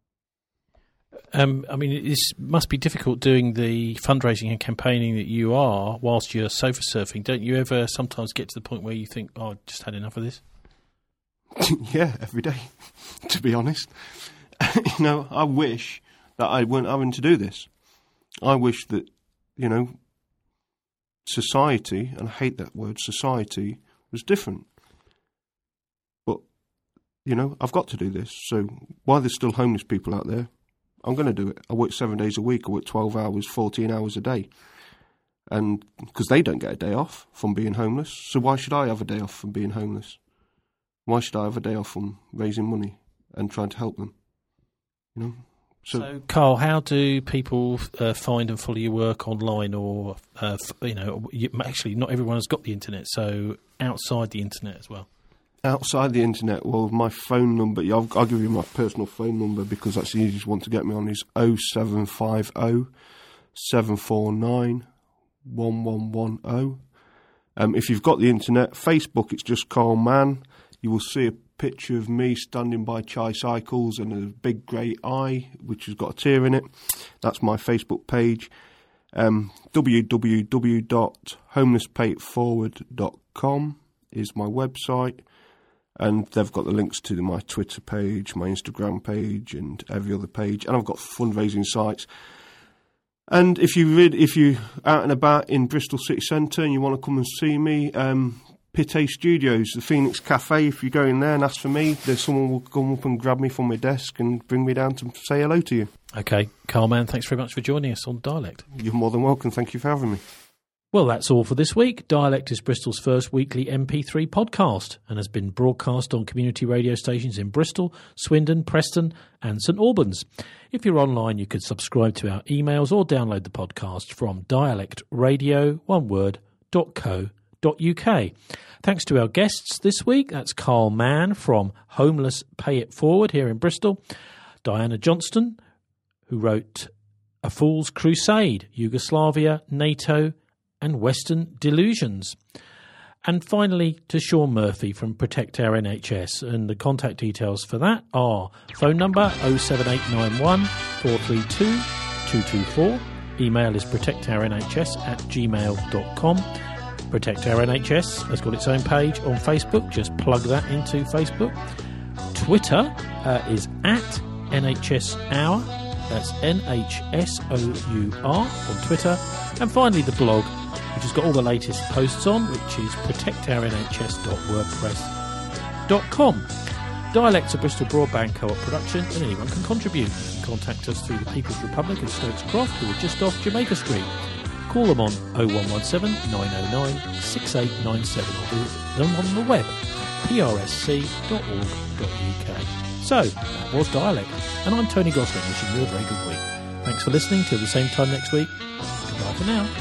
I mean, it must be difficult doing the fundraising and campaigning that you are whilst you're sofa surfing. Don't you ever sometimes get to the point where you think, oh, I've just had enough of this? Yeah, every day, to be honest. You know, I wish that I weren't having to do this. I wish that, you know, society, and I hate that word, society, was different. But, you know, I've got to do this. So while there's still homeless people out there, I'm going to do it. I work 7 days a week. I work 12 hours, 14 hours a day. And because they don't get a day off from being homeless. So why should I have a day off from being homeless? Why should I have a day off from raising money and trying to help them? You know? So Carl, how do people find and follow your work online? Or, you know, actually not everyone has got the internet, so outside the internet as well. Outside the internet, well, my phone number, I'll give you my personal phone number because that's the easiest one to get me on, is 0750 749 1110. If you've got the internet, Facebook, it's just Carl Mann. You will see a picture of me standing by Chai Cycles and a big grey eye, which has got a tear in it. That's my Facebook page. www.homelesspayitforward.com is my website. And they've got the links to my Twitter page, my Instagram page, and every other page. And I've got fundraising sites. And if you're out and about in Bristol City Centre and you want to come and see me, Pit A Studios, the Phoenix Cafe, if you go in there and ask for me, there's someone will come up and grab me from my desk and bring me down to say hello to you. OK, Carl Mann, thanks very much for joining us on Dialect. You're more than welcome. Thank you for having me. Well, that's all for this week. Dialect is Bristol's first weekly MP3 podcast and has been broadcast on community radio stations in Bristol, Swindon, Preston and St Albans. If you're online, you could subscribe to our emails or download the podcast from dialectradio.co.uk. Thanks to our guests this week. That's Carl Mann from Homeless Pay It Forward here in Bristol, Diana Johnston, who wrote A Fool's Crusade, Yugoslavia, NATO and Western Delusions. And finally to Sean Murphy from Protect Our NHS, and the contact details for that are phone number 07891 432 224, email is protectournhs@gmail.com. Protect Our NHS has got its own page on Facebook, just plug that into Facebook. Twitter is at NHS Hour, that's NHSOUR on Twitter. And finally the blog, which has got all the latest posts on, which is protectournhs.wordpress.com. Dialect's a Bristol Broadband Co-op production, and anyone can contribute. You can contact us through the People's Republic in Stokes Croft, who are just off Jamaica Street. Call them on 0117 909 6897 or visit them on the web, prsc.org.uk. So, that was Dialect, and I'm Tony Gosling, wishing you a very good week. Thanks for listening. Till the same time next week. Goodbye for now.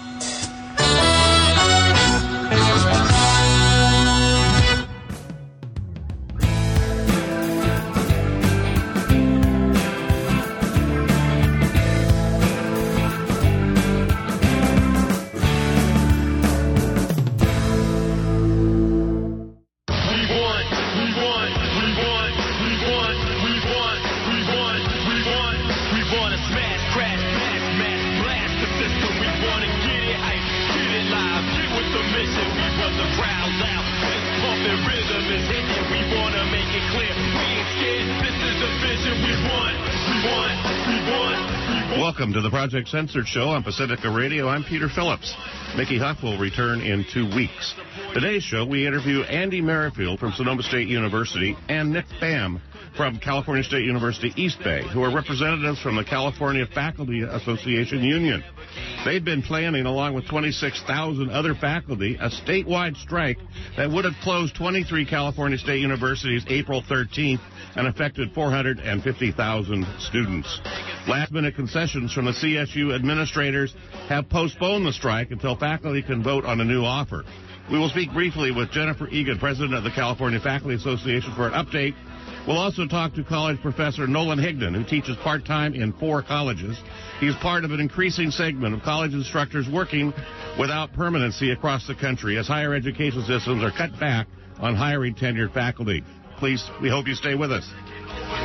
Welcome to the Project Censored Show on Pacifica Radio. I'm Peter Phillips. Mickey Huff will return in 2 weeks. Today's show, we interview Andy Merrifield from Sonoma State University and Nick Pham from California State University East Bay, who are representatives from the California Faculty Association Union. They'd been planning, along with 26,000 other faculty, a statewide strike that would have closed 23 California State Universities April 13th and affected 450,000 students. Last-minute concessions from the CSU administrators have postponed the strike until faculty can vote on a new offer. We will speak briefly with Jennifer Egan, president of the California Faculty Association, for an update. We'll also talk to college professor Nolan Higdon, who teaches part-time in 4 colleges. He's part of an increasing segment of college instructors working without permanency across the country as higher education systems are cut back on hiring tenured faculty. Please, we hope you stay with us.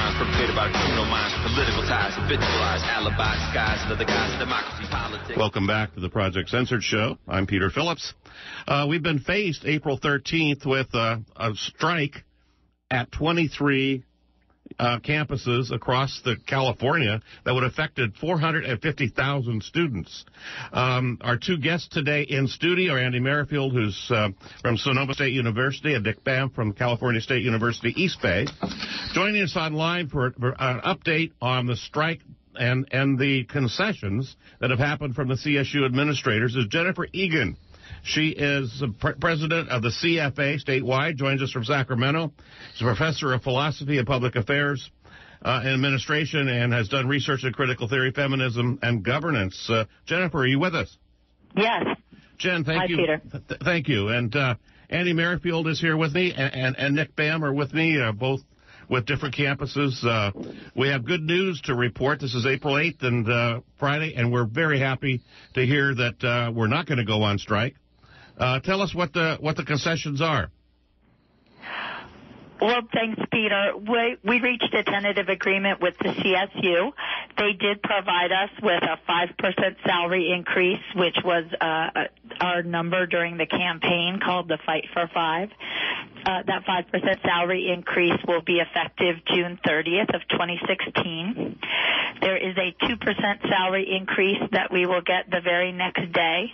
crimes perpetrated by criminal minds, political ties, habitualized alibis, disguised under the guise of democracy, politics. Welcome back to the Project Censored Show. I'm Peter Phillips. We've been faced April 13th with a strike at 23 campuses across California that would have affected 450,000 students. Our two guests today in studio are Andy Merrifield, who's from Sonoma State University, and Nick Bam from California State University East Bay. Joining us online for an update on the strike and the concessions that have happened from the CSU administrators is Jennifer Egan. She is president of the CFA statewide, joins us from Sacramento. She's a professor of philosophy and public affairs and administration and has done research in critical theory, feminism, and governance. Jennifer, are you with us? Yes. Jen, thank Hi, you. Peter. Thank you. And Andy Merrifield is here with me, and Nick Bam are with me, both with different campuses. We have good news to report. This is April 8th and Friday, and we're very happy to hear that we're not going to go on strike. Tell us what the concessions are. Well, thanks, Peter. We reached a tentative agreement with the CSU. They did provide us with a 5% salary increase, which was our number during the campaign called the Fight for Five. That 5% salary increase will be effective June 30th of 2016. There is a 2% salary increase that we will get the very next day.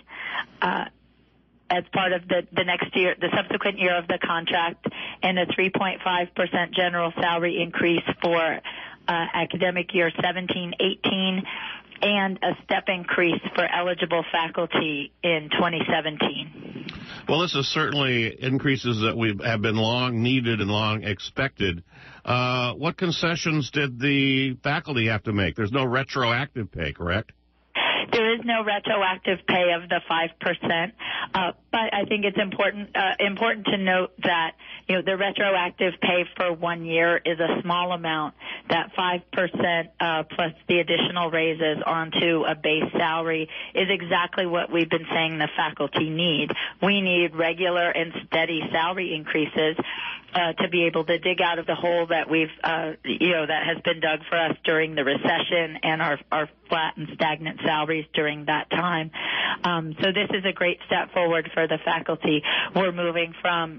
As part of the next year, the subsequent year of the contract, and a 3.5% general salary increase for academic year 17-18, and a step increase for eligible faculty in 2017. Well, this is certainly increases that have been long needed and long expected. What concessions did the faculty have to make? There's no retroactive pay, correct? There is no retroactive pay of the 5%, but I think it's important to note that the retroactive pay for 1 year is a small amount. That 5% plus the additional raises onto a base salary is exactly what we've been saying the faculty need. We need regular and steady salary increases to be able to dig out of the hole that we've, that has been dug for us during the recession and our flat and stagnant salaries during that time. So this is a great step forward for the faculty. We're moving from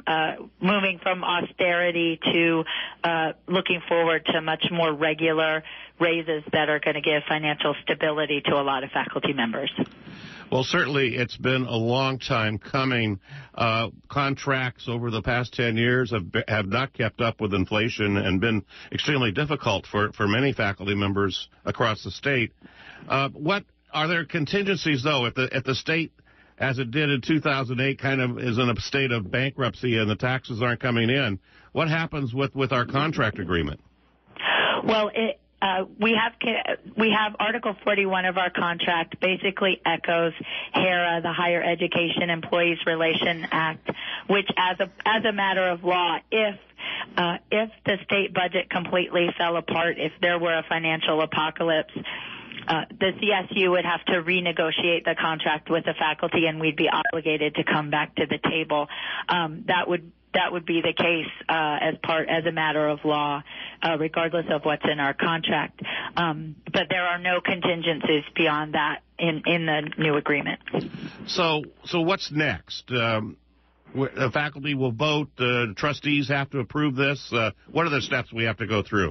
austerity to looking forward to much more regular raises that are going to give financial stability to a lot of faculty members. Well, certainly it's been a long time coming. Contracts over the past 10 years have not kept up with inflation and been extremely difficult for many faculty members across the state. What are there contingencies, though, if the state, as it did in 2008, kind of is in a state of bankruptcy and the taxes aren't coming in? What happens with our contract agreement? Well, we have Article 41 of our contract basically echoes HERA, the Higher Education Employees Relation Act, which as a matter of law, if the state budget completely fell apart, if there were a financial apocalypse, the CSU would have to renegotiate the contract with the faculty, and we'd be obligated to come back to the table. That would be the case as a matter of law, regardless of what's in our contract. But there are no contingencies beyond that in the new agreement. So what's next? The faculty will vote. The trustees have to approve this. What are the steps we have to go through?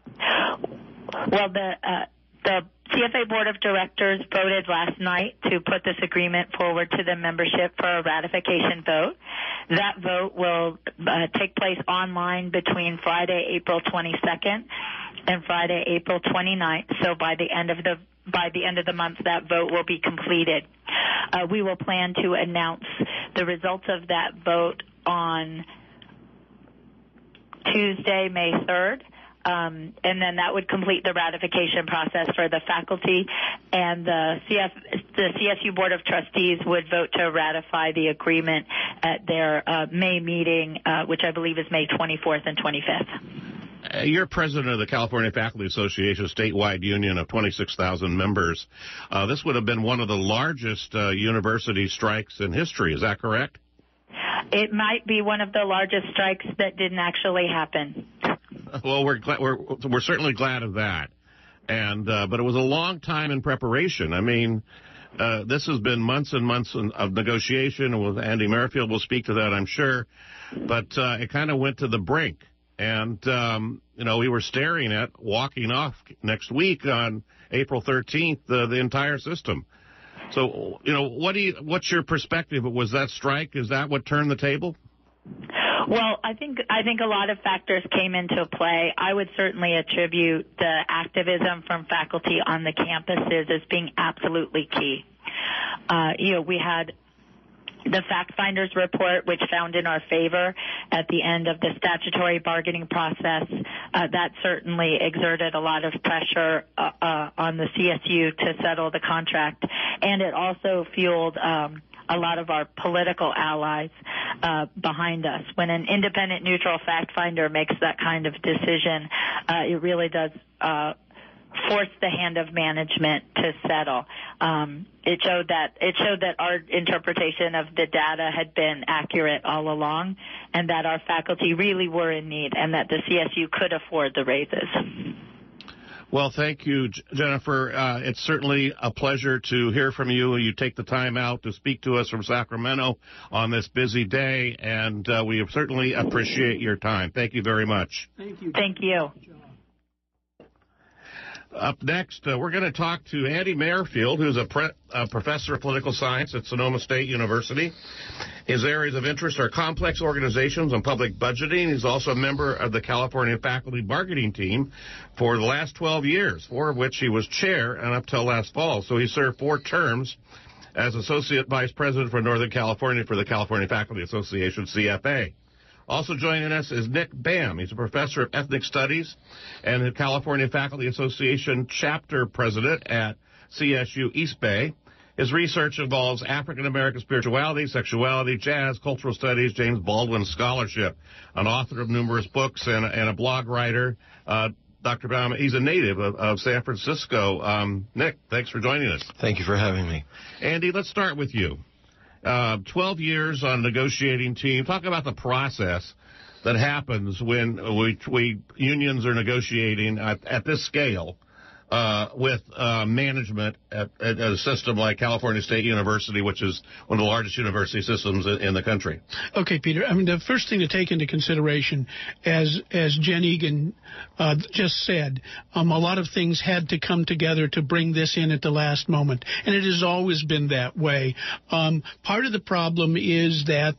Well, the CFA Board of Directors voted last night to put this agreement forward to the membership for a ratification vote. That vote will take place online between Friday, April 22nd and Friday, April 29th. So by the end of the month, that vote will be completed. We will plan to announce the results of that vote on Tuesday, May 3rd. And then that would complete the ratification process for the faculty, and the CSU Board of Trustees would vote to ratify the agreement at their May meeting, which I believe is May 24th and 25th. You're president of the California Faculty Association, a statewide union of 26,000 members. This would have been one of the largest university strikes in history. Is that correct? It might be one of the largest strikes that didn't actually happen. Well, we're certainly glad of that. And but it was a long time in preparation. I mean, this has been months and months of negotiation. And with Andy Merrifield, we'll speak to that, I'm sure. But it kind of went to the brink. And, we were staring at walking off next week on April 13th, the entire system. So, what's your perspective? Was that strike? Is that what turned the table? Well, I think a lot of factors came into play. I would certainly attribute the activism from faculty on the campuses as being absolutely key. We had the fact finders report, which found in our favor at the end of the statutory bargaining process. That certainly exerted a lot of pressure on the CSU to settle the contract, and it also fueled a lot of our political allies behind us. When an independent, neutral fact finder makes that kind of decision, it really does force the hand of management to settle. It showed that our interpretation of the data had been accurate all along, and that our faculty really were in need, and that the CSU could afford the raises. Well, thank you, Jennifer. It's certainly a pleasure to hear from you. You take the time out to speak to us from Sacramento on this busy day, and we certainly appreciate your time. Thank you very much. Thank you. Thank you. Up next, we're going to talk to Andy Merrifield, who's a professor of political science at Sonoma State University. His areas of interest are complex organizations and public budgeting. He's also a member of the California Faculty Bargaining Team for the last 12 years, 4 of which he was chair and up till last fall. So he served 4 terms as Associate Vice President for Northern California for the California Faculty Association, CFA. Also joining us is Nick Bam. He's a professor of ethnic studies and the California Faculty Association chapter president at CSU East Bay. His research involves African-American spirituality, sexuality, jazz, cultural studies, James Baldwin scholarship, an author of numerous books and a blog writer. Dr. Bam, he's a native of San Francisco. Nick, thanks for joining us. Thank you for having me. Andy, let's start with you. 12 years on a negotiating team. Talk about the process that happens when we unions are negotiating at this scale with management at a system like California State University, which is one of the largest university systems in the country. Okay, Peter. I mean, the first thing to take into consideration, as Jen Egan just said, a lot of things had to come together to bring this in at the last moment, and it has always been that way. Part of the problem is that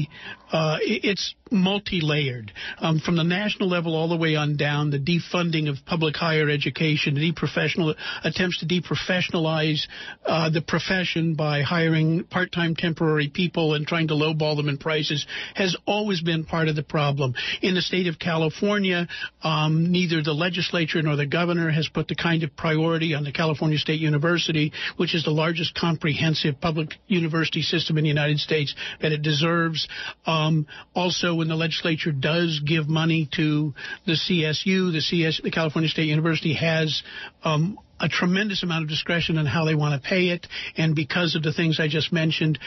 it's multi-layered. From the national level all the way on down, the defunding of public higher education, the attempts to deprofessionalize the profession by hiring part-time temporary people and trying to lowball them in prices has always been part of the problem. In the state of California, neither the legislature nor the governor has put the kind of priority on the California State University, which is the largest comprehensive public university system in the United States, that it deserves. Also, when the legislature does give money to the CSU, the California State University has a tremendous amount of discretion on how they want to pay it, and because of the things I just mentioned,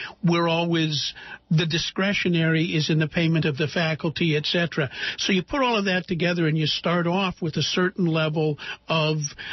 the discretionary is in the payment of the faculty, etc. So you put all of that together and you start off with a certain level of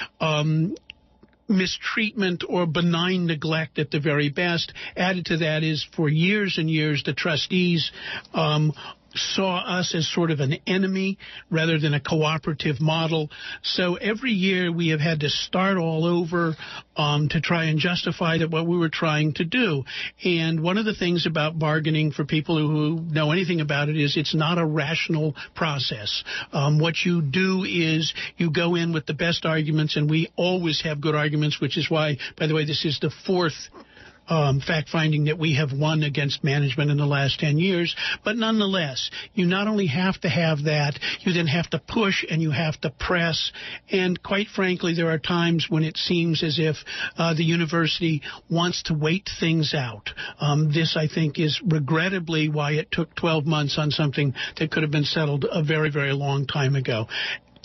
mistreatment or benign neglect at the very best. Added to that is, for years and years, the trustees saw us as sort of an enemy rather than a cooperative model. So every year we have had to start all over to try and justify what we were trying to do. And one of the things about bargaining, for people who know anything about it, is it's not a rational process. What you do is you go in with the best arguments, and we always have good arguments, which is why, by the way, this is the 4th fact-finding that we have won against management in the last 10 years. But nonetheless, you not only have to have that, you then have to push and you have to press. And quite frankly, there are times when it seems as if the university wants to wait things out. This, I think, is regrettably why it took 12 months on something that could have been settled a very, very long time ago.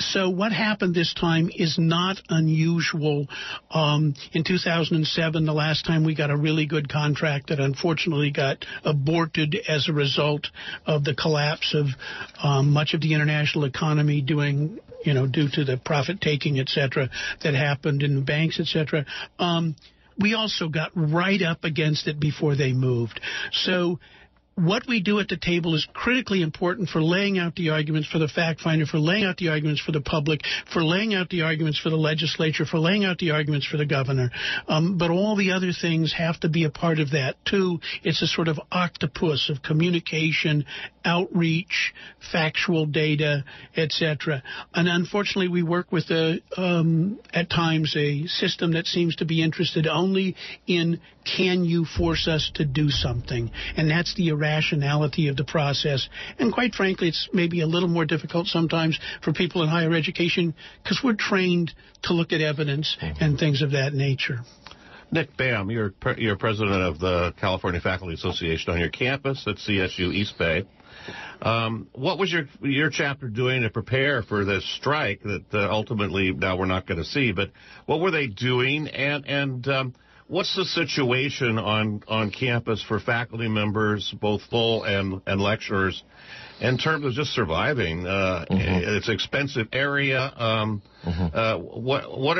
So what happened this time is not unusual. In 2007, the last time we got a really good contract that unfortunately got aborted as a result of the collapse of much of the international economy due to the profit-taking, et cetera, that happened in the banks, et cetera. We also got right up against it before they moved. So what we do at the table is critically important for laying out the arguments for the fact finder, for laying out the arguments for the public, for laying out the arguments for the legislature, for laying out the arguments for the governor. But all the other things have to be a part of that, too. It's a sort of octopus of communication, outreach, factual data, etc. And unfortunately, we work with, at times, a system that seems to be interested only in can you force us to do something? And that's the irrationality of the process. And quite frankly, it's maybe a little more difficult sometimes for people in higher education because we're trained to look at evidence and things of that nature. Nick Bam, you're president of the California Faculty Association on your campus at CSU East Bay. What was your chapter doing to prepare for this strike that ultimately now we're not going to see? But what were they doing? And what's the situation on campus for faculty members, both full and lecturers, in terms of just surviving? It's an expensive area. What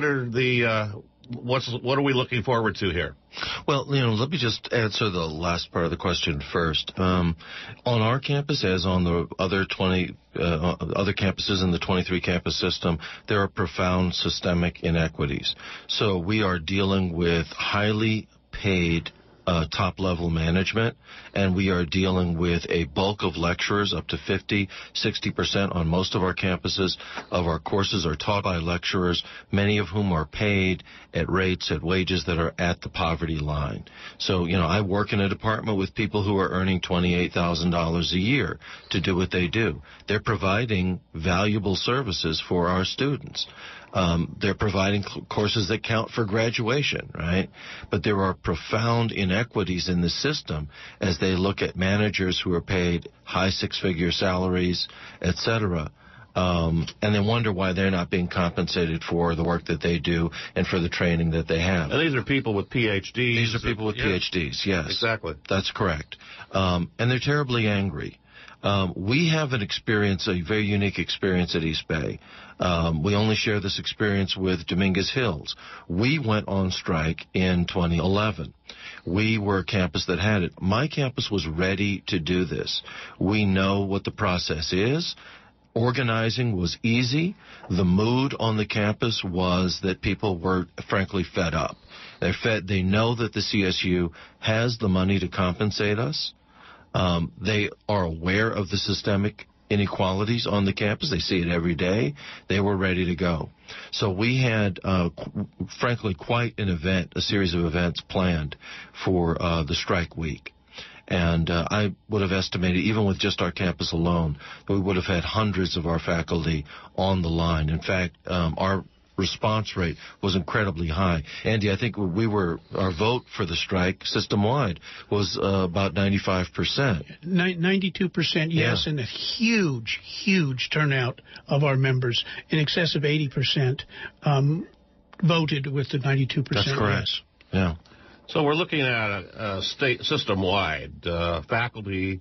are we looking forward to here? Well, let me just answer the last part of the question first. On our campus, as on the other 20 other campuses in the 23 campus system, there are profound systemic inequities. So we are dealing with highly paid top-level management, and we are dealing with a bulk of lecturers, up to 50, 60% on most of our campuses of our courses are taught by lecturers, many of whom are paid at rates, at wages that are at the poverty line. So, I work in a department with people who are earning $28,000 a year to do what they do. They're providing valuable services for our students. They're providing courses that count for graduation, right? But there are profound inequities in the system as they look at managers who are paid high six-figure salaries, et cetera. And they wonder why they're not being compensated for the work that they do and for the training that they have. And these are people with PhDs. These are people with PhDs, yes. Exactly. That's correct. And they're terribly angry. We have an experience, a very unique experience at East Bay. We only share this experience with Dominguez Hills. We went on strike in 2011. We were a campus that had it. My campus was ready to do this. We know what the process is. Organizing was easy. The mood on the campus was that people were, frankly, fed up. They know that the CSU has the money to compensate us. They are aware of the systemic inequalities on the campus. They see it every day. They were ready to go. So we had, frankly, quite an event, a series of events planned for the strike week. And I would have estimated, even with just our campus alone, that we would have had hundreds of our faculty on the line. In fact, our response rate was incredibly high. Andy, I think our vote for the strike system-wide was about 95%. 92%, yes, and a huge, huge turnout of our members, in excess of 80%, voted with the 92%. That's correct, yes. Yeah. So we're looking at a state system-wide faculty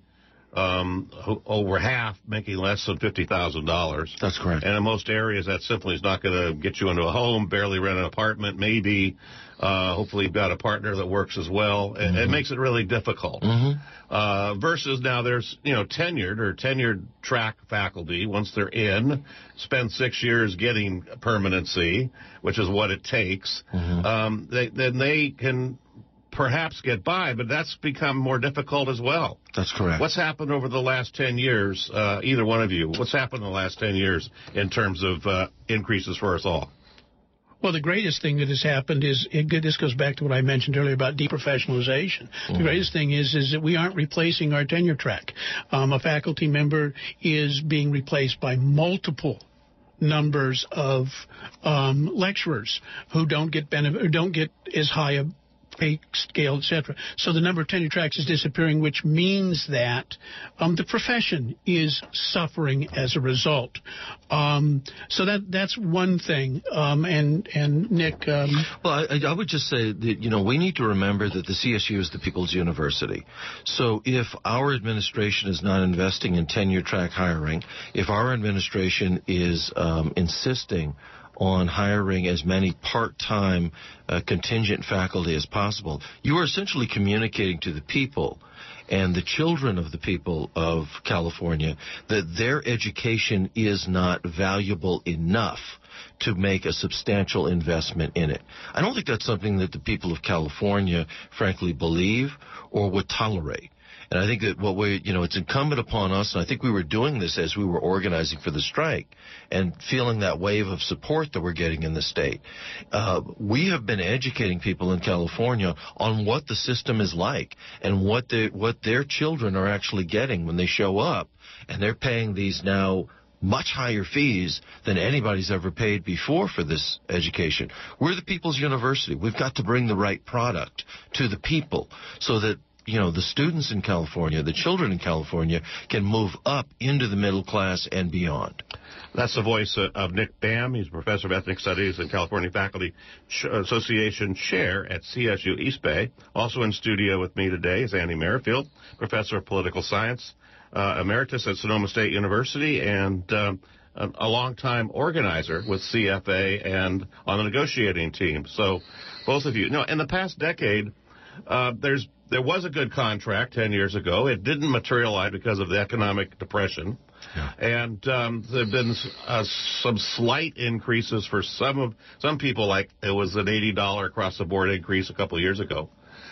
over half making less than $50,000. That's correct. And in most areas, that simply is not going to get you into a home, barely rent an apartment, maybe. Hopefully you've got a partner that works as well. Mm-hmm. It makes it really difficult. Mm-hmm. Versus now there's, tenured track faculty, once they're in, spend 6 years getting permanency, which is what it takes. Mm-hmm. Then they can perhaps get by, but that's become more difficult as well. That's correct. What's happened over the last 10 years, either one of you, what's happened in the last 10 years in terms of increases for us all? Well, the greatest thing that has happened is, this goes back to what I mentioned earlier about deprofessionalization. The greatest thing is that we aren't replacing our tenure track. A faculty member is being replaced by multiple numbers of lecturers who don't get as high a pay scale, etc. So the number of tenure tracks is disappearing, which means that the profession is suffering as a result. So that's one thing. And Nick. Well, I would just say that, we need to remember that the CSU is the People's University. So if our administration is not investing in tenure track hiring, if our administration is insisting on hiring as many part-time contingent faculty as possible, you are essentially communicating to the people and the children of the people of California that their education is not valuable enough to make a substantial investment in it. I don't think that's something that the people of California, frankly, believe or would tolerate. And I think that it's incumbent upon us, and I think we were doing this as we were organizing for the strike and feeling that wave of support that we're getting in the state. We have been educating people in California on what the system is like and what their children are actually getting when they show up, and they're paying these now much higher fees than anybody's ever paid before for this education. We're the People's University. We've got to bring the right product to the people so that the students in California, the children in California, can move up into the middle class and beyond. That's the voice of Nick Bam. He's a professor of ethnic studies and California Faculty Association chair at CSU East Bay. Also in studio with me today is Andy Merrifield, professor of political science, emeritus at Sonoma State University, and a longtime organizer with CFA and on the negotiating team. So both of you. In the past decade, there was a good contract 10 years ago. It didn't materialize because of the economic depression. Yeah. And there have been some slight increases for some people, like it was an $80 across-the-board increase a couple of years ago.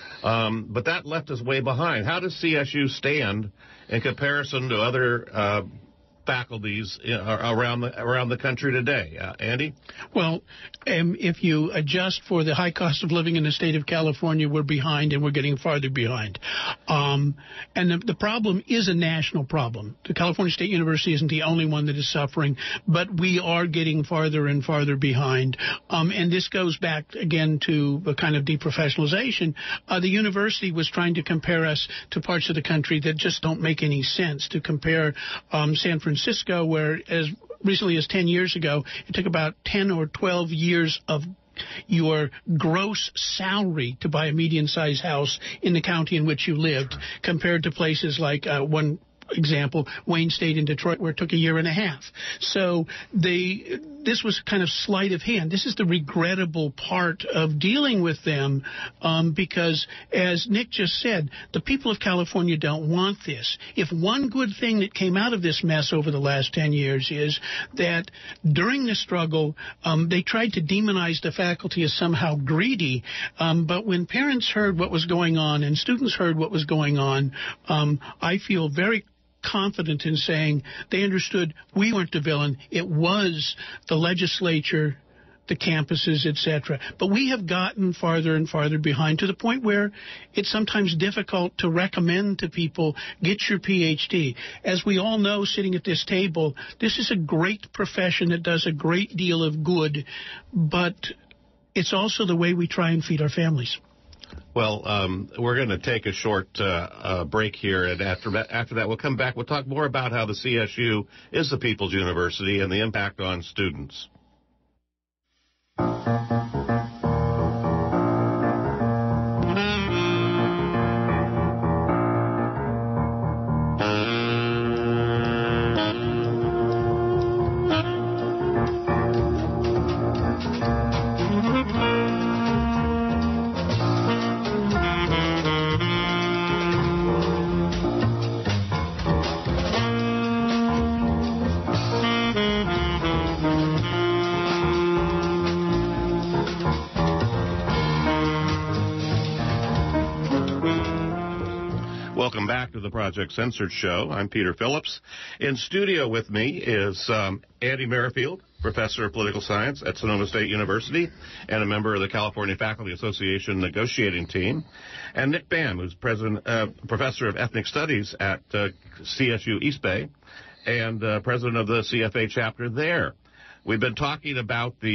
But that left us way behind. How does CSU stand in comparison to other faculties around the country today? Andy? Well, if you adjust for the high cost of living in the state of California, we're behind, and we're getting farther behind. And the problem is a national problem. The California State University isn't the only one that is suffering, but we are getting farther and farther behind. And this goes back again to a kind of deprofessionalization. The university was trying to compare us to parts of the country that just don't make any sense. To compare San Francisco, where as recently as 10 years ago, it took about 10 or 12 years of your gross salary to buy a median-sized house in the county in which you lived, compared to places like one example, Wayne State in Detroit, where it took a year and a half. So this was kind of sleight of hand. This is the regrettable part of dealing with them because, as Nick just said, the people of California don't want this. If one good thing that came out of this mess over the last 10 years is that during the struggle, they tried to demonize the faculty as somehow greedy, but when parents heard what was going on and students heard what was going on, I feel very confident in saying they understood we weren't the villain. It was the legislature, the campuses, etc. But we have gotten farther and farther behind to the point where it's sometimes difficult to recommend to people, get your PhD. As we all know, sitting at this table, this is a great profession that does a great deal of good, but it's also the way we try and feed our families. Well, we're going to take a short break here, and after that we'll come back. We'll talk more about how the CSU is the People's University and the impact on students. Welcome back to the Project Censored Show. I'm Peter Phillips. In studio with me is Andy Merrifield, professor of political science at Sonoma State University and a member of the California Faculty Association negotiating team, and Nick Bam, who's professor of ethnic studies at CSU East Bay and president of the CFA chapter there. We've been talking about the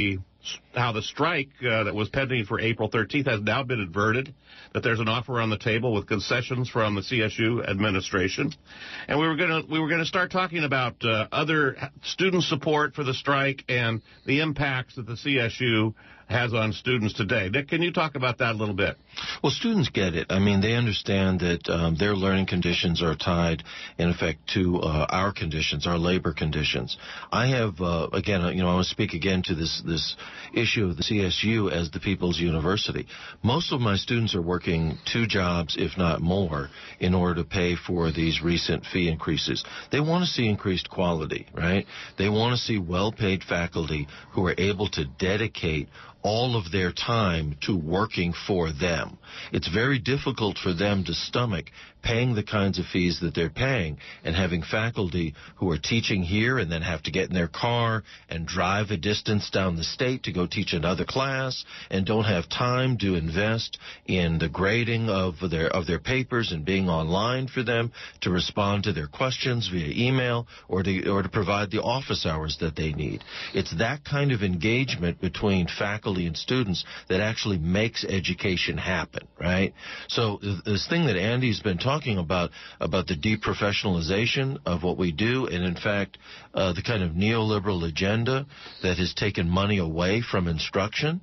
how the strike that was pending for April 13th has now been averted, that there's an offer on the table with concessions from the CSU administration. And we were going to start talking about other student support for the strike and the impacts that the CSU has on students today. Nick, can you talk about that a little bit? Well, students get it. I mean, they understand that their learning conditions are tied, in effect, to our conditions, our labor conditions. I have, again, I want to speak again to this issue of the CSU as the People's University. Most of my students are working 2 jobs, if not more, in order to pay for these recent fee increases. They want to see increased quality, right? They want to see well-paid faculty who are able to dedicate all of their time to working for them. It's very difficult for them to stomach paying the kinds of fees that they're paying and having faculty who are teaching here and then have to get in their car and drive a distance down the state to go teach another class and don't have time to invest in the grading of their papers and being online for them to respond to their questions via email or to provide the office hours that they need. It's that kind of engagement between faculty and students that actually makes education happen, right? So this thing that Andy's been talking about the deprofessionalization of what we do, and in fact, the kind of neoliberal agenda that has taken money away from instruction,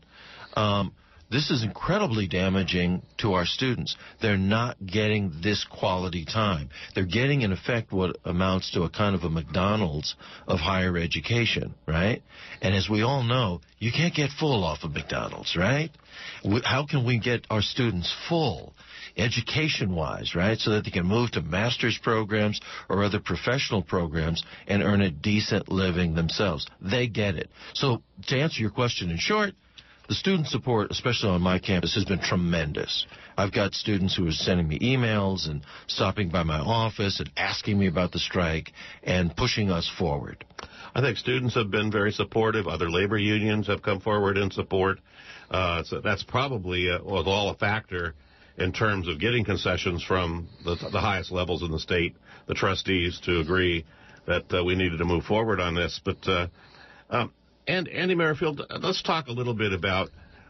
this is incredibly damaging to our students. They're not getting this quality time. They're getting, in effect, what amounts to a kind of a McDonald's of higher education, right? And as we all know, you can't get full off of McDonald's, right? How can we get our students full, education-wise, right, so that they can move to master's programs or other professional programs and earn a decent living themselves? They get it. So to answer your question in short, the student support, especially on my campus, has been tremendous. I've got students who are sending me emails and stopping by my office and asking me about the strike and pushing us forward. I think students have been very supportive. Other labor unions have come forward in support. So that's probably was all a factor in terms of getting concessions from the highest levels in the state, the trustees, to agree that we needed to move forward on this. But and Andy Merrifield, let's talk a little bit about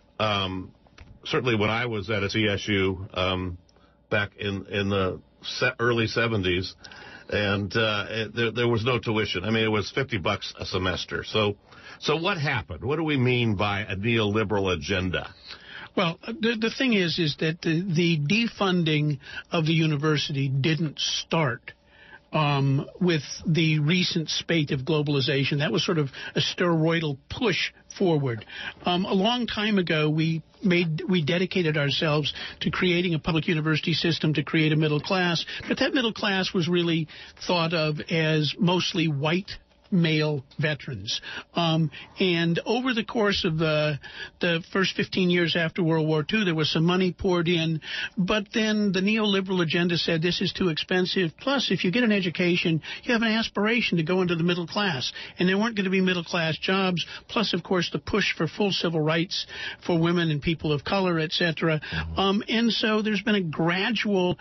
certainly when I was at a CSU back in the early 70s, and there was no tuition. I mean, it was $50 a semester. So what happened? What do we mean by a neoliberal agenda? Well, the thing is that the defunding of the university didn't start with the recent spate of globalization. That was sort of a steroidal push forward. A long time ago, we dedicated ourselves to creating a public university system to create a middle class, but that middle class was really thought of as mostly white male veterans. And over the course of the first 15 years after World War II, there was some money poured in, but then the neoliberal agenda said this is too expensive. Plus, if you get an education, you have an aspiration to go into the middle class, and there weren't going to be middle class jobs. Plus, of course, the push for full civil rights for women and people of color, etc. And so there's been a gradual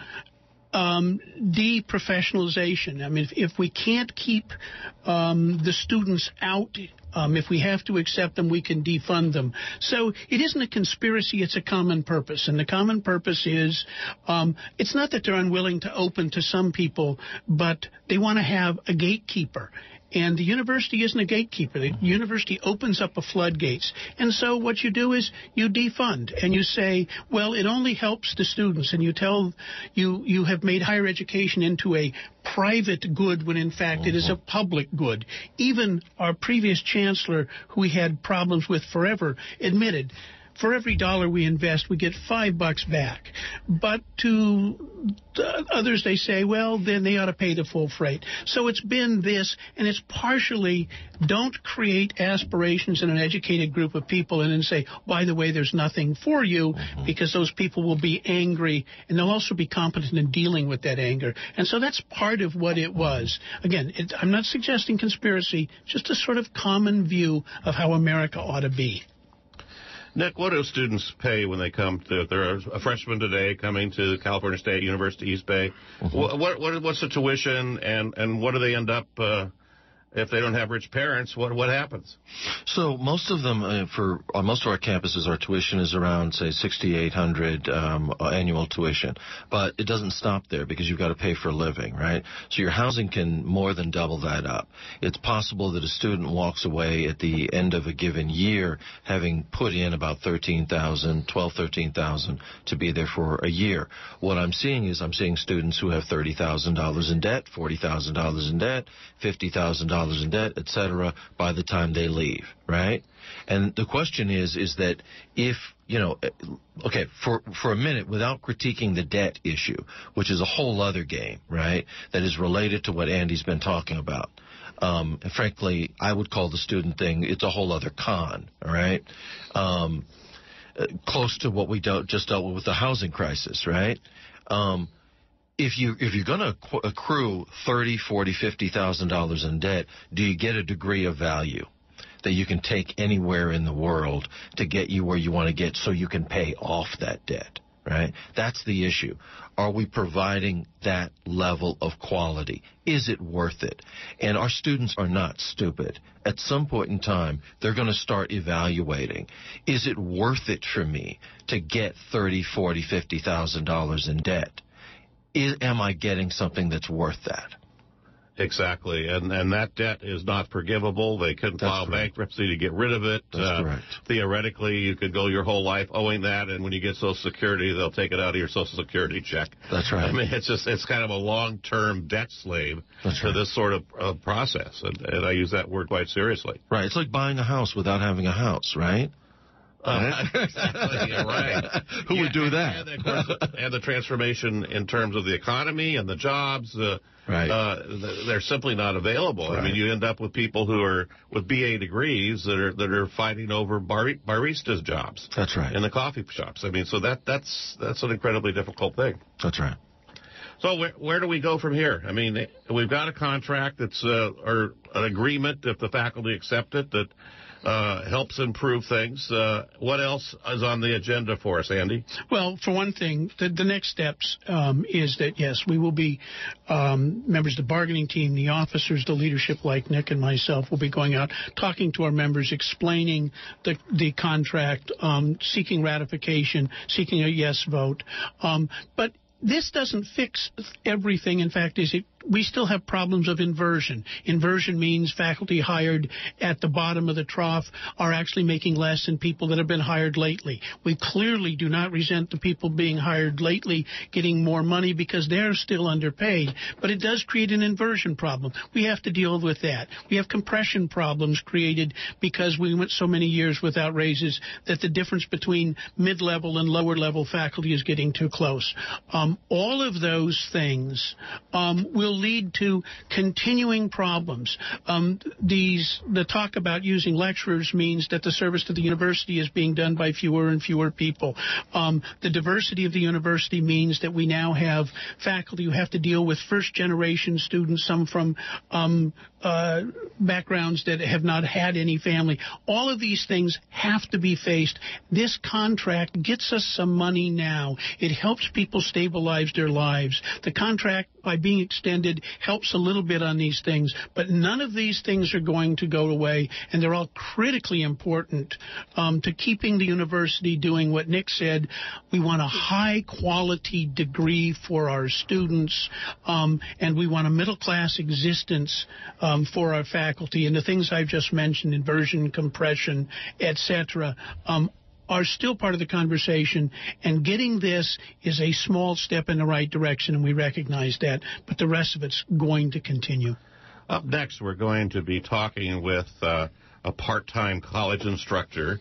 deprofessionalization. I mean, if we can't keep the students out, if we have to accept them, we can defund them. So it isn't a conspiracy, it's a common purpose. And the common purpose is, it's not that they're unwilling to open to some people, but they want to have a gatekeeper. And the university isn't a gatekeeper. The university opens up the floodgates. And so what you do is you defund and you say, well, it only helps the students. And you tell you have made higher education into a private good when in fact it is a public good. Even our previous chancellor, who we had problems with forever, admitted, for every dollar we invest, we get $5 back. But to others, they say, well, then they ought to pay the full freight. So it's been this, and it's partially don't create aspirations in an educated group of people and then say, by the way, there's nothing for you, because those people will be angry, and they'll also be competent in dealing with that anger. And so that's part of what it was. Again, I'm not suggesting conspiracy, just a sort of common view of how America ought to be. Nick, what do students pay when they come to, if they're a freshman today coming to California State University East Bay? What's the tuition, and what do they end up if they don't have rich parents, what happens? So most of them, for most of our campuses, our tuition is around, say, $6,800 annual tuition. But it doesn't stop there because you've got to pay for a living, right? So your housing can more than double that up. It's possible that a student walks away at the end of a given year having put in about $13,000 to be there for a year. What I'm seeing is students who have $30,000 in debt, $40,000 in debt, $50,000 in debt, etc., by the time they leave, right? And the question is that if, okay, for a minute, without critiquing the debt issue, which is a whole other game, right, that is related to what Andy's been talking about. And frankly, I would call the student thing, it's a whole other con, all right? Close to what we just dealt with the housing crisis, right? If you're going to accrue $30,000, $40,000, $50,000 in debt, do you get a degree of value that you can take anywhere in the world to get you where you want to get so you can pay off that debt, right? That's the issue. Are we providing that level of quality? Is it worth it? And our students are not stupid. At some point in time, they're going to start evaluating, is it worth it for me to get $30,000, $40,000, $50,000 in debt? Am I getting something that's worth that? Exactly, and that debt is not forgivable. They couldn't file bankruptcy to get rid of it. That's correct. Theoretically, you could go your whole life owing that, and when you get Social Security, they'll take it out of your Social Security check. That's right. I mean, it's kind of a long-term debt slave to this sort of process, and I use that word quite seriously. Right, it's like buying a house without having a house, right? Exactly, you're right. Who would do that? And the transformation in terms of the economy and the jobs, they're simply not available. Right. I mean, you end up with people who are with BA degrees that are fighting over baristas jobs. That's right. In the coffee shops. I mean, so that's an incredibly difficult thing. That's right. So where do we go from here? I mean, we've got a contract that's or an agreement, if the faculty accept it, that helps improve things. What else is on the agenda for us, Andy? Well, for one thing, the next steps is that, yes, we will be members of the bargaining team, the officers, the leadership like Nick and myself will be going out, talking to our members, explaining the contract, seeking ratification, seeking a yes vote. But this doesn't fix everything. In fact, we still have problems of inversion. Inversion means faculty hired at the bottom of the trough are actually making less than people that have been hired lately. We clearly do not resent the people being hired lately getting more money because they're still underpaid, but it does create an inversion problem. We have to deal with that. We have compression problems created because we went so many years without raises that the difference between mid-level and lower-level faculty is getting too close. All of those things will lead to continuing problems. The talk about using lecturers means that the service to the university is being done by fewer and fewer people. The diversity of the university means that we now have faculty who have to deal with first-generation students, some from backgrounds that have not had any family. All of these things have to be faced. This contract gets us some money now. It helps people stabilize their lives. The contract, by being extended, helps a little bit on these things, but none of these things are going to go away, and they're all critically important to keeping the university doing what Nick said. We want a high-quality degree for our students, and we want a middle-class existence for our faculty. And the things I've just mentioned, inversion, compression, etc., are still part of the conversation, and getting this is a small step in the right direction, and we recognize that, but the rest of it's going to continue. Up next, we're going to be talking with a part-time college instructor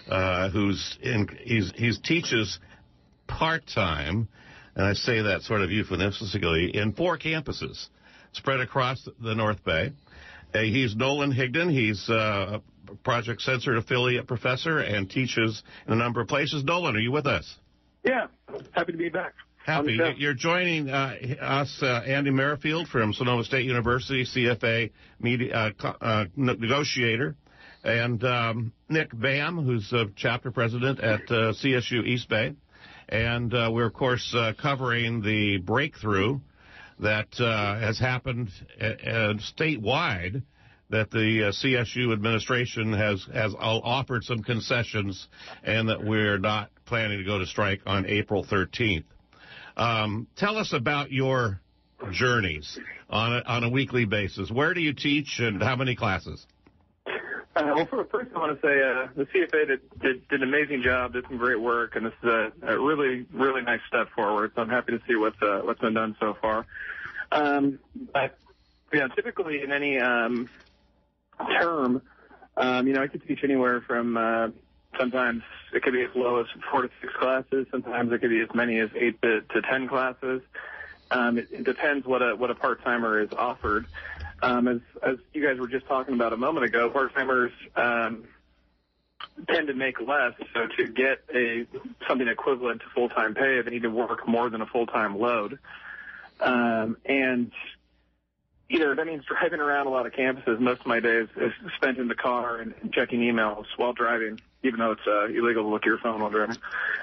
he teaches part-time, and I say that sort of euphemistically, in 4 campuses spread across the North Bay. He's Nolan Higdon. He's a Project Censored affiliate professor and teaches in a number of places. Nolan, are you with us? Yeah, happy to be back. Happy. You're joining us, Andy Merrifield from Sonoma State University, CFA media, negotiator, and Nick Bam, who's a chapter president at CSU East Bay. And we're, of course, covering the breakthrough that has happened statewide that the CSU administration has offered some concessions and that we're not planning to go to strike on April 13th. Tell us about your journeys on a weekly basis. Where do you teach and how many classes? Well, first I want to say the CFA did an amazing job, did some great work, and this is a really, really nice step forward. So I'm happy to see what's been done so far. But yeah, typically in any term, I could teach anywhere from sometimes it could be as low as 4 to 6 classes. Sometimes it could be as many as 8 to 10 classes. It depends what a part-timer is offered. As you guys were just talking about a moment ago, part-timers tend to make less. So to get something equivalent to full-time pay, they need to work more than a full-time load. And either that means driving around a lot of campuses. Most of my days is spent in the car and checking emails while driving, even though it's illegal to look at your phone while driving.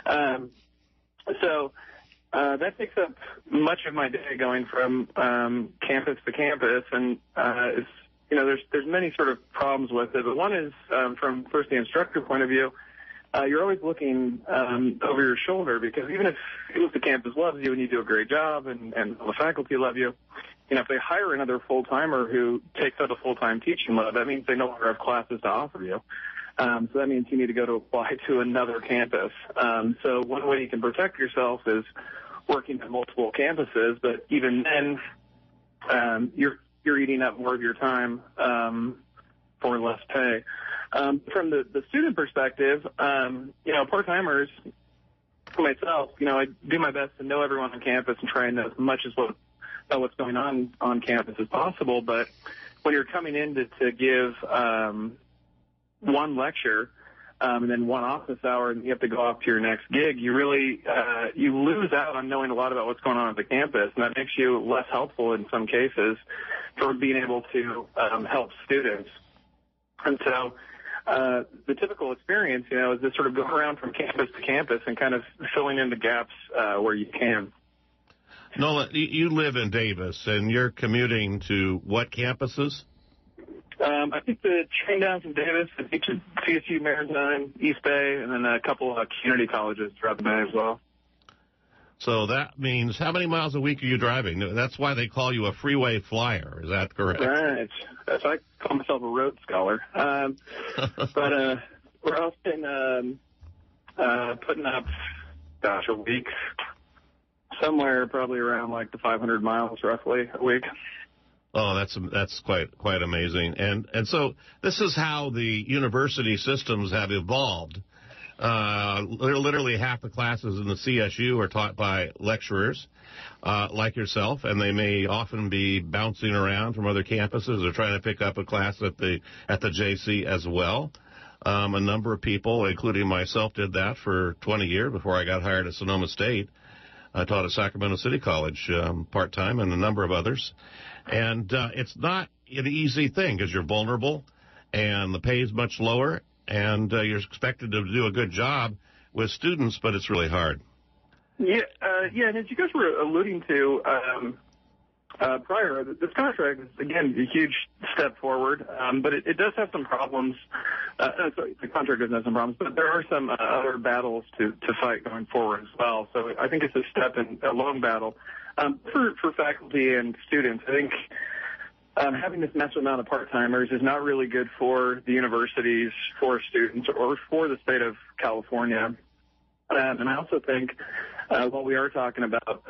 So that takes up much of my day going from campus to campus, and there's many sort of problems with it. But one is from first the instructor point of view, you're always looking over your shoulder, because even if the campus loves you and you do a great job and the faculty love you, if they hire another full-timer who takes out a full-time teaching load, that means they no longer have classes to offer you. So that means you need to go to apply to another campus. So one way you can protect yourself is working at multiple campuses, but even then, you're eating up more of your time for less pay. From the student perspective, part-timers, for myself, I do my best to know everyone on campus and try and know as much as what's going on campus as possible. But when you're coming in to give one lecture and then one office hour, and you have to go off to your next gig, you really you lose out on knowing a lot about what's going on at the campus, and that makes you less helpful in some cases for being able to help students. And so the typical experience, is this sort of go around from campus to campus and kind of filling in the gaps where you can. Nola, you live in Davis, and you're commuting to what campuses? I think the train down from Davis, I think to CSU, Maritime, East Bay, and then a couple of community colleges throughout the Bay as well. So that means how many miles a week are you driving? That's why they call you a freeway flyer. Is that correct? Right. So I call myself a road scholar. But we're often putting up, a week, somewhere probably around like the 500 miles roughly a week. Oh, that's quite amazing. And so this is how the university systems have evolved. Literally half the classes in the CSU are taught by lecturers like yourself, and they may often be bouncing around from other campuses or trying to pick up a class at the JC as well. A number of people, including myself, did that for 20 years before I got hired at Sonoma State. I taught at Sacramento City College part-time, and a number of others. And it's not an easy thing because you're vulnerable and the pay is much lower and you're expected to do a good job with students, but it's really hard. Yeah, and as you guys were alluding to prior, this contract is, again, a huge step forward, but it does have some problems. Sorry, the contract doesn't have some problems, but there are some other battles to fight going forward as well. So I think it's a step in a long battle. For faculty and students, I think having this massive amount of part-timers is not really good for the universities, for students, or for the state of California. And I also think while we are talking about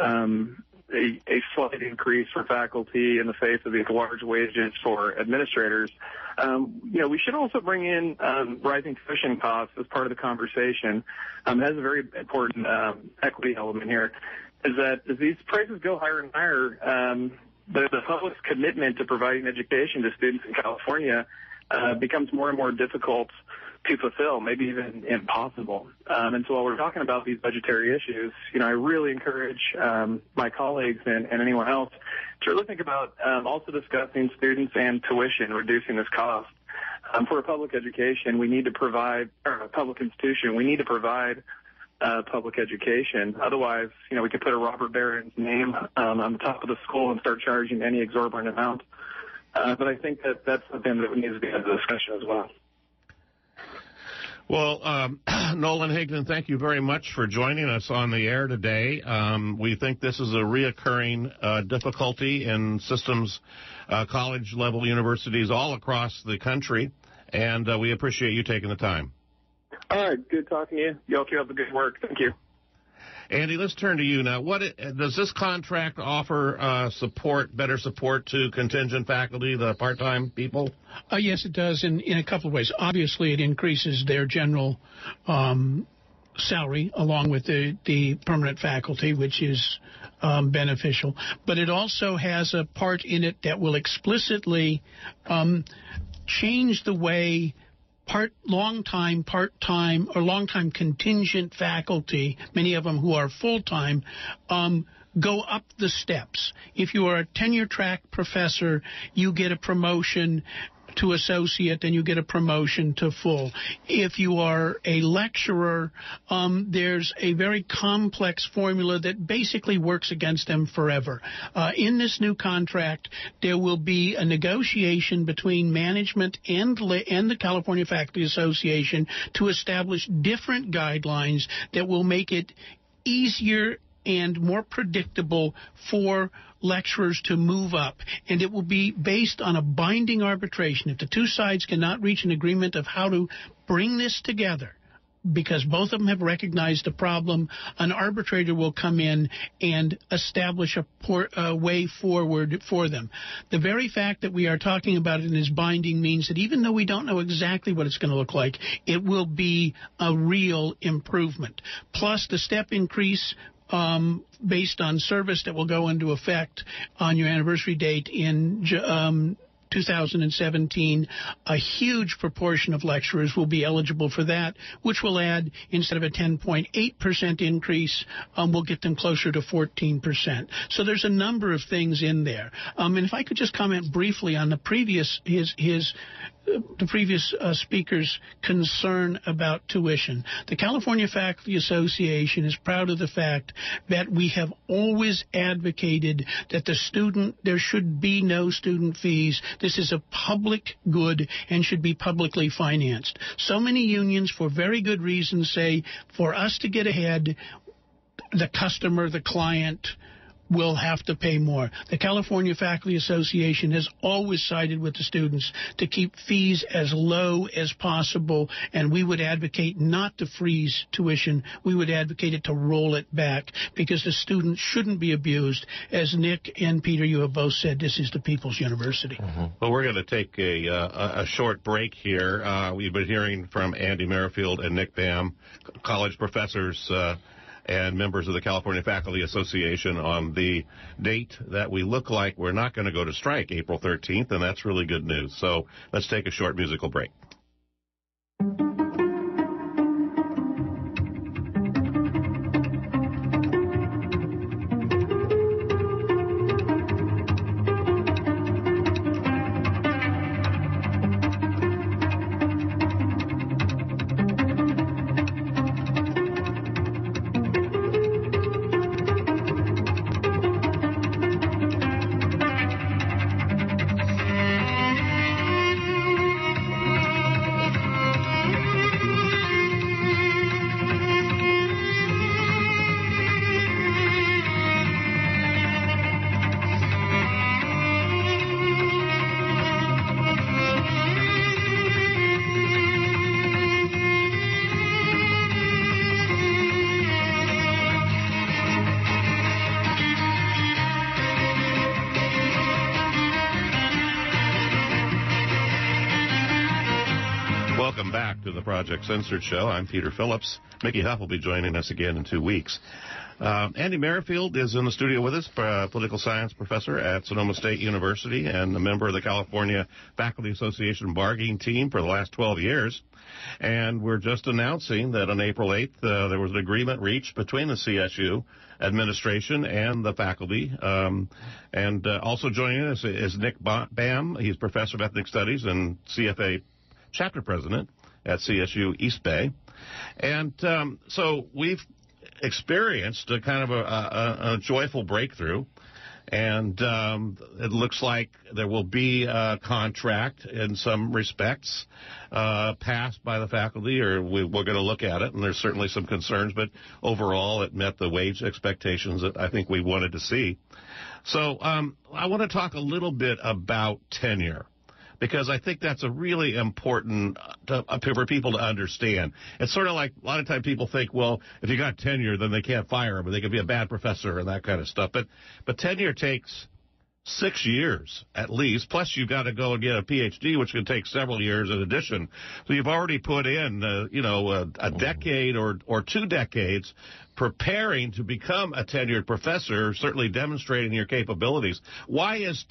a slight increase for faculty in the face of these large wages for administrators, we should also bring in rising tuition costs as part of the conversation. It has a very important equity element here, is that as these prices go higher and higher, the public's commitment to providing education to students in California becomes more and more difficult to fulfill, maybe even impossible. And so while we're talking about these budgetary issues, I really encourage my colleagues and anyone else to really think about also discussing students and tuition, reducing this cost. For a public education, we need to provide, or a public institution, we need to provide public education. Otherwise, we could put a robber baron's name on the top of the school and start charging any exorbitant amount But I think that that's something that needs to be in the discussion as well. Well, Nolan Higdon, thank you very much for joining us on the air today. We think this is a reoccurring difficulty in systems, college-level universities all across the country, and we appreciate you taking the time. All right, good talking to you. Y'all keep up the good work. Thank you. Andy, let's turn to you now. Does this contract offer better support to contingent faculty, the part-time people? Yes, it does in a couple of ways. Obviously, it increases their general salary along with the permanent faculty, which is beneficial. But it also has a part in it that will explicitly change the way long-time, part-time, or long-time contingent faculty, many of them who are full-time, go up the steps. If you are a tenure-track professor, you get a promotion to associate, and you get a promotion to full. If you are a lecturer, there's a very complex formula that basically works against them forever. In this new contract, there will be a negotiation between management and the California Faculty Association to establish different guidelines that will make it easier and more predictable for lecturers to move up, and it will be based on a binding arbitration. If the two sides cannot reach an agreement of how to bring this together, because both of them have recognized the problem, an arbitrator will come in and establish a way forward for them. The very fact that we are talking about it as binding means that even though we don't know exactly what it's going to look like, it will be a real improvement. Plus, the step increase based on service that will go into effect on your anniversary date in 2017, a huge proportion of lecturers will be eligible for that, which will add, instead of a 10.8% increase, we'll get them closer to 14%. So there's a number of things in there. And if I could just comment briefly on the previous the previous speaker's concern about tuition. The California Faculty Association is proud of the fact that we have always advocated that there should be no student fees. This is a public good and should be publicly financed. So many unions, for very good reasons, say for us to get ahead, the customer, the client, will have to pay more. The California Faculty Association has always sided with the students to keep fees as low as possible, and we would advocate not to freeze tuition. We would advocate it to roll it back, because the students shouldn't be abused. As Nick and Peter, you have both said, this is the People's University. Mm-hmm. Well, we're going to take a short break here. We've been hearing from Andy Merrifield and Nick Bam, college professors and members of the California Faculty Association, on the date that we look like we're not going to go to strike, April 13th, and that's really good news. So let's take a short musical break. Welcome back to the Project Censored Show. I'm Peter Phillips. Mickey Huff will be joining us again in 2 weeks. Andy Merrifield is in the studio with us, political science professor at Sonoma State University and a member of the California Faculty Association bargaining team for the last 12 years. And we're just announcing that on April 8th, there was an agreement reached between the CSU administration and the faculty. And also joining us is Nick Bam. He's professor of ethnic studies and CFA chapter president at CSU East Bay. And so we've experienced a kind of a joyful breakthrough And it looks like there will be a contract in some respects passed by the faculty, or we're going to look at it, and there's certainly some concerns, but overall it met the wage expectations that I think we wanted to see. So I want to talk a little bit about tenure, because I think that's a really important for people to understand. It's sort of like a lot of times people think, well, if you got tenure, then they can't fire them, or they could be a bad professor and that kind of stuff. But tenure takes 6 years at least, plus you've got to go and get a PhD, which can take several years in addition. So you've already put in, a decade or 2 decades preparing to become a tenured professor, certainly demonstrating your capabilities. Why is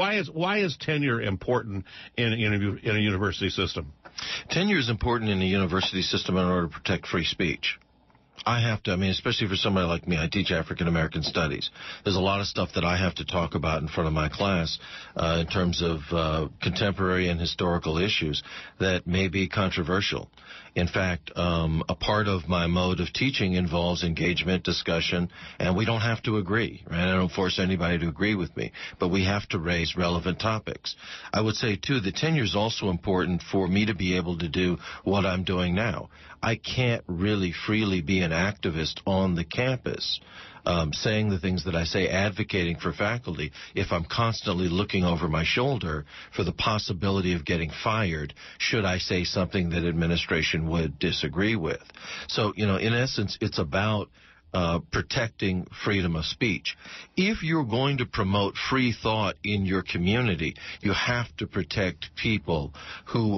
tenure important in a university system? Tenure is important in a university system in order to protect free speech. I have to, especially for somebody like me, I teach African American studies. There's a lot of stuff that I have to talk about in front of my class in terms of contemporary and historical issues that may be controversial. In fact, a part of my mode of teaching involves engagement, discussion, and we don't have to agree, right? I don't force anybody to agree with me, but we have to raise relevant topics. I would say, too, that tenure is also important for me to be able to do what I'm doing now. I can't really freely be an activist on the campus, saying the things that I say, advocating for faculty, if I'm constantly looking over my shoulder for the possibility of getting fired should I say something that administration would disagree with. So, in essence, it's about protecting freedom of speech. If you're going to promote free thought in your community, you have to protect people who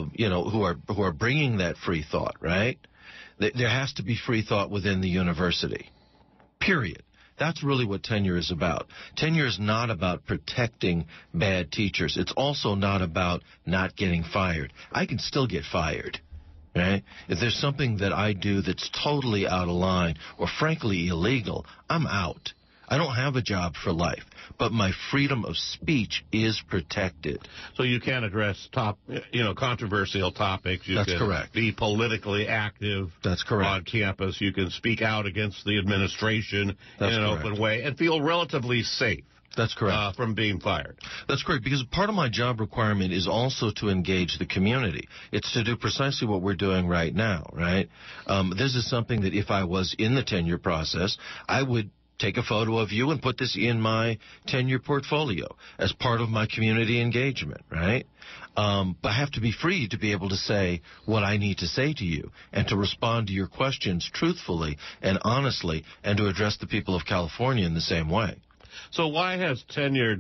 are bringing that free thought, right? There has to be free thought within the university. Period. That's really what tenure is about. Tenure is not about protecting bad teachers. It's also not about not getting fired. I can still get fired. Right? If there's something that I do that's totally out of line or frankly illegal, I'm out. I don't have a job for life, but my freedom of speech is protected. So you can address controversial topics. That's correct. Be politically active. That's correct. On campus. You can speak out against the administration in an open way and feel relatively safe. That's correct. From being fired. That's correct, because part of my job requirement is also to engage the community. It's to do precisely what we're doing right now, right? This is something that if I was in the tenure process, I would take a photo of you and put this in my tenure portfolio as part of my community engagement, right? But I have to be free to be able to say what I need to say to you and to respond to your questions truthfully and honestly and to address the people of California in the same way. So why has tenure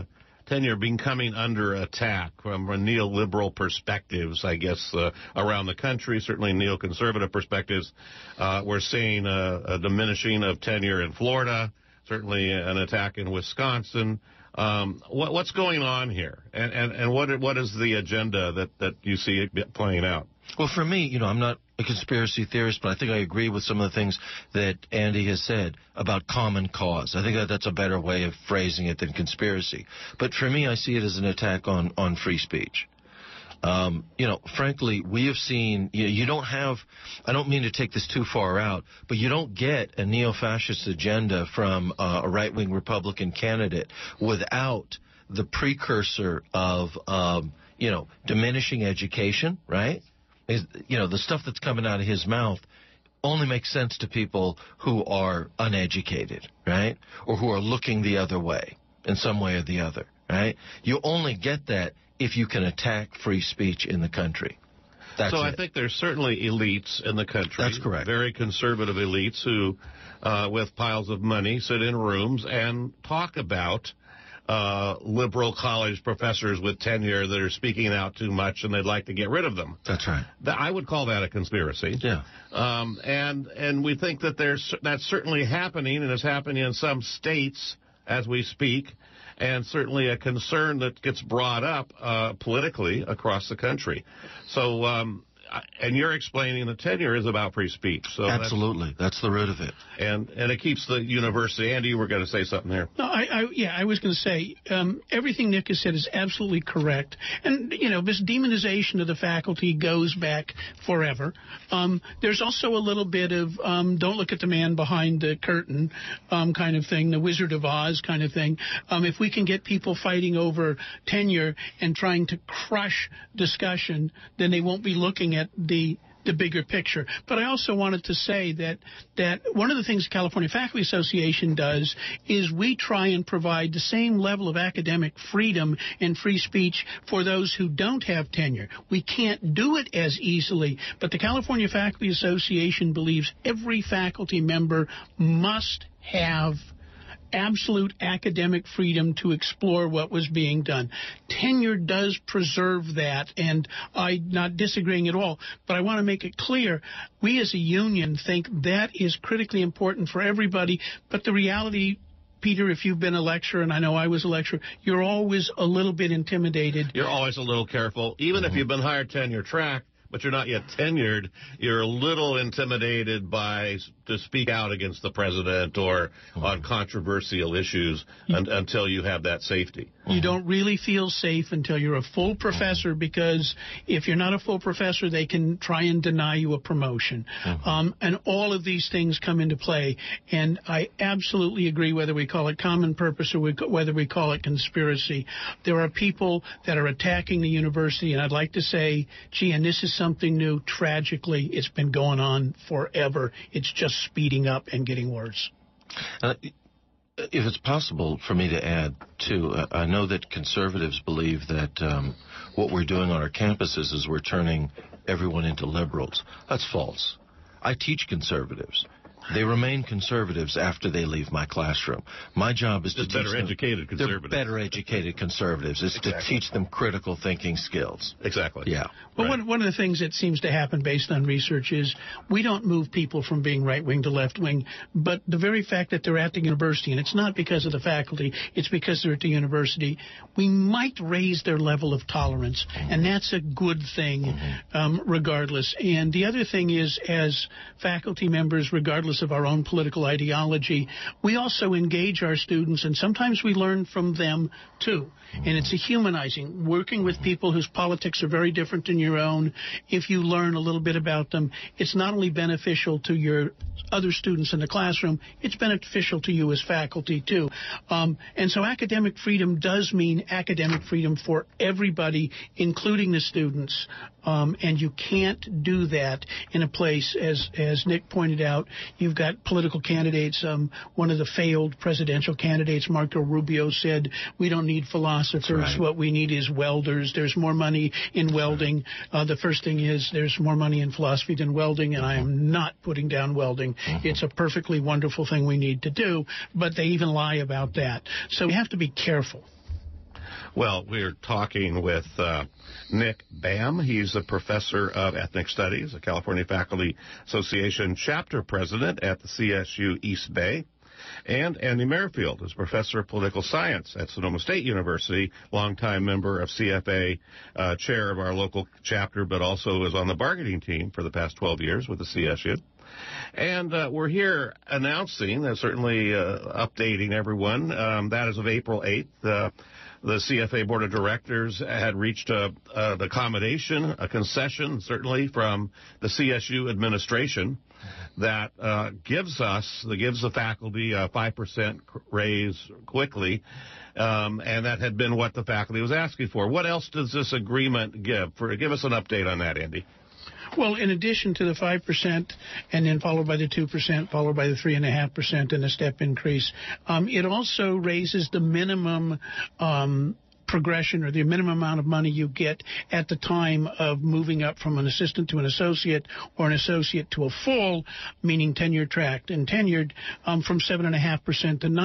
been coming under attack from neoliberal perspectives, I guess, around the country, certainly neoconservative perspectives? We're seeing a diminishing of tenure in Florida, certainly an attack in Wisconsin. What's going on here? And what is the agenda that you see playing out? Well, for me, I'm not a conspiracy theorist, but I think I agree with some of the things that Andy has said about common cause. I think that's a better way of phrasing it than conspiracy. But for me, I see it as an attack on free speech. Frankly, we have seen, you don't have, I don't mean to take this too far out, but you don't get a neo-fascist agenda from a right-wing Republican candidate without the precursor of, diminishing education, right? The stuff that's coming out of his mouth only makes sense to people who are uneducated, right? Or who are looking the other way in some way or the other, right? You only get that if you can attack free speech in the country. That's I think there's certainly elites in the country. That's correct. Very conservative elites who, with piles of money, sit in rooms and talk about liberal college professors with tenure that are speaking out too much and they'd like to get rid of them. That's right. I would call that a conspiracy. Yeah. And we think that that's certainly happening and is happening in some states as we speak, and certainly a concern that gets brought up politically across the country. So and you're explaining the tenure is about free speech. So absolutely, that's the root of it. And it keeps the university. Andy, you were going to say something there. No, I was going to say everything Nick has said is absolutely correct. And, this demonization of the faculty goes back forever. There's also a little bit of don't look at the man behind the curtain kind of thing, the Wizard of Oz kind of thing. If we can get people fighting over tenure and trying to crush discussion, then they won't be looking at the bigger picture. But I also wanted to say that one of the things the California Faculty Association does is we try and provide the same level of academic freedom and free speech for those who don't have tenure. We can't do it as easily, but the California Faculty Association believes every faculty member must have absolute academic freedom to explore what was being done. Tenure does preserve that, and I'm not disagreeing at all, but I want to make it clear, we as a union think that is critically important for everybody, but the reality, Peter, if you've been a lecturer, and I know I was a lecturer, you're always a little bit intimidated. You're always a little careful. Even if you've been hired tenure track, but you're not yet tenured, you're a little intimidated to speak out against the president or on controversial issues until you have that safety. You don't really feel safe until you're a full professor, because if you're not a full professor, they can try and deny you a promotion. And all of these things come into play. And I absolutely agree, whether we call it common purpose or whether we call it conspiracy. There are people that are attacking the university, and I'd like to say, gee, and this is something new. Tragically, it's been going on forever. It's just speeding up and getting worse. If it's possible for me to add, too, I know that conservatives believe that what we're doing on our campuses is we're turning everyone into liberals. That's false. I teach conservatives. They remain conservatives after they leave my classroom. My job is to teach them. Better educated conservatives. They're better educated conservatives. It's to teach them critical thinking skills. Exactly. Yeah. Well, one of the things that seems to happen based on research is we don't move people from being right-wing to left-wing, but the very fact that they're at the university, and it's not because of the faculty, it's because they're at the university, we might raise their level of tolerance, and that's a good thing regardless. And the other thing is, as faculty members, regardless of our own political ideology, we also engage our students, and sometimes we learn from them too. And it's a humanizing. Working with people whose politics are very different than your own, if you learn a little bit about them, it's not only beneficial to your other students in the classroom, it's beneficial to you as faculty too. And so academic freedom does mean academic freedom for everybody, including the students. And you can't do that in a place, as Nick pointed out, you've got political candidates. One of the failed presidential candidates, Marco Rubio, said, we don't need philosophers. Right. What we need is welders. There's more money in welding. The first thing is there's more money in philosophy than welding, and I am not putting down welding. It's a perfectly wonderful thing we need to do, but they even lie about that. So we have to be careful. Well, we're talking with Nick Bam. He's a professor of ethnic studies, a California Faculty Association chapter president at the CSU East Bay. And Andy Merrifield is professor of political science at Sonoma State University, longtime member of CFA, chair of our local chapter, but also is on the bargaining team for the past 12 years with the CSU. And we're here announcing, certainly updating everyone, that as of April 8th, the CFA Board of Directors had reached an accommodation, a concession, certainly, from the CSU administration that gives the faculty a 5% raise quickly, and that had been what the faculty was asking for. What else does this agreement give? Give us an update on that, Andy. Well, in addition to the 5%, and then followed by the 2%, followed by the 3.5% and a step increase, it also raises the minimum progression, or the minimum amount of money you get at the time of moving up from an assistant to an associate, or an associate to a full, meaning tenure track, and tenured from 7.5% to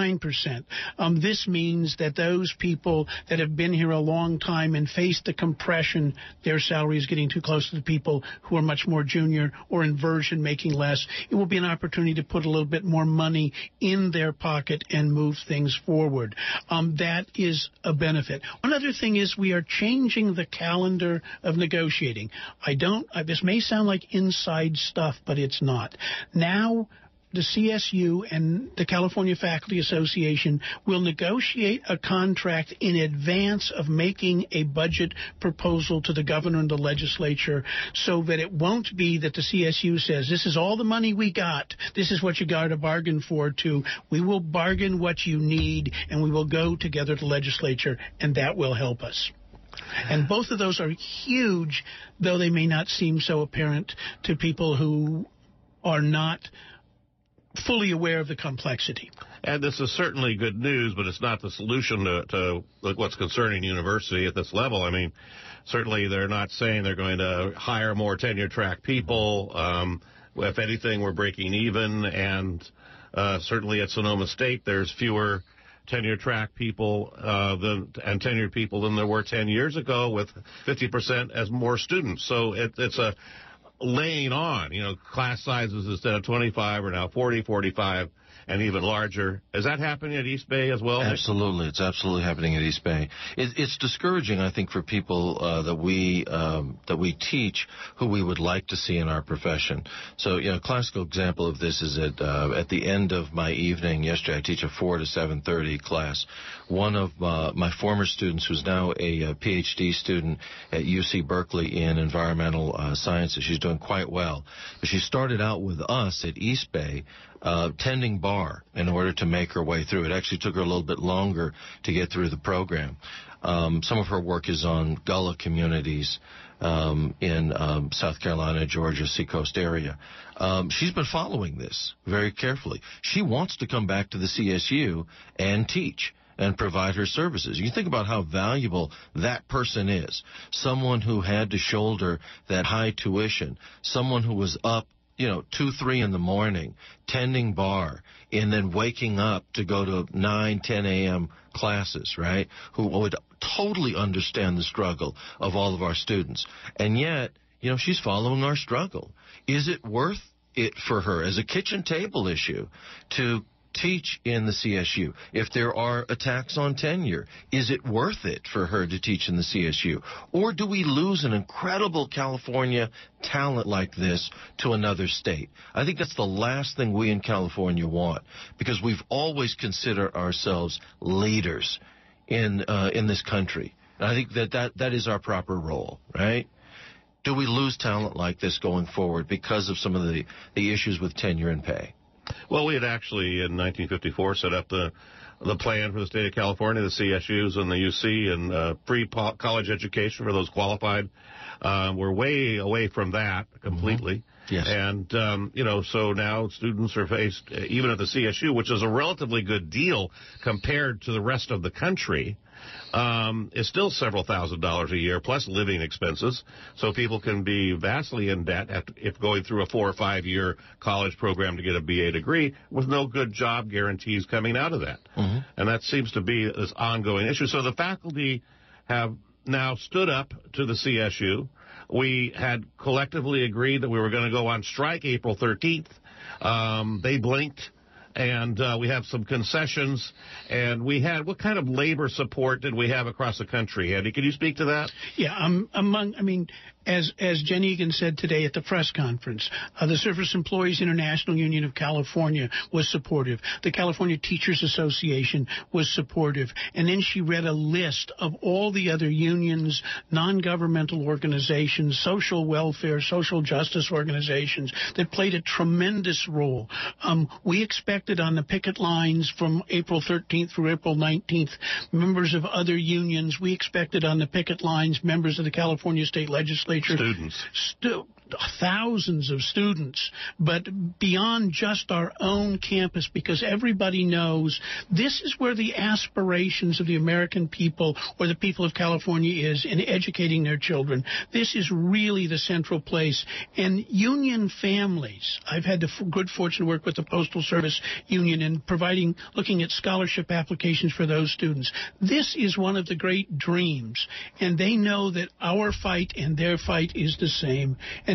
9%. This means that those people that have been here a long time and faced the compression, their salary is getting too close to the people who are much more junior or inversion, making less. It will be an opportunity to put a little bit more money in their pocket and move things forward. That is a benefit. One other thing is we are changing the calendar of negotiating. This may sound like inside stuff, but it's not. Now, the CSU and the California Faculty Association will negotiate a contract in advance of making a budget proposal to the governor and the legislature, so that it won't be that the CSU says, this is all the money we got, this is what you got to bargain for, to we will bargain what you need and we will go together to the legislature, and that will help us. And both of those are huge, though they may not seem so apparent to people who are not fully aware of the complexity. And this is certainly good news, but it's not the solution to what's concerning university at this level. I mean, certainly they're not saying they're going to hire more tenure-track people. If anything, we're breaking even. And certainly at Sonoma State, there's fewer tenure-track people and tenured people than there were 10 years ago, with 50% as more students. So it's a laying on, class sizes instead of 25 are now 40, 45, and even larger. Is that happening at East Bay as well? Absolutely. It's absolutely happening at East Bay. It's discouraging, I think, for people that we teach who we would like to see in our profession. So, a classical example of this is at the end of my evening yesterday. I teach a 4 to 7:30 class. One of my former students, who's now a PhD student at UC Berkeley in environmental sciences, she's doing quite well. But she started out with us at East Bay tending bar in order to make her way through. It actually took her a little bit longer to get through the program. Some of her work is on Gullah communities in South Carolina, Georgia, Seacoast area. She's been following this very carefully. She wants to come back to the CSU and teach and provide her services. You think about how valuable that person is. Someone who had to shoulder that high tuition, someone who was up 2, 3 in the morning, tending bar, and then waking up to go to 9, 10 a.m. classes, right? Who would totally understand the struggle of all of our students. And yet, she's following our struggle. Is it worth it for her as a kitchen table issue to teach in the CSU? If there are attacks on tenure, is it worth it for her to teach in the CSU? Or do we lose an incredible California talent like this to another state? I think that's the last thing we in California want, because we've always considered ourselves leaders in this country. And I think that is our proper role, right? Do we lose talent like this going forward because of some of the issues with tenure and pay? Well, we had actually, in 1954, set up the plan for the state of California, the CSUs and the UC, and free college education for those qualified. We're way away from that completely. Mm-hmm. Yes. And, so now students are faced, even at the CSU, which is a relatively good deal compared to the rest of the country, is still several $1,000s a year, plus living expenses. So people can be vastly in debt if going through a 4 or 5 year college program to get a BA degree, with no good job guarantees coming out of that. Mm-hmm. And that seems to be this ongoing issue. So the faculty have now stood up to the CSU. We had collectively agreed that we were going to go on strike April 13th. They blinked. And we have some concessions. And we had, what kind of labor support did we have across the country? Andy, can you speak to that? Yeah, as Jen Egan said today at the press conference, the Surface Employees International Union of California was supportive. The California Teachers Association was supportive. And then she read a list of all the other unions, non-governmental organizations, social welfare, social justice organizations that played a tremendous role. We expected on the picket lines from April 13th through April 19th, members of other unions. We expected on the picket lines members of the California State Legislature. Students. Thousands of students, but beyond just our own campus, because everybody knows this is where the aspirations of the American people or the people of California is in educating their children. This is really the central place. And union families, I've had the good fortune to work with the Postal Service Union in looking at scholarship applications for those students. This is one of the great dreams, and they know that our fight and their fight is the same. And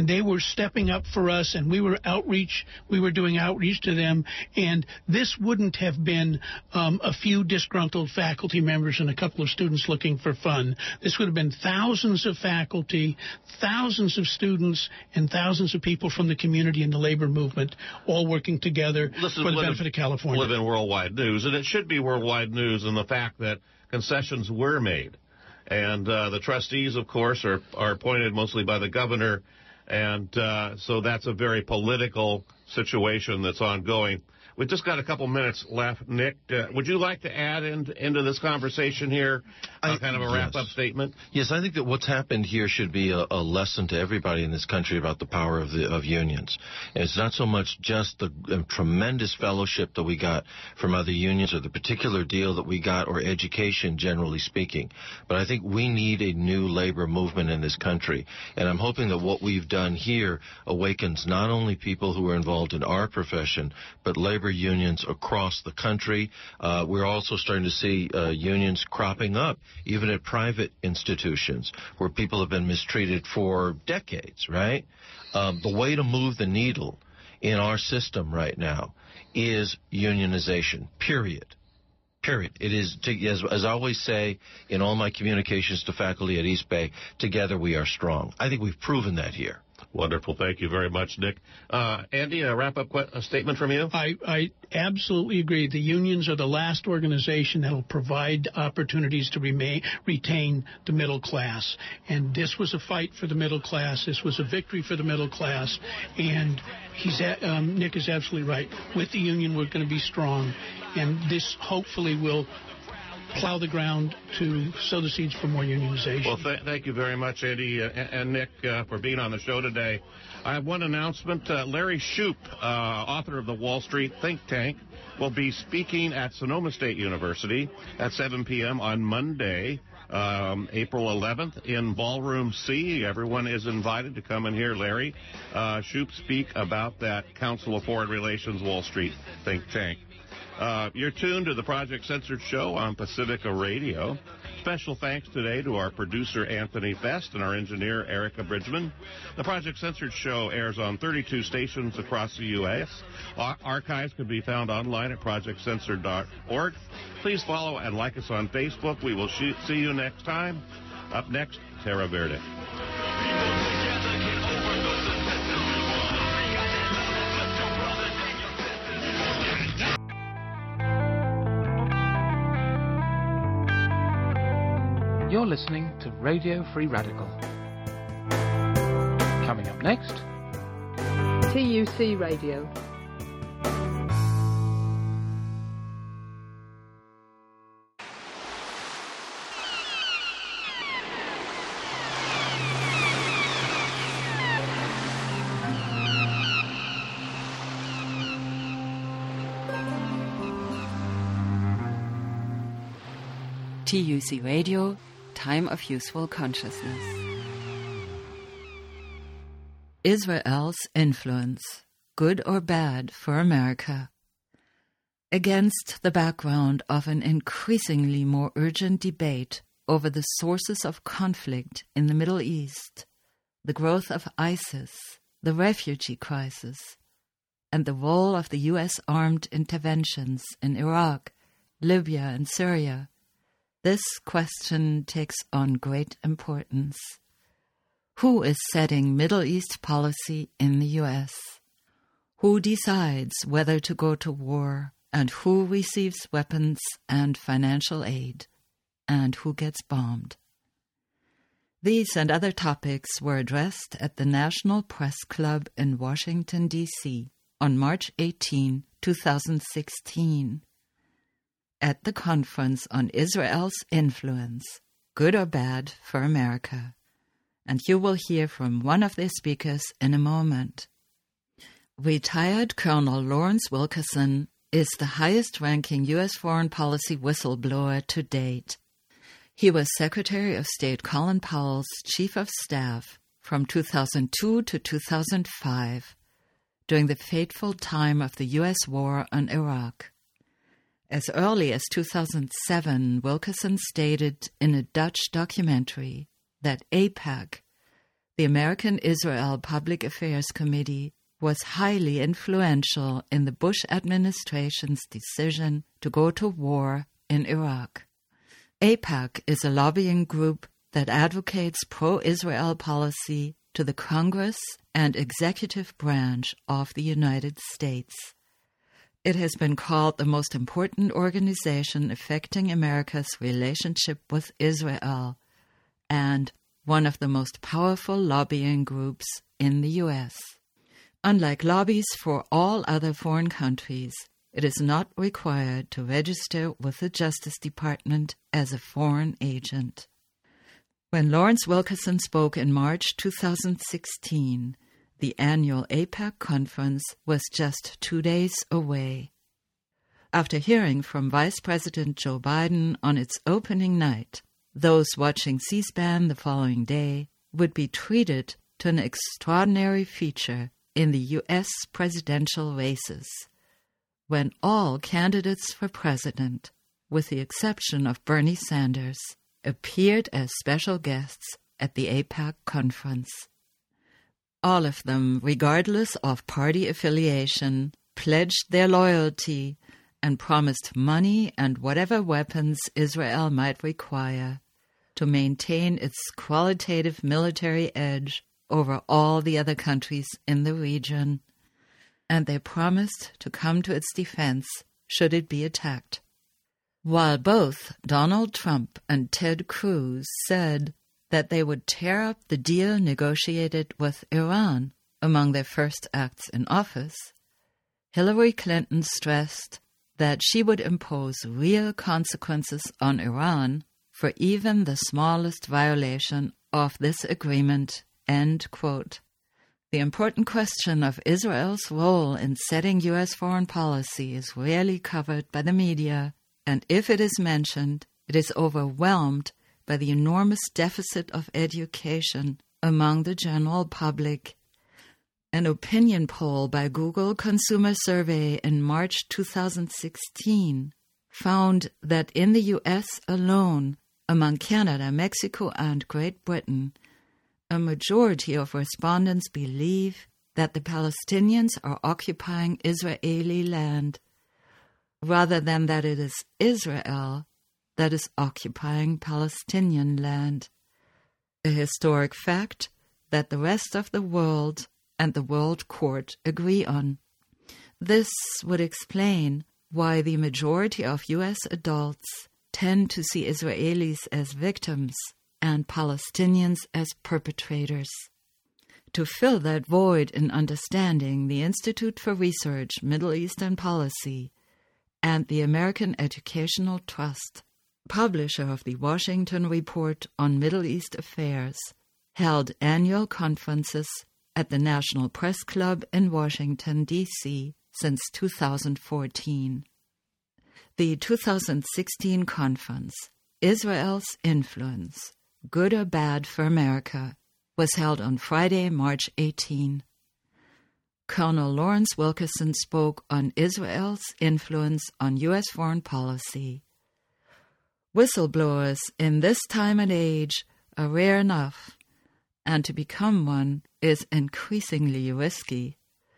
and they were stepping up for us, and we were doing outreach to them, and this wouldn't have been a few disgruntled faculty members and a couple of students looking for fun. This would have been thousands of faculty, thousands of students, and thousands of people from the community and the labor movement all working together for the benefit of California. Live in worldwide news, and it should be worldwide news in the fact that concessions were made. And the trustees, of course, are appointed mostly by the governor, and so that's a very political situation that's ongoing. We've just got a couple minutes left. Nick, would you like to add into this conversation here kind of a wrap-up statement? Yes, I think that what's happened here should be a lesson to everybody in this country about the power of unions. And it's not so much just the tremendous fellowship that we got from other unions or the particular deal that we got or education, generally speaking. But I think we need a new labor movement in this country. And I'm hoping that what we've done here awakens not only people who are involved in our profession, but labor unions across the country. We're also starting to see unions cropping up, even at private institutions, where people have been mistreated for decades, right? The way to move the needle in our system right now is unionization, period. It is, as I always say in all my communications to faculty at East Bay, together we are strong. I think we've proven that here. Wonderful. Thank you very much, Nick. Andy, a wrap-up statement from you? I absolutely agree. The unions are the last organization that will provide opportunities to retain the middle class. And this was a fight for the middle class. This was a victory for the middle class. And Nick is absolutely right. With the union, we're going to be strong. And this hopefully will plow the ground to sow the seeds for more unionization. Well, thank you very much, Andy and Nick, for being on the show today. I have one announcement. Larry Shoup, author of the Wall Street Think Tank, will be speaking at Sonoma State University at 7 p.m. on Monday, April 11th, in Ballroom C. Everyone is invited to come and hear Larry Shoup speak about that Council of Foreign Relations Wall Street Think Tank. You're tuned to the Project Censored Show on Pacifica Radio. Special thanks today to our producer, Anthony Best, and our engineer, Erica Bridgman. The Project Censored Show airs on 32 stations across the U.S. Archives can be found online at projectcensored.org. Please follow and like us on Facebook. We will see you next time. Up next, Terra Verde. You're listening to Radio Free Radical. Coming up next, TUC Radio. TUC Radio, Time of Useful Consciousness. Israel's influence, good or bad for America. Against the background of an increasingly more urgent debate over the sources of conflict in the Middle East, the growth of ISIS, the refugee crisis, and the role of the U.S. armed interventions in Iraq, Libya, and Syria, this question takes on great importance. Who is setting Middle East policy in the U.S.? Who decides whether to go to war, and who receives weapons and financial aid, and who gets bombed? These and other topics were addressed at the National Press Club in Washington, D.C. on March 18, 2016. At the Conference on Israel's Influence, Good or Bad for America. And you will hear from one of their speakers in a moment. Retired Colonel Lawrence Wilkerson is the highest-ranking U.S. foreign policy whistleblower to date. He was Secretary of State Colin Powell's Chief of Staff from 2002 to 2005, during the fateful time of the U.S. war on Iraq. As early as 2007, Wilkerson stated in a Dutch documentary that AIPAC, the American Israel Public Affairs Committee was highly influential in the Bush administration's decision to go to war in Iraq. AIPAC is a lobbying group that advocates pro-Israel policy to the Congress and executive branch of the United States. It has been called the most important organization affecting America's relationship with Israel and one of the most powerful lobbying groups in the U.S. Unlike lobbies for all other foreign countries, it is not required to register with the Justice Department as a foreign agent. When Lawrence Wilkerson spoke in March 2016, the annual AIPAC conference was just 2 days away. After hearing from Vice President Joe Biden on its opening night, those watching C-SPAN the following day would be treated to an extraordinary feature in the U.S. presidential races, when all candidates for president, with the exception of Bernie Sanders, appeared as special guests at the AIPAC conference. All of them, regardless of party affiliation, pledged their loyalty and promised money and whatever weapons Israel might require to maintain its qualitative military edge over all the other countries in the region, and they promised to come to its defense should it be attacked. While both Donald Trump and Ted Cruz said that they would tear up the deal negotiated with Iran among their first acts in office, Hillary Clinton stressed that she would impose real consequences on Iran for even the smallest violation of this agreement, end quote. The important question of Israel's role in setting U.S. foreign policy is rarely covered by the media, and if it is mentioned, it is overwhelmed by the enormous deficit of education among the general public. An opinion poll by Google Consumer Survey in March 2016 found that in the U.S. alone, among Canada, Mexico, and Great Britain, a majority of respondents believe that the Palestinians are occupying Israeli land, rather than that it is Israel that is occupying Palestinian land. A historic fact that the rest of the world and the World Court agree on. This would explain why the majority of U.S. adults tend to see Israelis as victims and Palestinians as perpetrators. To fill that void in understanding, the Institute for Research, Middle Eastern Policy, and the American Educational Trust, publisher of the Washington Report on Middle East Affairs, held annual conferences at the National Press Club in Washington, D.C. since 2014. The 2016 conference, Israel's Influence, Good or Bad for America, was held on Friday, March 18. Colonel Lawrence Wilkerson spoke on Israel's influence on U.S. foreign policy. Whistleblowers in this time and age are rare enough, and to become one is increasingly risky.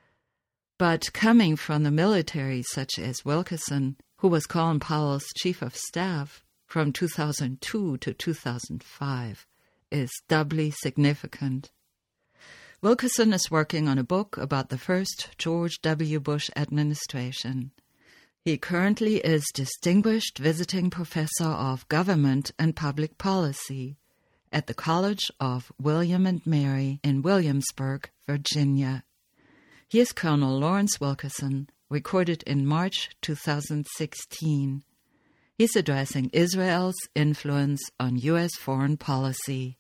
But coming from the military, such as Wilkerson, who was Colin Powell's chief of staff from 2002 to 2005, is doubly significant. Wilkerson is working on a book about the first George W. Bush administration. He currently is Distinguished Visiting Professor of Government and Public Policy at the College of William and Mary in Williamsburg, Virginia. He is Colonel Lawrence Wilkerson, recorded in March 2016. He's addressing Israel's influence on U.S. foreign policy.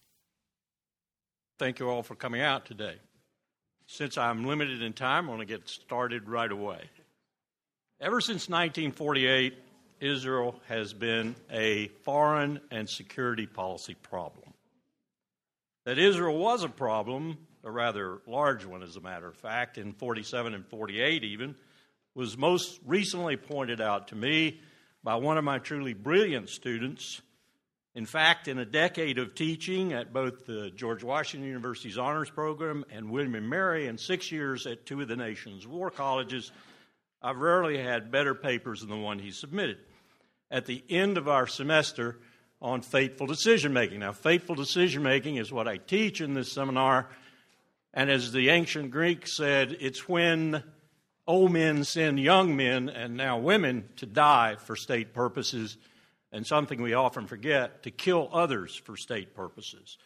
Thank you all for coming out today. Since I'm limited in time, I'm going to get started right away. Ever since 1948, Israel has been a foreign and security policy problem. That Israel was a problem, a rather large one as a matter of fact, in 47 and 48 even, was most recently pointed out to me by one of my truly brilliant students In fact, in a decade of teaching at both the George Washington University's Honors Program and William & Mary and 6 years at two of the nation's war colleges, I've rarely had better papers than the one he submitted at the end of our semester on fateful decision-making. Now, fateful decision-making is what I teach in this seminar, and as the ancient Greeks said, it's when old men send young men, and now women, to die for state purposes, and something we often forget, to kill others for state purposes.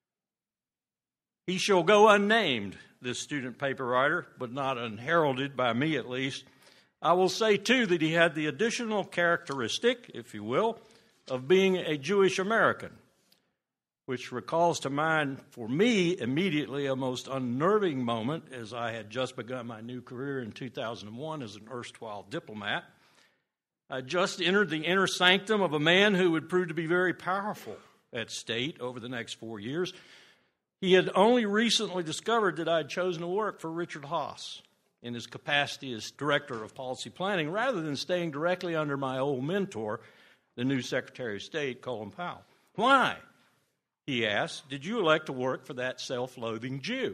He shall go unnamed, this student paper writer, but not unheralded by me at least. I will say, too, that he had the additional characteristic, if you will, of being a Jewish American, which recalls to mind for me immediately a most unnerving moment as I had just begun my new career in 2001 as an erstwhile diplomat. I just entered the inner sanctum of a man who would prove to be very powerful at state over the next 4 years. He had only recently discovered that I had chosen to work for Richard Haass in his capacity as Director of Policy Planning rather than staying directly under my old mentor, the new Secretary of State, Colin Powell. Why, he asked, did you elect to work for that self-loathing Jew?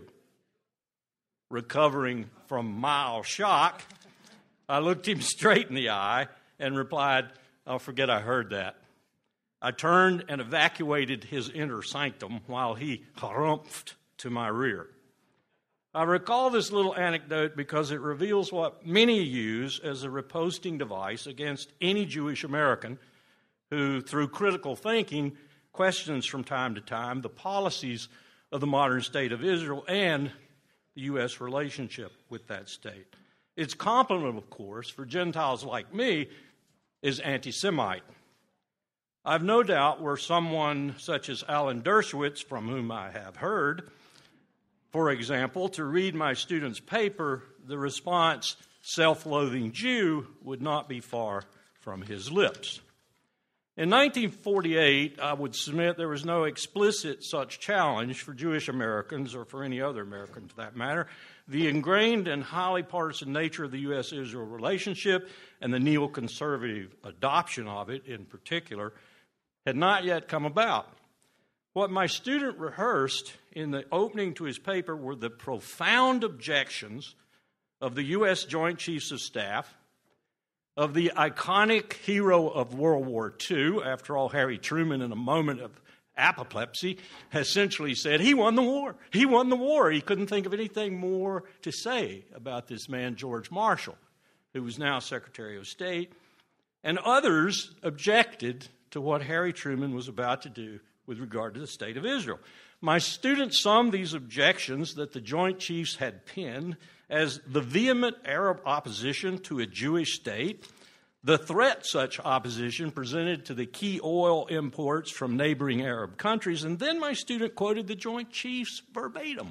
Recovering from mild shock, I looked him straight in the eye and replied, "I'll forget I heard that." I turned and evacuated his inner sanctum while he harumphed to my rear. I recall this little anecdote because it reveals what many use as a riposting device against any Jewish American who, through critical thinking, questions from time to time the policies of the modern state of Israel and the U.S. relationship with that state. Its complement, of course, for Gentiles like me, is anti-Semite. I've no doubt were someone such as Alan Dershowitz, from whom I have heard, for example, to read my student's paper, the response, self-loathing Jew, would not be far from his lips. In 1948, I would submit there was no explicit such challenge for Jewish Americans, or for any other American for that matter. The ingrained and highly partisan nature of the U.S.-Israel relationship and the neoconservative adoption of it in particular had not yet come about. What my student rehearsed in the opening to his paper were the profound objections of the U.S. Joint Chiefs of Staff, of the iconic hero of World War II. After all, Harry Truman, in a moment of apoplexy, essentially said, he won the war. He won the war. He couldn't think of anything more to say about this man, George Marshall, who was now Secretary of State. And others objected to what Harry Truman was about to do with regard to the state of Israel. My student summed these objections that the Joint Chiefs had penned as the vehement Arab opposition to a Jewish state, the threat such opposition presented to the key oil imports from neighboring Arab countries, and then my student quoted the Joint Chiefs verbatim.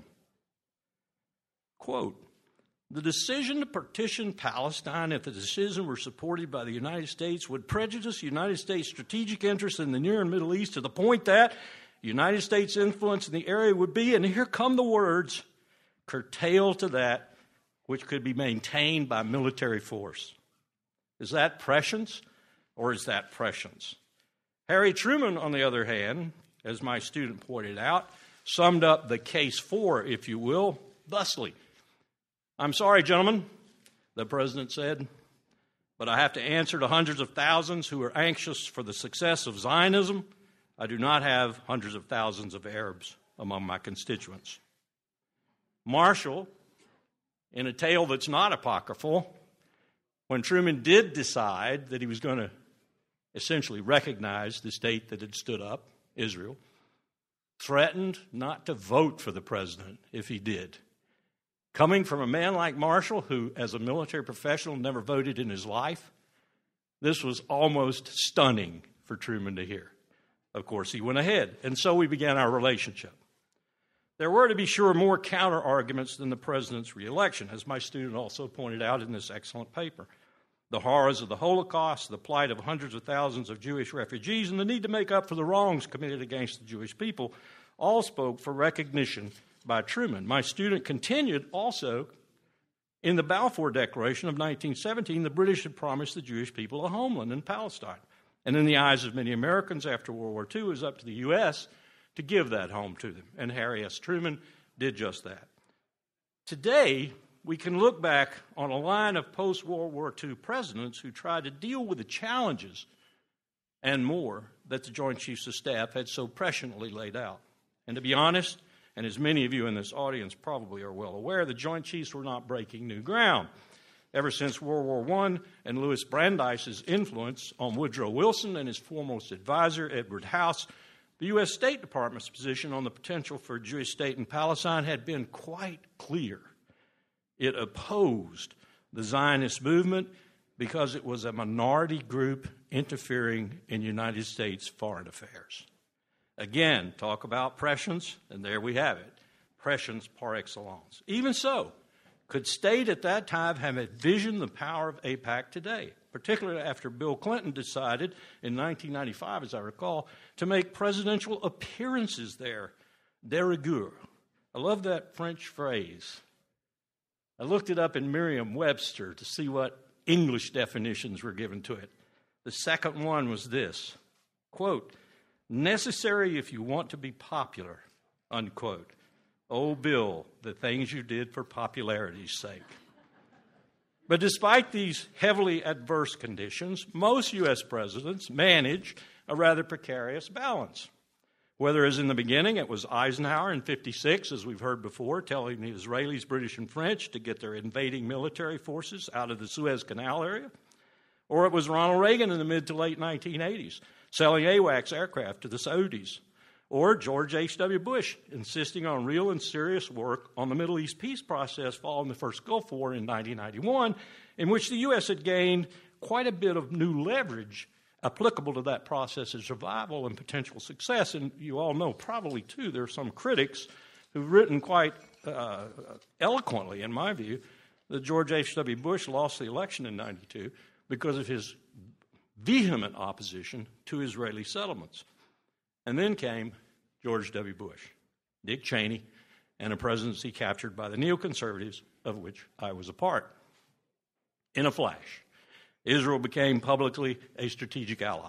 Quote, "The decision to partition Palestine, if the decision were supported by the United States, would prejudice the United States' strategic interests in the Near and Middle East to the point that the United States' influence in the area would be," and here come the words, "curtailed to that which could be maintained by military force." Is that prescience or is that prescience? Harry Truman, on the other hand, as my student pointed out, summed up the case for, if you will, thusly. "I'm sorry, gentlemen," the president said, "but I have to answer to hundreds of thousands who are anxious for the success of Zionism. I do not have hundreds of thousands of Arabs among my constituents." Marshall, in a tale that's not apocryphal, when Truman did decide that he was going to essentially recognize the state that had stood up, Israel, threatened not to vote for the president if he did. Coming from a man like Marshall, who, as a military professional, never voted in his life, this was almost stunning for Truman to hear. Of course, he went ahead, and so we began our relationship. There were, to be sure, more counter-arguments than the president's reelection, as my student also pointed out in this excellent paper. The horrors of the Holocaust, the plight of hundreds of thousands of Jewish refugees, and the need to make up for the wrongs committed against the Jewish people all spoke for recognition by Truman. My student continued also, in the Balfour Declaration of 1917, the British had promised the Jewish people a homeland in Palestine. And in the eyes of many Americans after World War II, it was up to the U.S. to give that home to them. And Harry S. Truman did just that. Today, we can look back on a line of post-World War II presidents who tried to deal with the challenges and more that the Joint Chiefs of Staff had so presciently laid out. And to be honest, and as many of you in this audience probably are well aware, the Joint Chiefs were not breaking new ground. Ever since World War I and Louis Brandeis's influence on Woodrow Wilson and his foremost advisor, Edward House, the U.S. State Department's position on the potential for a Jewish state in Palestine had been quite clear. It opposed the Zionist movement because it was a minority group interfering in United States foreign affairs. Again, talk about prescience, and there we have it. Prescience par excellence. Even so, could state at that time have envisioned the power of AIPAC today, particularly after Bill Clinton decided in 1995, as I recall, to make presidential appearances there de rigueur. I love that French phrase. I looked it up in Merriam-Webster to see what English definitions were given to it. The second one was this, quote, necessary if you want to be popular, unquote. Oh, Bill, the things you did for popularity's sake. But despite these heavily adverse conditions, most U.S. presidents manage a rather precarious balance. Whether, as in the beginning, it was Eisenhower in 1956, as we've heard before, telling the Israelis, British, and French to get their invading military forces out of the Suez Canal area, or it was Ronald Reagan in the mid to late 1980s, selling AWACS aircraft to the Saudis, or George H.W. Bush insisting on real and serious work on the Middle East peace process following the first Gulf War in 1991, in which the U.S. had gained quite a bit of new leverage applicable to that process's survival and potential success. And you all know probably, too, there are some critics who've written quite eloquently, in my view, that George H.W. Bush lost the election in 1992 because of his vehement opposition to Israeli settlements. And then came George W. Bush, Dick Cheney, and a presidency captured by the neoconservatives, of which I was a part. In a flash, Israel became publicly a strategic ally.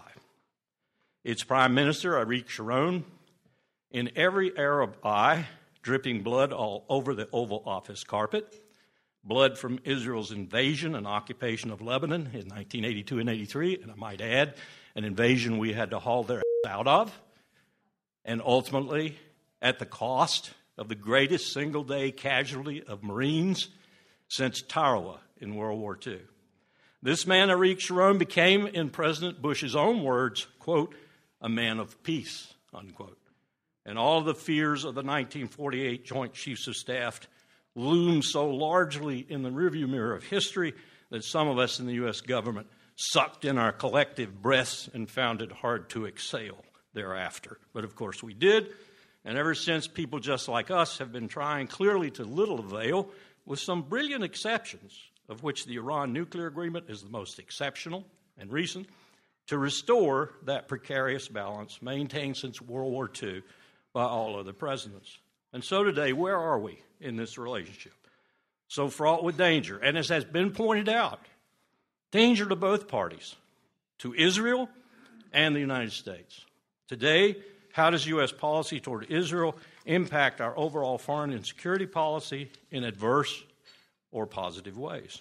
Its prime minister, Ariel Sharon, in every Arab eye, dripping blood all over the Oval Office carpet, blood from Israel's invasion and occupation of Lebanon in 1982 and 83, and I might add, an invasion we had to haul their out of, and ultimately at the cost of the greatest single-day casualty of Marines since Tarawa in World War II. This man, Ariel Sharon, became, in President Bush's own words, quote, a man of peace, unquote. And all of the fears of the 1948 Joint Chiefs of Staff loom so largely in the rearview mirror of history that some of us in the U.S. government sucked in our collective breaths and found it hard to exhale thereafter. But of course we did, and ever since, people just like us have been trying, clearly to little avail, with some brilliant exceptions, of which the Iran nuclear agreement is the most exceptional and recent, to restore that precarious balance maintained since World War II by all other presidents. And so today, where are we in this relationship? So fraught with danger, and as has been pointed out, danger to both parties, to Israel and the United States. Today, how does U.S. policy toward Israel impact our overall foreign and security policy in adverse or positive ways?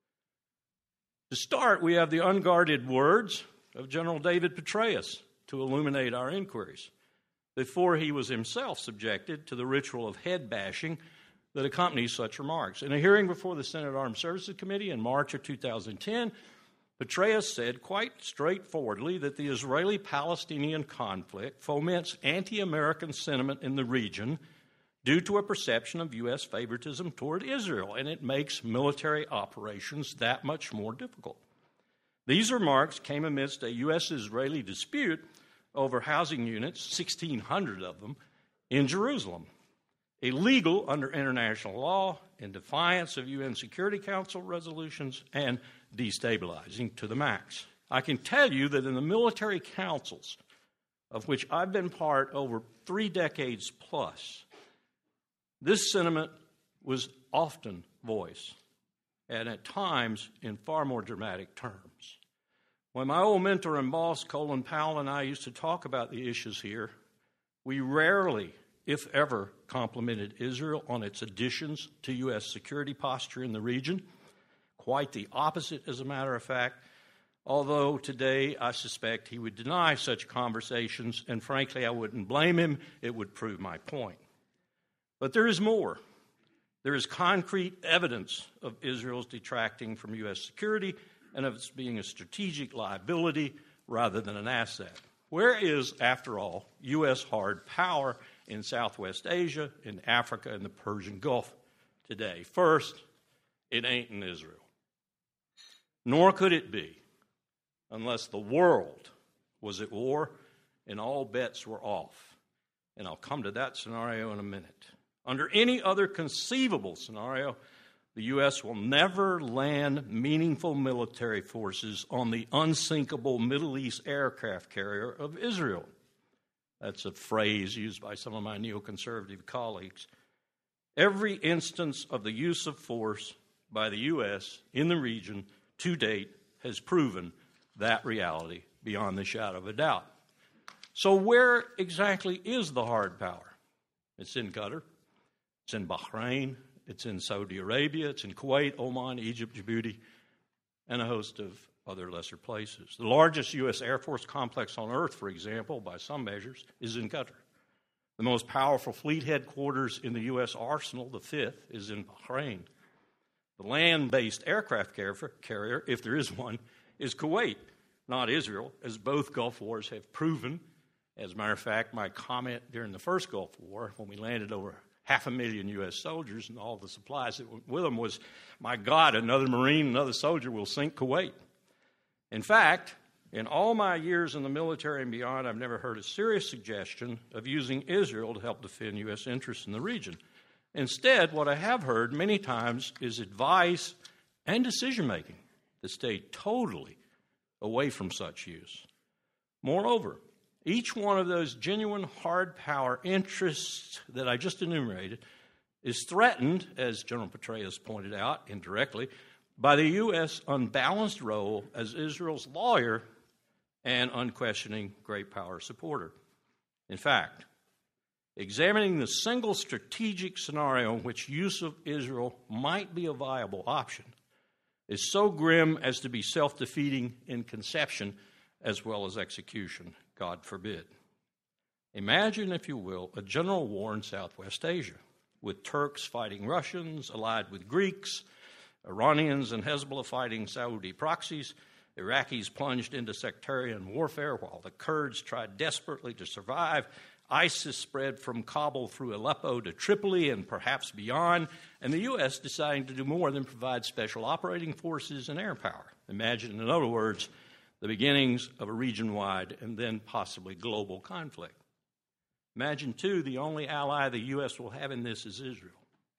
To start, we have the unguarded words of General David Petraeus to illuminate our inquiries before he was himself subjected to the ritual of head bashing that accompanies such remarks. In a hearing before the Senate Armed Services Committee in March of 2010, Petraeus said quite straightforwardly that the Israeli-Palestinian conflict foments anti-American sentiment in the region due to a perception of U.S. favoritism toward Israel, and it makes military operations that much more difficult. These remarks came amidst a U.S.-Israeli dispute over housing units, 1,600 of them, in Jerusalem, illegal under international law, in defiance of UN Security Council resolutions, and destabilizing to the max. I can tell you that in the military councils, of which I've been part over 3 decades plus, this sentiment was often voiced, and at times in far more dramatic terms. When my old mentor and boss, Colin Powell, and I used to talk about the issues here, we rarely, if ever, complimented Israel on its additions to U.S. security posture in the region. Quite the opposite, as a matter of fact, although today I suspect he would deny such conversations, and frankly, I wouldn't blame him. It would prove my point. But there is more. There is concrete evidence of Israel's detracting from U.S. security and of its being a strategic liability rather than an asset. Where is, after all, U.S. hard power in Southwest Asia, in Africa, and the Persian Gulf today? First, it ain't in Israel. Nor could it be unless the world was at war and all bets were off. And I'll come to that scenario in a minute. Under any other conceivable scenario, the U.S. will never land meaningful military forces on the unsinkable Middle East aircraft carrier of Israel. That's a phrase used by some of my neoconservative colleagues. Every instance of the use of force by the U.S. in the region to date has proven that reality beyond the shadow of a doubt. So where exactly is the hard power? It's in Qatar. It's in Bahrain, it's in Saudi Arabia, it's in Kuwait, Oman, Egypt, Djibouti, and a host of other lesser places. The largest U.S. Air Force complex on Earth, for example, by some measures, is in Qatar. The most powerful fleet headquarters in the U.S. arsenal, the fifth, is in Bahrain. The land-based aircraft carrier, if there is one, is Kuwait, not Israel, as both Gulf wars have proven. As a matter of fact, my comment during the first Gulf War, when we landed over 500,000 U.S. soldiers and all the supplies that went with them, was, my God, another Marine, another soldier will sink Kuwait. In fact, in all my years in the military and beyond, I've never heard a serious suggestion of using Israel to help defend U.S. interests in the region. Instead, what I have heard many times is advice and decision-making to stay totally away from such use. Moreover, each one of those genuine hard power interests that I just enumerated is threatened, as General Petraeus pointed out indirectly, by the U.S. unbalanced role as Israel's lawyer and unquestioning great power supporter. In fact, examining the single strategic scenario in which use of Israel might be a viable option is so grim as to be self-defeating in conception as well as execution. God forbid. Imagine, if you will, a general war in Southwest Asia, with Turks fighting Russians, allied with Greeks, Iranians and Hezbollah fighting Saudi proxies, Iraqis plunged into sectarian warfare while the Kurds tried desperately to survive, ISIS spread from Kabul through Aleppo to Tripoli and perhaps beyond, and the U.S. deciding to do more than provide special operating forces and air power. Imagine, in other words, the beginnings of a region-wide and then possibly global conflict. Imagine, too, the only ally the U.S. will have in this is Israel.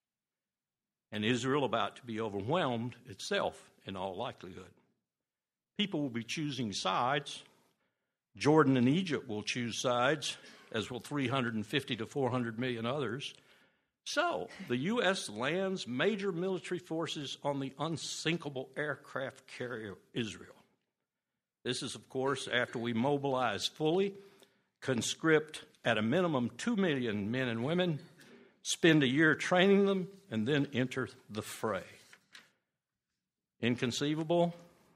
And Israel about to be overwhelmed itself, in all likelihood. People will be choosing sides. Jordan and Egypt will choose sides, as will 350 to 400 million others. So, the U.S. lands major military forces on the unsinkable aircraft carrier Israel. This is, of course, after we mobilize fully, conscript at a minimum 2 million men and women, spend a year training them, and then enter the fray. Inconceivable?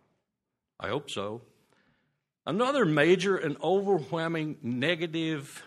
I hope so. Another major and overwhelming negative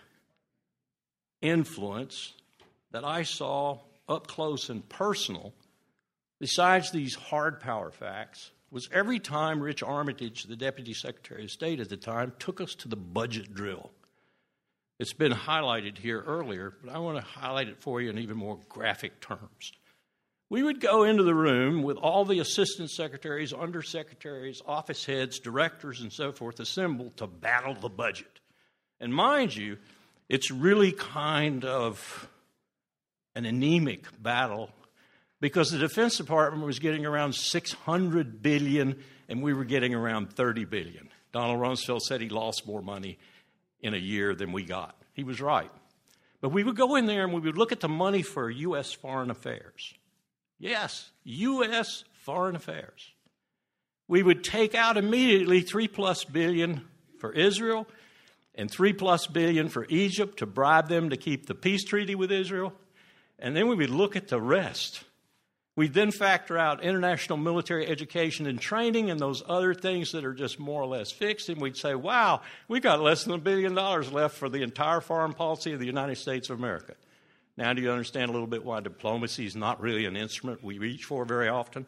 influence that I saw up close and personal, besides these hard power facts, was every time Rich Armitage, the Deputy Secretary of State at the time, took us to the budget drill. It's been highlighted here earlier, but I want to highlight it for you in even more graphic terms. We would go into the room with all the assistant secretaries, undersecretaries, office heads, directors, and so forth assembled to battle the budget. And mind you, it's really kind of an anemic battle, because the Defense Department was getting around $600 billion, and we were getting around $30 billion. Donald Rumsfeld said he lost more money in a year than we got. He was right. But we would go in there and we would look at the money for U.S. foreign affairs. Yes, U.S. foreign affairs. we would take out immediately $3+ billion for Israel and $3+ billion for Egypt to bribe them to keep the peace treaty with Israel. And then we would look at the rest. We'd then factor out international military education and training and those other things that are just more or less fixed. And we'd say, wow, we've got less than $1 billion left for the entire foreign policy of the United States of America. Now do you understand a little bit why diplomacy is not really an instrument we reach for very often?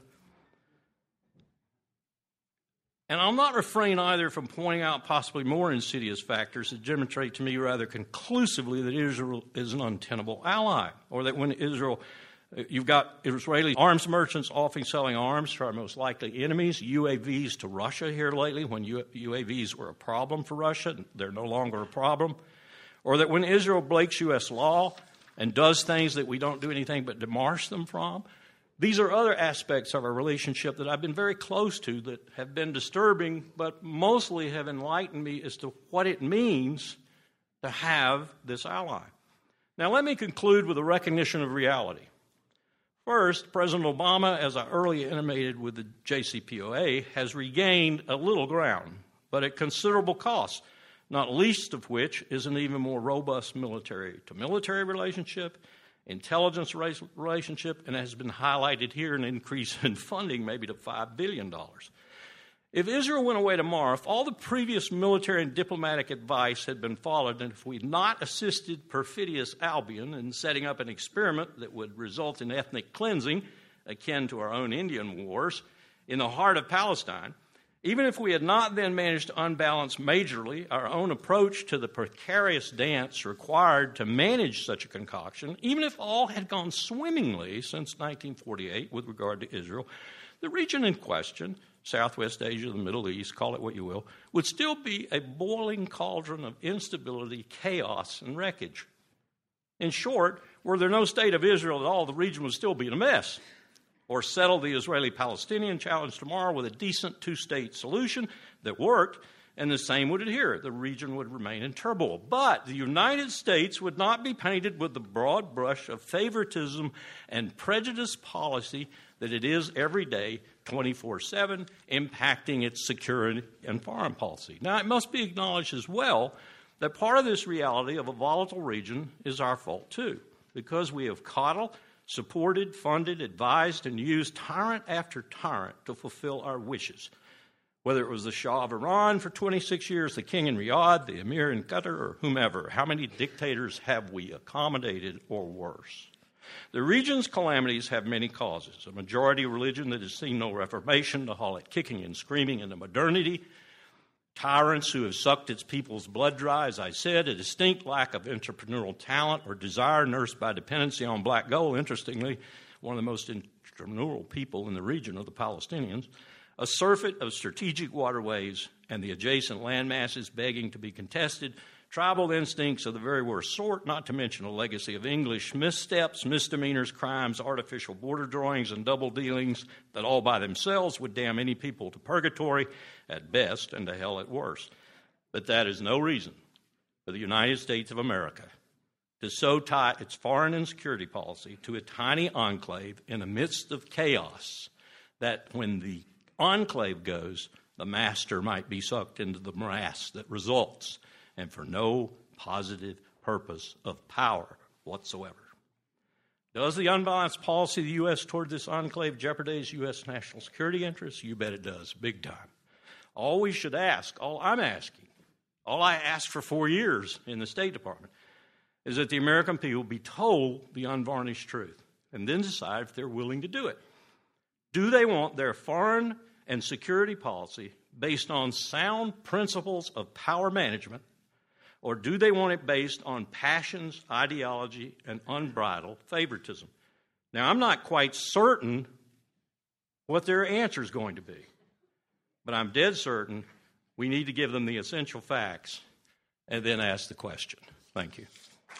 And I'll not refrain either from pointing out possibly more insidious factors that demonstrate to me rather conclusively that Israel is an untenable ally, or that when Israel, you've got Israeli arms merchants often selling arms to our most likely enemies, UAVs to Russia here lately when UAVs were a problem for Russia, they're no longer a problem, or that when Israel breaks U.S. law and does things that we don't do anything but demarche them from. These are other aspects of our relationship that I've been very close to that have been disturbing, but mostly have enlightened me as to what it means to have this ally. Now, let me conclude with a recognition of reality. First, President Obama, as I earlier intimated with the JCPOA, has regained a little ground, but at considerable cost, not least of which is an even more robust military-to-military relationship, intelligence relationship, and has been highlighted here an increase in funding maybe to $5 billion. If Israel went away tomorrow, if all the previous military and diplomatic advice had been followed, and if we'd not assisted perfidious Albion in setting up an experiment that would result in ethnic cleansing, akin to our own Indian wars, in the heart of Palestine, even if we had not then managed to unbalance majorly our own approach to the precarious dance required to manage such a concoction, even if all had gone swimmingly since 1948 with regard to Israel, the region in question, Southwest Asia, the Middle East, call it what you will, would still be a boiling cauldron of instability, chaos, and wreckage. In short, were there no state of Israel at all, the region would still be in a mess. Or settle the Israeli-Palestinian challenge tomorrow with a decent two-state solution that worked, and the same would adhere. The region would remain in turmoil. But the United States would not be painted with the broad brush of favoritism and prejudice policy that it is every day, 24/7, impacting its security and foreign policy. Now, it must be acknowledged as well that part of this reality of a volatile region is our fault too, because we have coddled, supported, funded, advised, and used tyrant after tyrant to fulfill our wishes. Whether it was the Shah of Iran for 26 years, the king in Riyadh, the emir in Qatar, or whomever, how many dictators have we accommodated or worse? The region's calamities have many causes. A majority religion that has seen no reformation to haul it kicking and screaming into modernity, tyrants who have sucked its people's blood dry, as I said, a distinct lack of entrepreneurial talent or desire nursed by dependency on black gold. Interestingly, one of the most entrepreneurial people in the region are the Palestinians. A surfeit of strategic waterways and the adjacent land masses begging to be contested, tribal instincts of the very worst sort, not to mention a legacy of English missteps, misdemeanors, crimes, artificial border drawings, and double dealings that all by themselves would damn any people to purgatory at best and to hell at worst. But that is no reason for the United States of America to so tie its foreign and security policy to a tiny enclave in the midst of chaos that when the enclave goes, the master might be sucked into the morass that results, and for no positive purpose of power whatsoever. Does the unbalanced policy of the U.S. toward this enclave jeopardize U.S. national security interests? You bet it does, big time. All we should ask, all I'm asking, all I asked for 4 years in the State Department, is that the American people be told the unvarnished truth and then decide if they're willing to do it. Do they want their foreign and security policy based on sound principles of power management, or do they want it based on passions, ideology, and unbridled favoritism? Now, I'm not quite certain what their answer is going to be, but I'm dead certain we need to give them the essential facts and then ask the question. Thank you.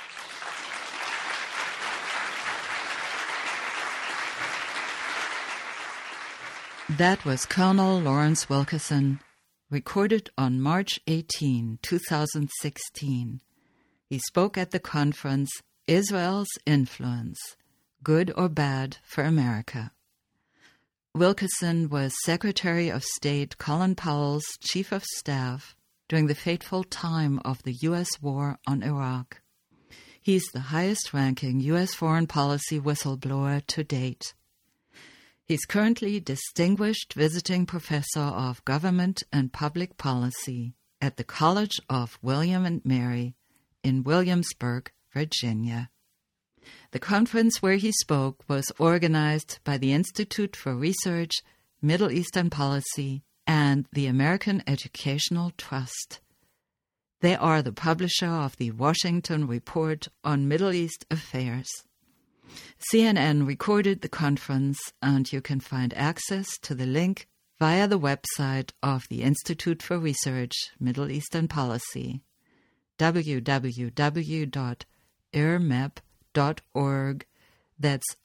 That was Colonel Lawrence Wilkerson, recorded on March 18, 2016. He spoke at the conference, Israel's Influence, Good or Bad for America. Wilkerson was Secretary of State Colin Powell's Chief of Staff during the fateful time of the U.S. war on Iraq. He's the highest-ranking U.S. foreign policy whistleblower to date. He's currently Distinguished Visiting Professor of Government and Public Policy at the College of William and Mary in Williamsburg, Virginia. The conference where he spoke was organized by the Institute for Research, Middle Eastern Policy, and the American Educational Trust. They are the publisher of the Washington Report on Middle East Affairs. CNN recorded the conference, and you can find access to the link via the website of the Institute for Research, Middle Eastern Policy, www.irmep.org. That's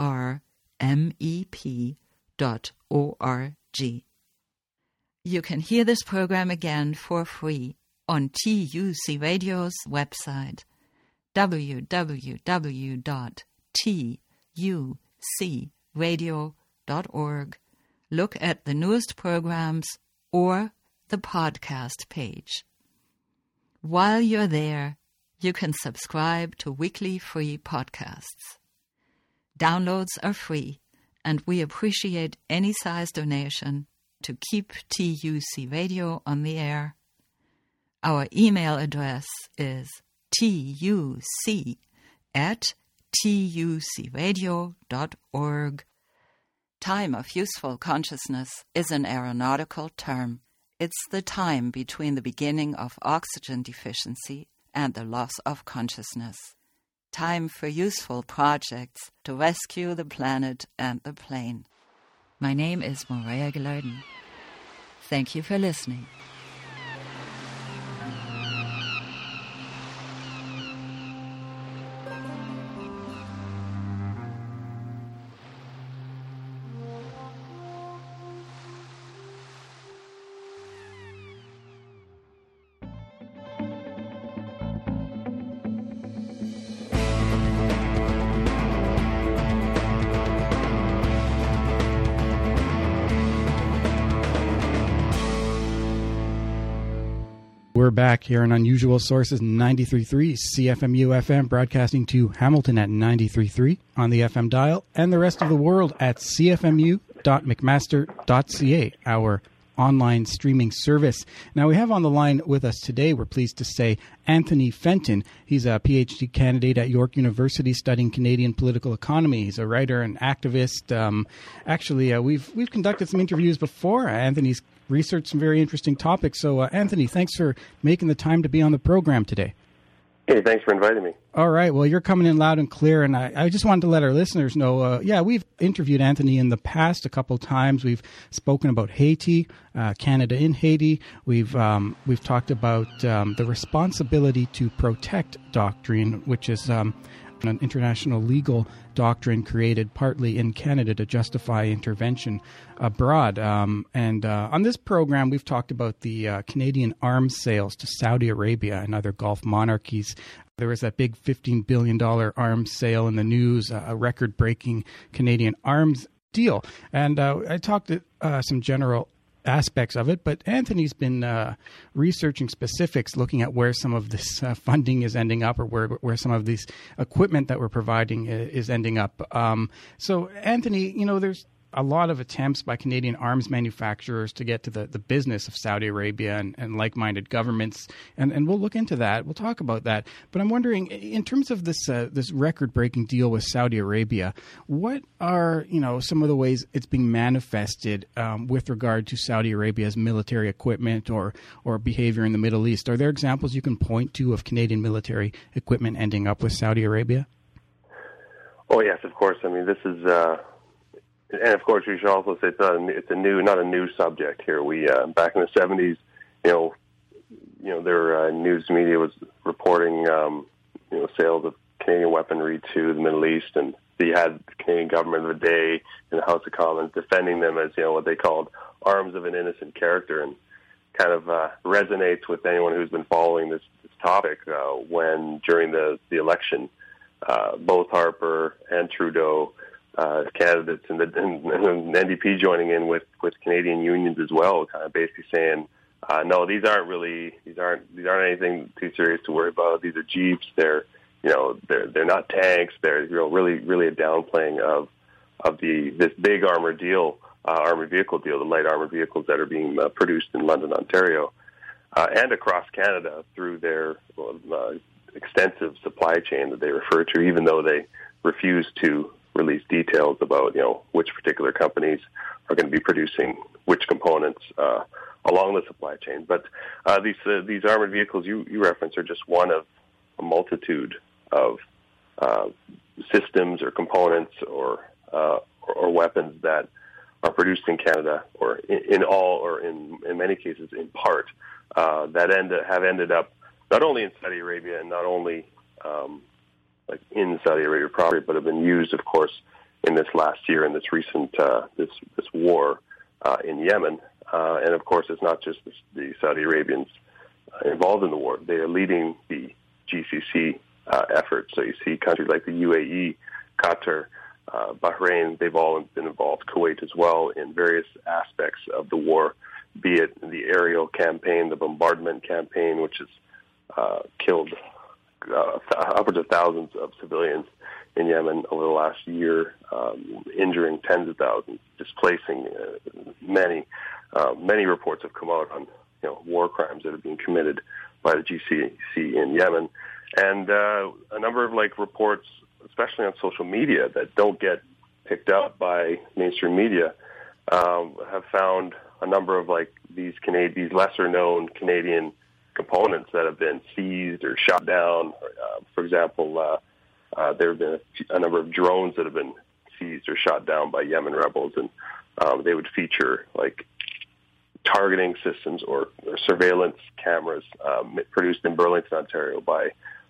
IRMEP.org. You can hear this program again for free on TUC Radio's website, www.tucradio.org. Look at the newest programs or the podcast page. While you're there, you can subscribe to weekly free podcasts. Downloads are free, and we appreciate any size donation to keep TUC Radio on the air. Our email address is tuc@tucradio.org. Time of useful consciousness is an aeronautical term. It's the time between the beginning of oxygen deficiency and the loss of consciousness. Time for useful projects to rescue the planet and the plane. My name is Morea Gilardin. Thank you for listening. We're back here on Unusual Sources 93.3 CFMU FM, broadcasting to Hamilton at 93.3 on the FM dial and the rest of the world at cfmu.mcmaster.ca, our online streaming service. Now, we have on the line with us today, we're pleased to say, Anthony Fenton. He's a PhD candidate at York University studying Canadian political economy. He's a writer and activist. We've conducted some interviews before. Anthony's researched some very interesting topics. So, Anthony, thanks for making the time to be on the program today. Hey, thanks for inviting me. All right. Well, you're coming in loud and clear, and I just wanted to let our listeners know, we've interviewed Anthony in the past a couple of times. We've spoken about Haiti, Canada in Haiti. We've talked about the responsibility to protect doctrine, which is an international legal doctrine created partly in Canada to justify intervention abroad. And on this program, we've talked about the Canadian arms sales to Saudi Arabia and other Gulf monarchies. There was that big $15 billion arms sale in the news, a record-breaking Canadian arms deal. And I talked to some general aspects of it, but Anthony's been researching specifics, looking at where some of this funding is ending up, or where some of this equipment that we're providing is ending up. So, Anthony, there's a lot of attempts by Canadian arms manufacturers to get to the business of Saudi Arabia and like-minded governments, and we'll look into that. We'll talk about that. But I'm wondering, in terms of this record-breaking deal with Saudi Arabia, what are some of the ways it's being manifested with regard to Saudi Arabia's military equipment or behavior in the Middle East? Are there examples you can point to of Canadian military equipment ending up with Saudi Arabia? Oh yes, of course. I mean, this is. And of course, we should also say it's not a new subject here. We back in the 70s, their news media was reporting, sales of Canadian weaponry to the Middle East, and you had the Canadian government of the day in the House of Commons defending them as what they called arms of an innocent character, and kind of resonates with anyone who's been following this topic. When during the election, both Harper and Trudeau candidates, and NDP joining in with Canadian unions as well, kind of basically saying, no, these aren't anything too serious to worry about. These are Jeeps. They're not tanks. They're really a downplaying of this big armored vehicle deal, the light armored vehicles that are being produced in London, Ontario, and across Canada through their extensive supply chain that they refer to, even though they refuse to release details about which particular companies are going to be producing which components along the supply chain. But these armored vehicles you reference are just one of a multitude of systems or components or weapons that are produced in Canada, or in all, or in many cases in part, that have ended up not only in Saudi Arabia and not only in Saudi Arabia proper, but have been used, of course, in this last year in this recent this war in Yemen. And of course, it's not just the Saudi Arabians involved in the war; they are leading the GCC effort. So you see countries like the UAE, Qatar, Bahrain, they've all been involved, Kuwait as well, in various aspects of the war, be it the aerial campaign, the bombardment campaign, which has killed upwards of thousands of civilians in Yemen over the last year, injuring tens of thousands, displacing many. Many reports have come out on war crimes that have been committed by the GCC in Yemen, and a number of reports, especially on social media, that don't get picked up by mainstream media, have found a number of these lesser-known Canadian components that have been seized or shot down. For example, there have been a number of drones that have been seized or shot down by Yemen rebels, and they would feature targeting systems or surveillance cameras produced in Burlington, Ontario by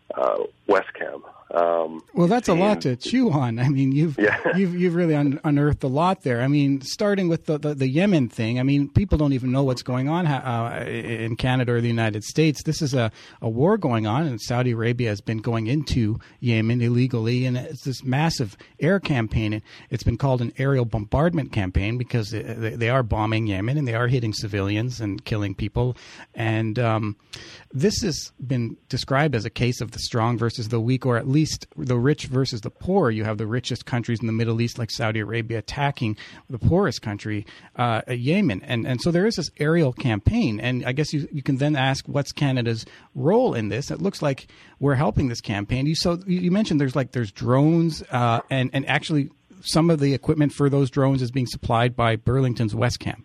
Westcam. Well, that's a lot to chew on. I mean, you've really unearthed a lot there. I mean, starting with the Yemen thing. I mean, people don't even know what's going on in Canada or the United States. This is a war going on, and Saudi Arabia has been going into Yemen illegally, and it's this massive air campaign. It's been called an aerial bombardment campaign because they are bombing Yemen and they are hitting civilians and killing people. And this has been described as a case of the strong versus the weak, or at least the rich versus the poor. You have the richest countries in the Middle East, like Saudi Arabia, attacking the poorest country, Yemen. And so there is this aerial campaign. And I guess you can then ask, what's Canada's role in this? It looks like we're helping this campaign. You mentioned there's drones, and actually some of the equipment for those drones is being supplied by Burlington's Westcam.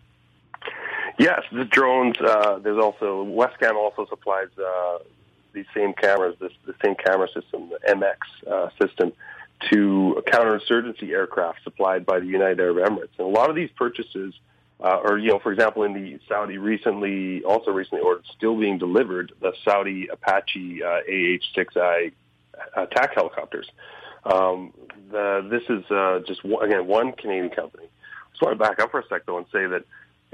Yes, the drones. There's also Westcam also supplies these same cameras, the same camera system, the MX system, to counterinsurgency aircraft supplied by the United Arab Emirates. And a lot of these purchases for example, in the Saudi recently ordered, still being delivered, the Saudi Apache AH-6I attack helicopters. This is just one Canadian company. I just want to back up for a sec though and say that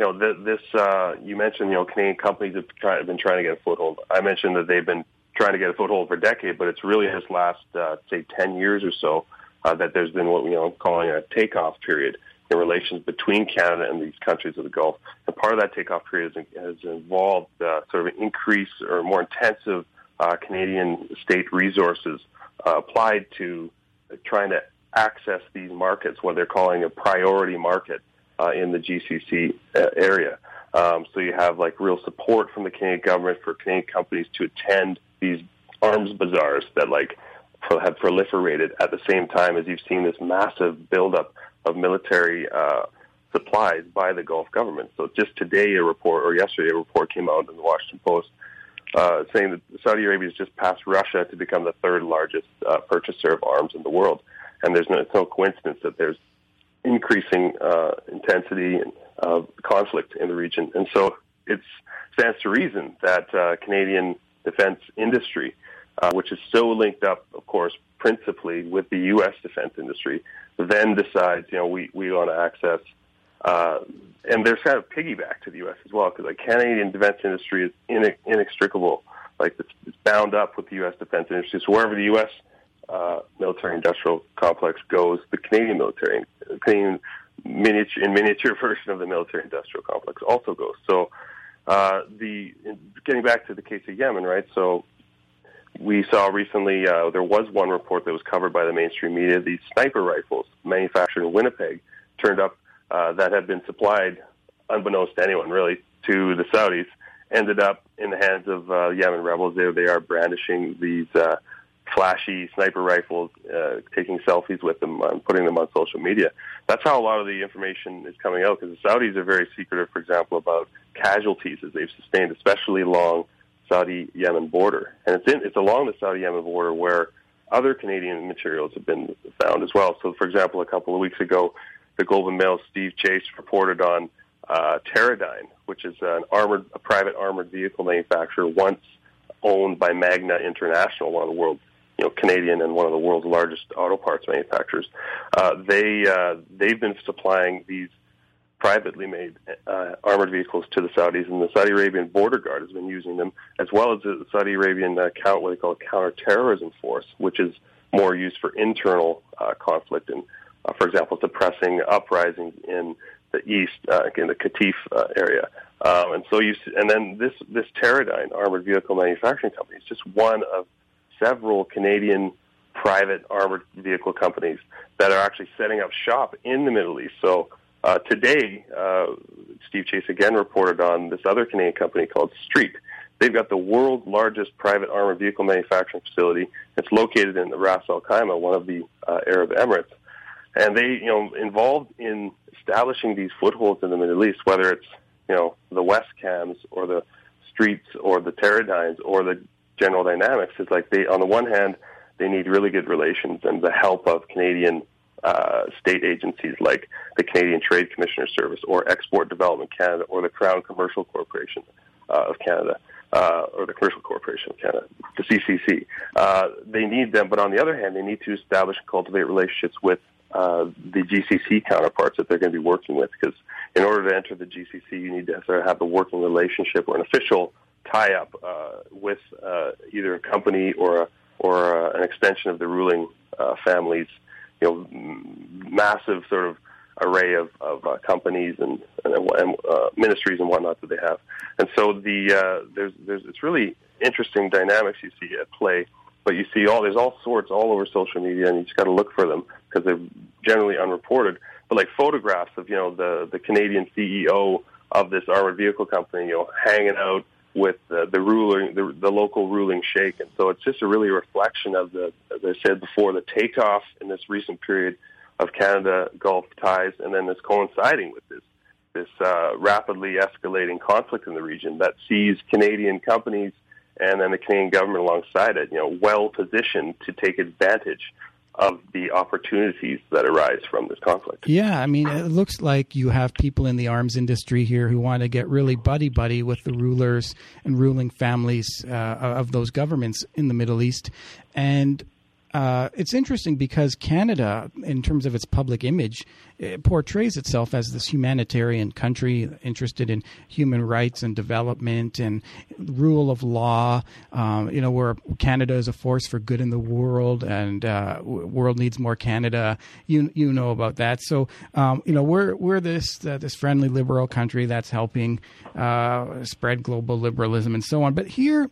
you mentioned Canadian companies have been trying to get a foothold. I mentioned that they've been trying to get a foothold for a decade, but it's really this last say 10 years or so that there's been what I'm calling a takeoff period in relations between Canada and these countries of the Gulf. And part of that takeoff period has involved sort of an increase or more intensive Canadian state resources applied to trying to access these markets, what they're calling a priority market in the GCC area. So you have real support from the Canadian government for Canadian companies to attend these arms bazaars that have proliferated at the same time as you've seen this massive buildup of military supplies by the Gulf government. So just today yesterday a report came out in the Washington Post saying that Saudi Arabia has just passed Russia to become the third largest purchaser of arms in the world. And it's no coincidence that there's increasing intensity of conflict in the region. And so it stands to reason that Canadian defense industry, which is so linked up, of course, principally with the U.S. defense industry, then decides, we want to access, and there's kind of piggyback to the U.S. as well, because Canadian defense industry is inextricable. It's bound up with the U.S. defense industry. So wherever the U.S. military-industrial complex goes the Canadian miniature version of the military-industrial complex also goes. So getting back to the case of Yemen, right? So we saw recently there was one report that was covered by the mainstream media. These sniper rifles manufactured in Winnipeg turned up that had been supplied, unbeknownst to anyone really, to the Saudis, ended up in the hands of Yemen rebels. They are brandishing these flashy sniper rifles, taking selfies with them, putting them on social media. That's how a lot of the information is coming out, because the Saudis are very secretive, for example, about casualties that they've sustained, especially along Saudi-Yemen border. And it's along the Saudi-Yemen border where other Canadian materials have been found as well. So, for example, a couple of weeks ago, the Globe and Mail's Steve Chase reported on Teradyne, which is a private armored vehicle manufacturer once owned by Magna International, one of the world's Canadian and one of the world's largest auto parts manufacturers. They've been supplying these privately made armored vehicles to the Saudis, and the Saudi Arabian border guard has been using them, as well as the Saudi Arabian what they call a counterterrorism force, which is more used for internal conflict and, for example, suppressing uprisings in the east, in the Qatif area. And then this Teradyne armored vehicle manufacturing company is just one of several Canadian private armored vehicle companies that are actually setting up shop in the Middle East. So today, Steve Chase again reported on this other Canadian company called Street. They've got the world's largest private armored vehicle manufacturing facility. It's located in the Ras Al Khaimah, one of the Arab Emirates. And they, involved in establishing these footholds in the Middle East, whether it's, the Westcams or the Streets or the Teradynes or the General Dynamics, is like on the one hand, they need really good relations and the help of Canadian state agencies like the Canadian Trade Commissioner Service or Export Development Canada or the Crown Commercial Corporation of Canada or the Commercial Corporation of Canada, the CCC. They need them, but on the other hand, they need to establish and cultivate relationships with the GCC counterparts that they're going to be working with, because in order to enter the GCC, you need to sort of have a working relationship or an official tie-up with either a company or an extension of the ruling family's, massive sort of array of companies and ministries and whatnot that they have. And so it's really interesting dynamics you see at play. But you see there's all sorts all over social media, and you just got to look for them because they're generally unreported. But like photographs of the Canadian CEO of this armored vehicle company, hanging out with the local ruling sheikh, and so it's just a really reflection of as I said before, the takeoff in this recent period of Canada-Gulf ties, and then this coinciding with this rapidly escalating conflict in the region that sees Canadian companies and then the Canadian government alongside it, well positioned to take advantage of the opportunities that arise from this conflict. Yeah, I mean, it looks like you have people in the arms industry here who want to get really buddy-buddy with the rulers and ruling families of those governments in the Middle East. And it's interesting because Canada, in terms of its public image, it portrays itself as this humanitarian country interested in human rights and development and rule of law. Where Canada is a force for good in the world, and world needs more Canada. You know about that. So we're this friendly liberal country that's helping spread global liberalism and so on. But here.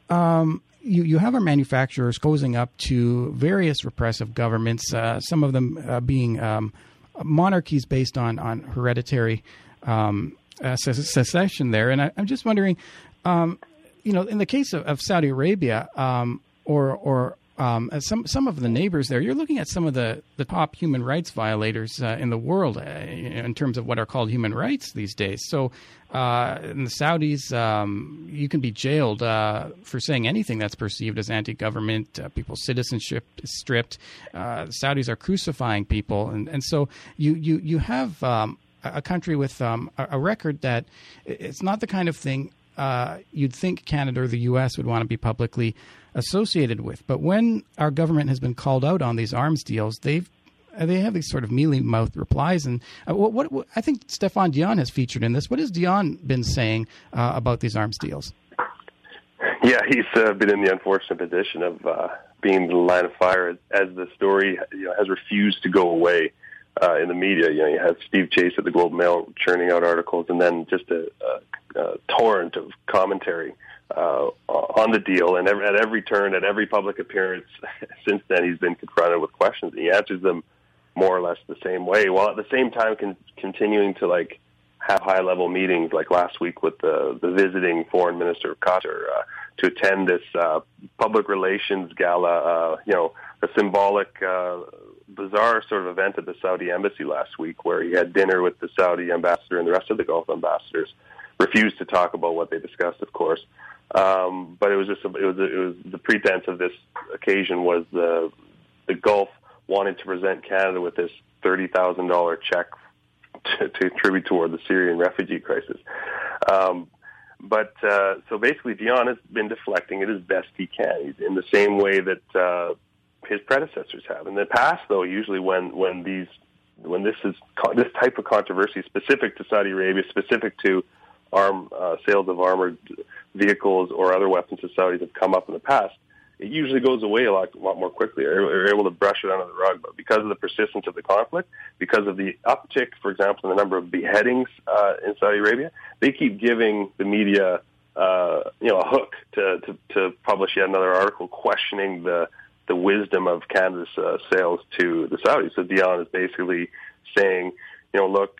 You have our manufacturers cozying up to various repressive governments, some of them being monarchies based on hereditary secession there. And I'm just wondering, in the case of Saudi Arabia or some of the neighbors there, you're looking at some of the top human rights violators in the world in terms of what are called human rights these days. So in the Saudis, you can be jailed for saying anything that's perceived as anti-government, people's citizenship is stripped. The Saudis are crucifying people. And so you have a country with a record that it's not the kind of thing you'd think Canada or the U.S. would want to be publicly associated with. But when our government has been called out on these arms deals, they have these sort of mealy-mouthed replies. And what I think Stéphane Dion has featured in this. What has Dion been saying about these arms deals? Yeah, he's been in the unfortunate position of being the line of fire as the story has refused to go away in the media. You have Steve Chase at the Globe and Mail churning out articles, and then just a torrent of commentary on the deal. And at every turn, at every public appearance since then, he's been confronted with questions, and he answers them more or less the same way, while at the same time continuing to have high-level meetings, like last week with the visiting foreign minister of Qatar, to attend this public relations gala, a symbolic, bizarre sort of event at the Saudi embassy last week, where he had dinner with the Saudi ambassador and the rest of the Gulf ambassadors. Refused to talk about what they discussed, of course, but it was the pretense of this occasion was the Gulf wanted to present Canada with this $30,000 check to contribute toward the Syrian refugee crisis. So basically, Dion has been deflecting it as best he can. He's in the same way that his predecessors have. In the past, though, usually when this type of controversy specific to Saudi Arabia, specific to sales of armored vehicles or other weapons to Saudis have come up in the past, it usually goes away a lot more quickly. They're able to brush it under the rug. But because of the persistence of the conflict, because of the uptick, for example, in the number of beheadings in Saudi Arabia, they keep giving the media a hook to publish yet another article questioning the wisdom of Canada's sales to the Saudis. So Dion is basically saying, look,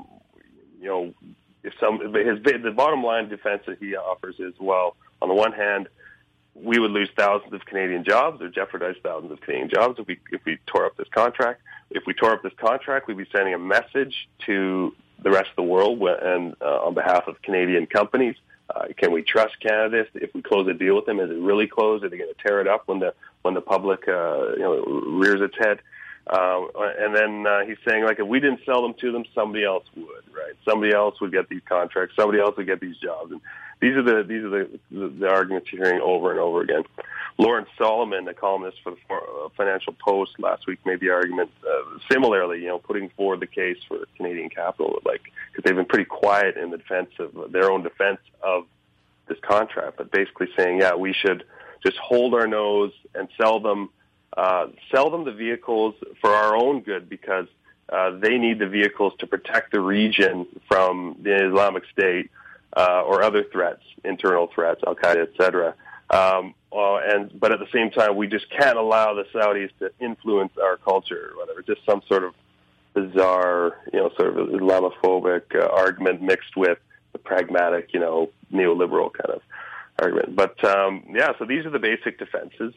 the bottom line defense that he offers is, well, on the one hand, we would lose thousands of Canadian jobs or jeopardize thousands of Canadian jobs if we tore up this contract. If we tore up this contract, we'd be sending a message to the rest of the world and on behalf of Canadian companies. Can we trust Canada if we close a deal with them? Is it really closed? Are they going to tear it up when the public rears its head? And then he's saying, if we didn't sell them to them, somebody else would, right? Somebody else would get these contracts. Somebody else would get these jobs. And these are the arguments you're hearing over and over again. Lawrence Solomon, a columnist for the Financial Post, last week made the argument similarly, putting forward the case for Canadian capital, because they've been pretty quiet in the defense of their own defense of this contract, but basically saying, we should just hold our nose and sell them the vehicles for our own good, because they need the vehicles to protect the region from the Islamic State or other threats, internal threats, Al-Qaeda, etc. But at the same time, we just can't allow the Saudis to influence our culture or whatever. Just some sort of bizarre, sort of Islamophobic argument mixed with the pragmatic, neoliberal kind of argument. But so these are the basic defenses.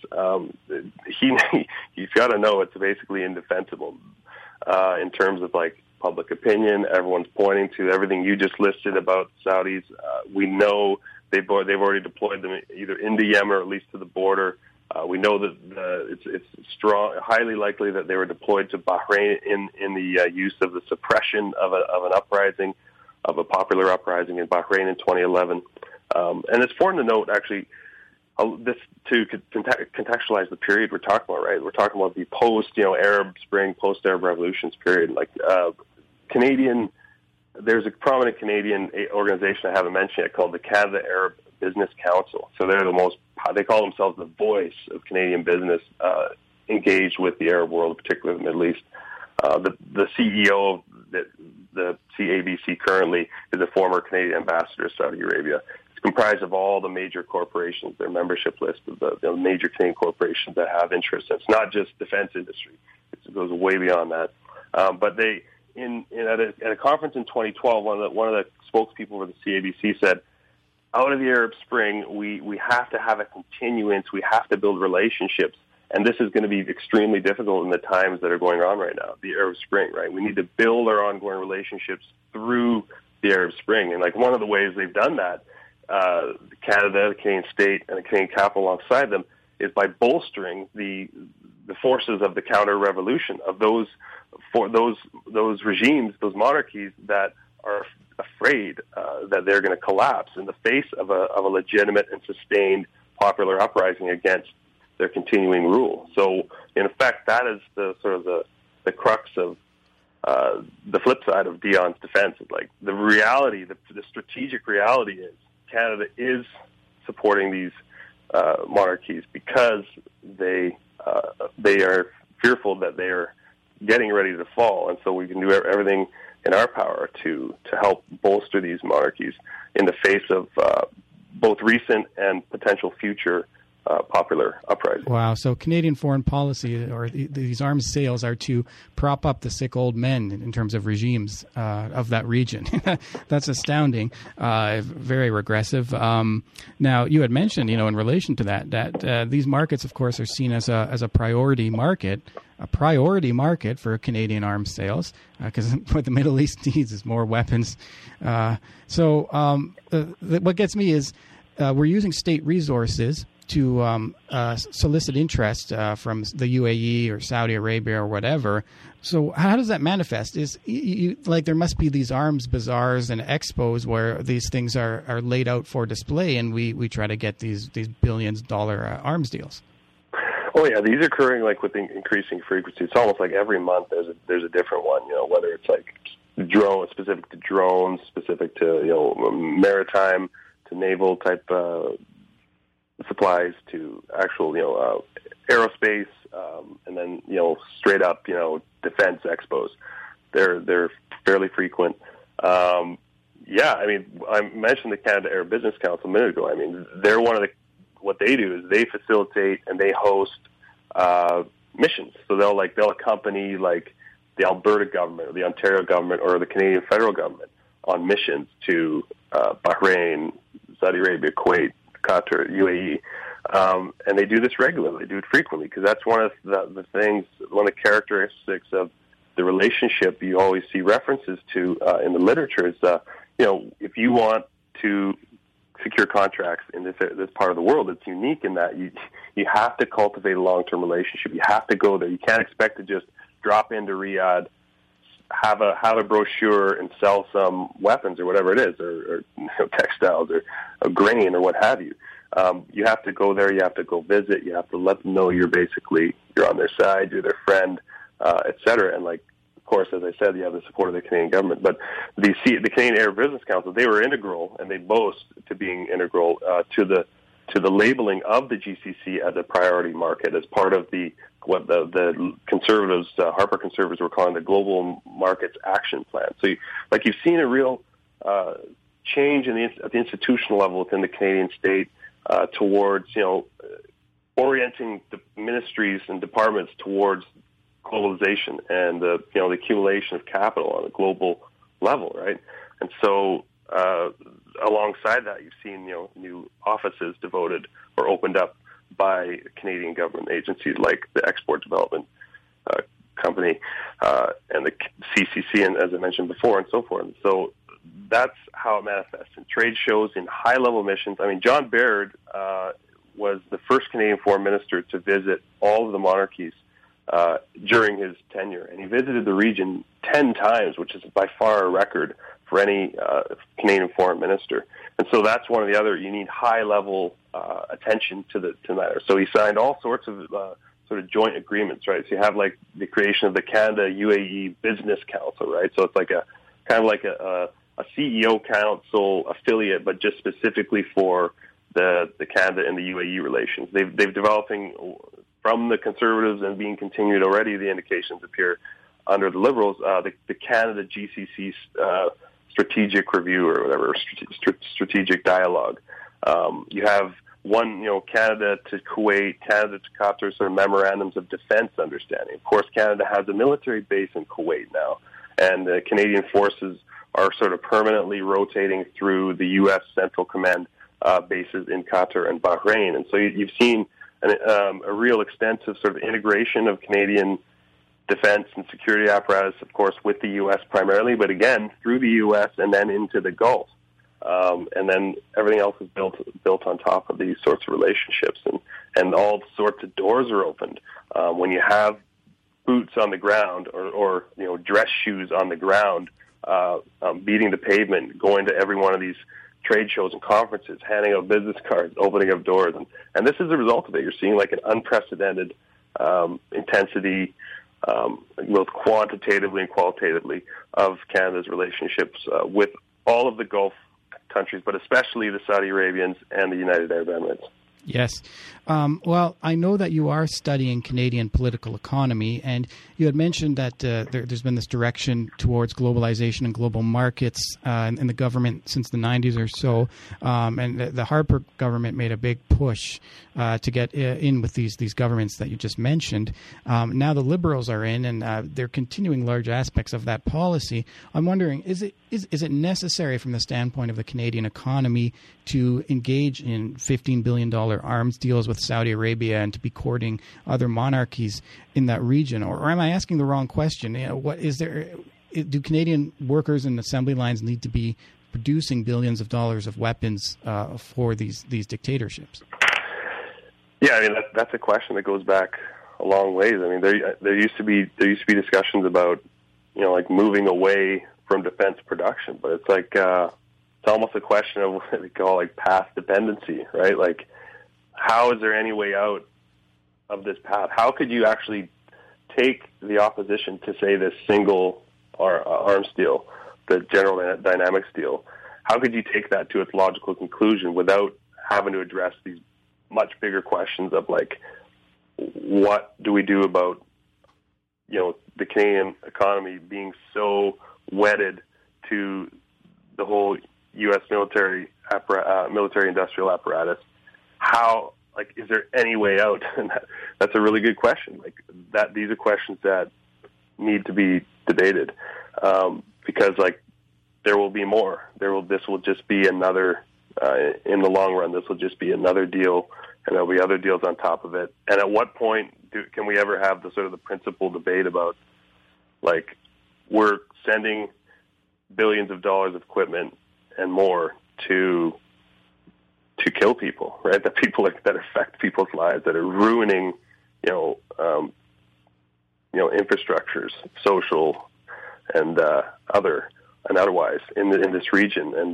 He's got to know it's basically indefensible in terms of public opinion. Everyone's pointing to everything you just listed about Saudis. We know they've already deployed them either into Yemen or at least to the border. We know that it's highly likely that they were deployed to Bahrain in the use of the suppression of an uprising, of a popular uprising in Bahrain in 2011. And it's important to note, actually, this to contextualize the period we're talking about, right? We're talking about the post-Arab Spring, post-Arab Revolutions period. There's a prominent Canadian organization I haven't mentioned yet called the Canada Arab Business Council. So they're they call themselves the voice of Canadian business engaged with the Arab world, particularly the Middle East. The CEO of the CABC currently is a former Canadian ambassador to Saudi Arabia. It's comprised of all the major corporations, their membership list of the major Canadian corporations that have interests. It's not just defense industry. It goes way beyond that. But they, at a conference in 2012, one of the spokespeople for the CABC said, out of the Arab Spring, we have to have a continuance. We have to build relationships. And this is going to be extremely difficult in the times that are going on right now, the Arab Spring, right? We need to build our ongoing relationships through the Arab Spring. And one of the ways they've done that, Canada, the Canadian state, and the Canadian capital alongside them, is by bolstering the forces of the counter-revolution, of those regimes, those monarchies that are afraid that they're going to collapse in the face of a legitimate and sustained popular uprising against their continuing rule. So, in effect, that is the crux of the flip side of Dion's defense. Is the reality, the strategic reality is Canada is supporting these monarchies because they are fearful that they are getting ready to fall, and so we can do everything in our power to help bolster these monarchies in the face of both recent and potential future popular uprisings. Wow. So Canadian foreign policy, or these arms sales, are to prop up the sick old men in terms of regimes of that region. That's astounding. Very regressive. Now, you had mentioned, in relation to that these markets, of course, are seen as a priority market. A priority market for Canadian arms sales, because what the Middle East needs is more weapons. What gets me is we're using state resources to solicit interest from the UAE or Saudi Arabia or whatever. So how does that manifest? Is there must be these arms bazaars and expos where these things are laid out for display, and we try to get these billions-dollar arms deals. Oh yeah, these are occurring with increasing frequency. It's almost like every month there's a different one. Whether it's specific to drones, specific to maritime, to naval type supplies, to actual aerospace, and then straight up defense expos. They're fairly frequent. I mentioned the Canada Air Business Council a minute ago. They're what they do is they facilitate and they host missions. So they'll accompany the Alberta government or the Ontario government or the Canadian federal government on missions to Bahrain, Saudi Arabia, Kuwait, Qatar, UAE, and they do this regularly. They do it frequently because that's one of the things, one of the characteristics of the relationship you always see references to in the literature is, if you want to secure contracts in this part of the world, it's unique in that you have to cultivate a long-term relationship. You have to go there. You can't expect to just drop into Riyadh, have a brochure, and sell some weapons or whatever it is, or textiles or grain or what have you. You have to go there. You have to go visit. You have to let them know you're on their side. You're their friend, etc. And of course, as I said, you have the support of the Canadian government. But the Canadian Air Business Council, they were integral, and they boast to being integral to the labeling of the GCC as a priority market as part of what the conservatives, Harper conservatives, were calling the Global Markets Action Plan. So, you've seen a real change at the institutional level within the Canadian state towards orienting the ministries and departments towards globalization and the accumulation of capital on a global level, right? And so, alongside that, you've seen new offices devoted or opened up by Canadian government agencies like the Export Development Company and the CCC, and as I mentioned before, and so forth. And so that's how it manifests in trade shows, in high-level missions. John Baird was the first Canadian foreign minister to visit all of the monarchies during his tenure, and he visited the region 10 times, which is by far a record for any Canadian foreign minister. And so that's one of the other. You need high-level attention to the matter. So he signed all sorts of sort of joint agreements, right? So you have the creation of the Canada UAE Business Council, right? So it's a CEO council affiliate, but just specifically for the Canada and the UAE relations. They've developing from the Conservatives and being continued already. The indications appear under the Liberals. The Canada GCC strategic review or whatever, strategic dialogue. You have one, Canada to Kuwait, Canada to Qatar, sort of memorandums of defense understanding. Of course, Canada has a military base in Kuwait now, and the Canadian forces are sort of permanently rotating through the U.S. Central Command bases in Qatar and Bahrain. And so you've seen a real extensive sort of integration of Canadian defense and security apparatus, of course, with the U.S. primarily, but again, through the U.S. and then into the Gulf. And then everything else is built on top of these sorts of relationships, and all sorts of doors are opened. When you have boots on the ground or dress shoes on the ground, beating the pavement, going to every one of these trade shows and conferences, handing out business cards, opening up doors. And this is a result of it. You're seeing an unprecedented intensity, both quantitatively and qualitatively, of Canada's relationships with all of the Gulf countries, but especially the Saudi Arabians and the United Arab Emirates. Yes. Well, I know that you are studying Canadian political economy, and you had mentioned that there's been this direction towards globalization and global markets in the government since the 90s or so, and the Harper government made a big push to get in with these governments that you just mentioned. Now the Liberals are in, and they're continuing large aspects of that policy. I'm wondering, is it necessary from the standpoint of the Canadian economy to engage in $15 billion arms deals with Saudi Arabia and to be courting other monarchies in that region? Or am I asking the wrong question? Do Canadian workers and assembly lines need to be producing billions of dollars of weapons for these dictatorships? Yeah, I mean that's a question that goes back a long ways. I mean, there used to be discussions about like moving away from defense production, but it's like it's almost a question of what they call like path dependency, right? Like, how is there any way out of this path? How could you actually take the opposition to, say, this single arms deal, the General Dynamics deal? How could you take that to its logical conclusion without having to address these much bigger questions of, like, what do we do about, the Canadian economy being so wedded to the whole U.S. military industrial apparatus? How, like, is there any way out? And that's a really good question. Like, that, these are questions that need to be debated, because, like, there will be more. This will just be another, in the long run, this will just be another deal, and there'll be other deals on top of it. And at what point can we ever have the sort of the principal debate about, like, we're sending billions of dollars of equipment and more to kill people, right? That affect people's lives, that are ruining, infrastructures, social and otherwise in this region. And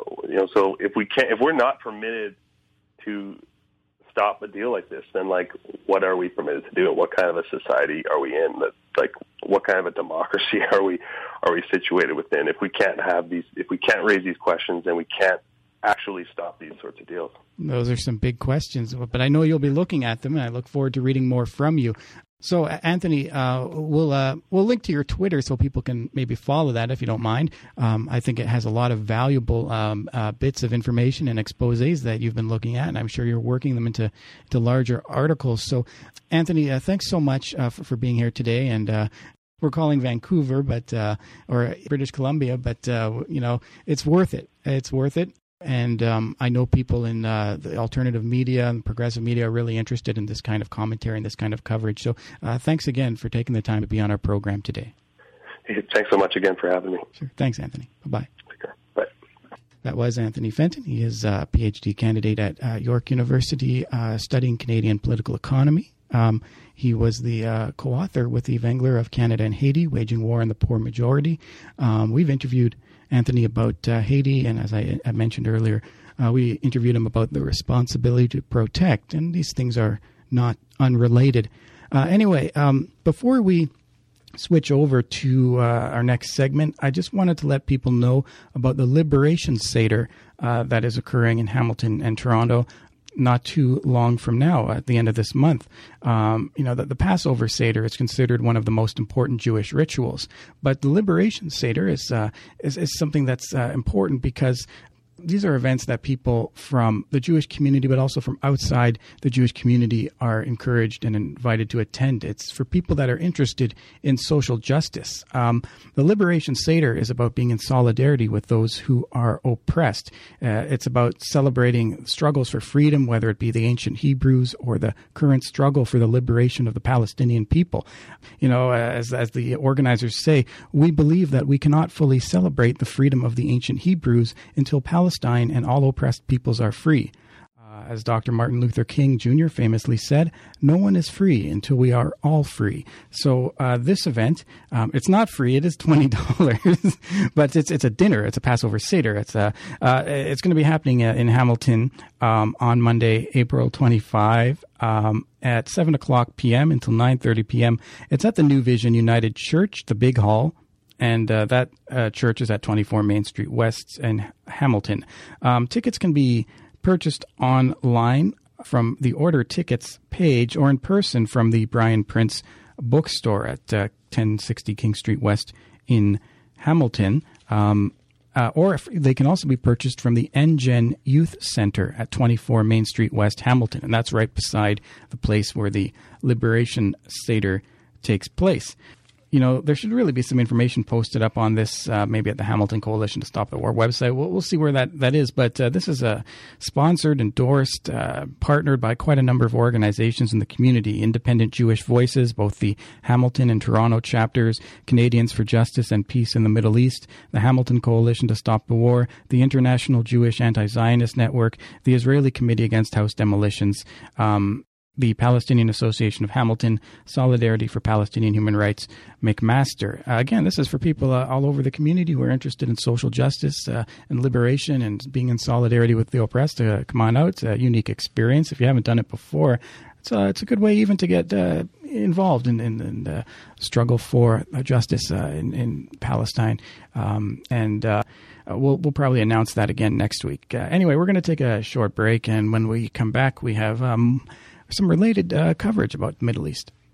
so if we're not permitted to stop a deal like this, then, like, what are we permitted to do? What kind of a society are we in? Like, what kind of a democracy are we situated within? If we can't raise these questions, then we can't actually stop these sorts of deals. Those are some big questions, but I know you'll be looking at them, and I look forward to reading more from you. So, Anthony, we'll link to your Twitter so people can maybe follow that if you don't mind. I think it has a lot of valuable bits of information and exposés that you've been looking at, and I'm sure you're working them into larger articles. So, Anthony, thanks so much for being here today. And we're calling Vancouver, or British Columbia, but it's worth it. It's worth it. And I know people in the alternative media and progressive media are really interested in this kind of commentary and this kind of coverage. So thanks again for taking the time to be on our program today. Hey, thanks so much again for having me. Sure. Thanks, Anthony. Bye-bye. Okay. Bye. That was Anthony Fenton. He is a PhD candidate at York University studying Canadian political economy. He was the co-author with Eve Engler of Canada and Haiti, Waging War on the Poor Majority. We've interviewed Anthony about Haiti, and as I mentioned earlier, we interviewed him about the responsibility to protect, and these things are not unrelated. Anyway, before we switch over to our next segment, I just wanted to let people know about the Liberation Seder that is occurring in Hamilton and Toronto not too long from now, at the end of this month. The Passover Seder is considered one of the most important Jewish rituals, but the Liberation Seder is something that's important because these are events that people from the Jewish community, but also from outside the Jewish community, are encouraged and invited to attend. It's for people that are interested in social justice. The Liberation Seder is about being in solidarity with those who are oppressed. It's about celebrating struggles for freedom, whether it be the ancient Hebrews or the current struggle for the liberation of the Palestinian people. As the organizers say, we believe that we cannot fully celebrate the freedom of the ancient Hebrews until Palestine and all oppressed peoples are free. As Dr. Martin Luther King Jr. famously said, no one is free until we are all free. So this event, it's not free. It is $20, but it's a dinner. It's a Passover Seder. It's going to be happening in Hamilton on Monday, April 25, at 7 o'clock p.m. until 9:30 p.m. It's at the New Vision United Church, the Big Hall. And that church is at 24 Main Street West in Hamilton. Tickets can be purchased online from the Order Tickets page or in person from the Brian Prince bookstore at 1060 King Street West in Hamilton. Or if they can also be purchased from the NGen Youth Center at 24 Main Street West, Hamilton. And that's right beside the place where the Liberation Seder takes place. You know, there should really be some information posted up on this, maybe at the Hamilton Coalition to Stop the War website. We'll see where that is. But this is a sponsored, endorsed, partnered by quite a number of organizations in the community. Independent Jewish Voices, both the Hamilton and Toronto chapters, Canadians for Justice and Peace in the Middle East, the Hamilton Coalition to Stop the War, the International Jewish Anti-Zionist Network, the Israeli Committee Against House Demolitions, the Palestinian Association of Hamilton, Solidarity for Palestinian Human Rights, McMaster. Again, this is for people all over the community who are interested in social justice and liberation and being in solidarity with the oppressed. Come on out. It's a unique experience. If you haven't done it before, it's a good way even to get involved in the struggle for justice in Palestine. We'll probably announce that again next week. Anyway, we're going to take a short break, and when we come back, we have some related coverage about the Middle East.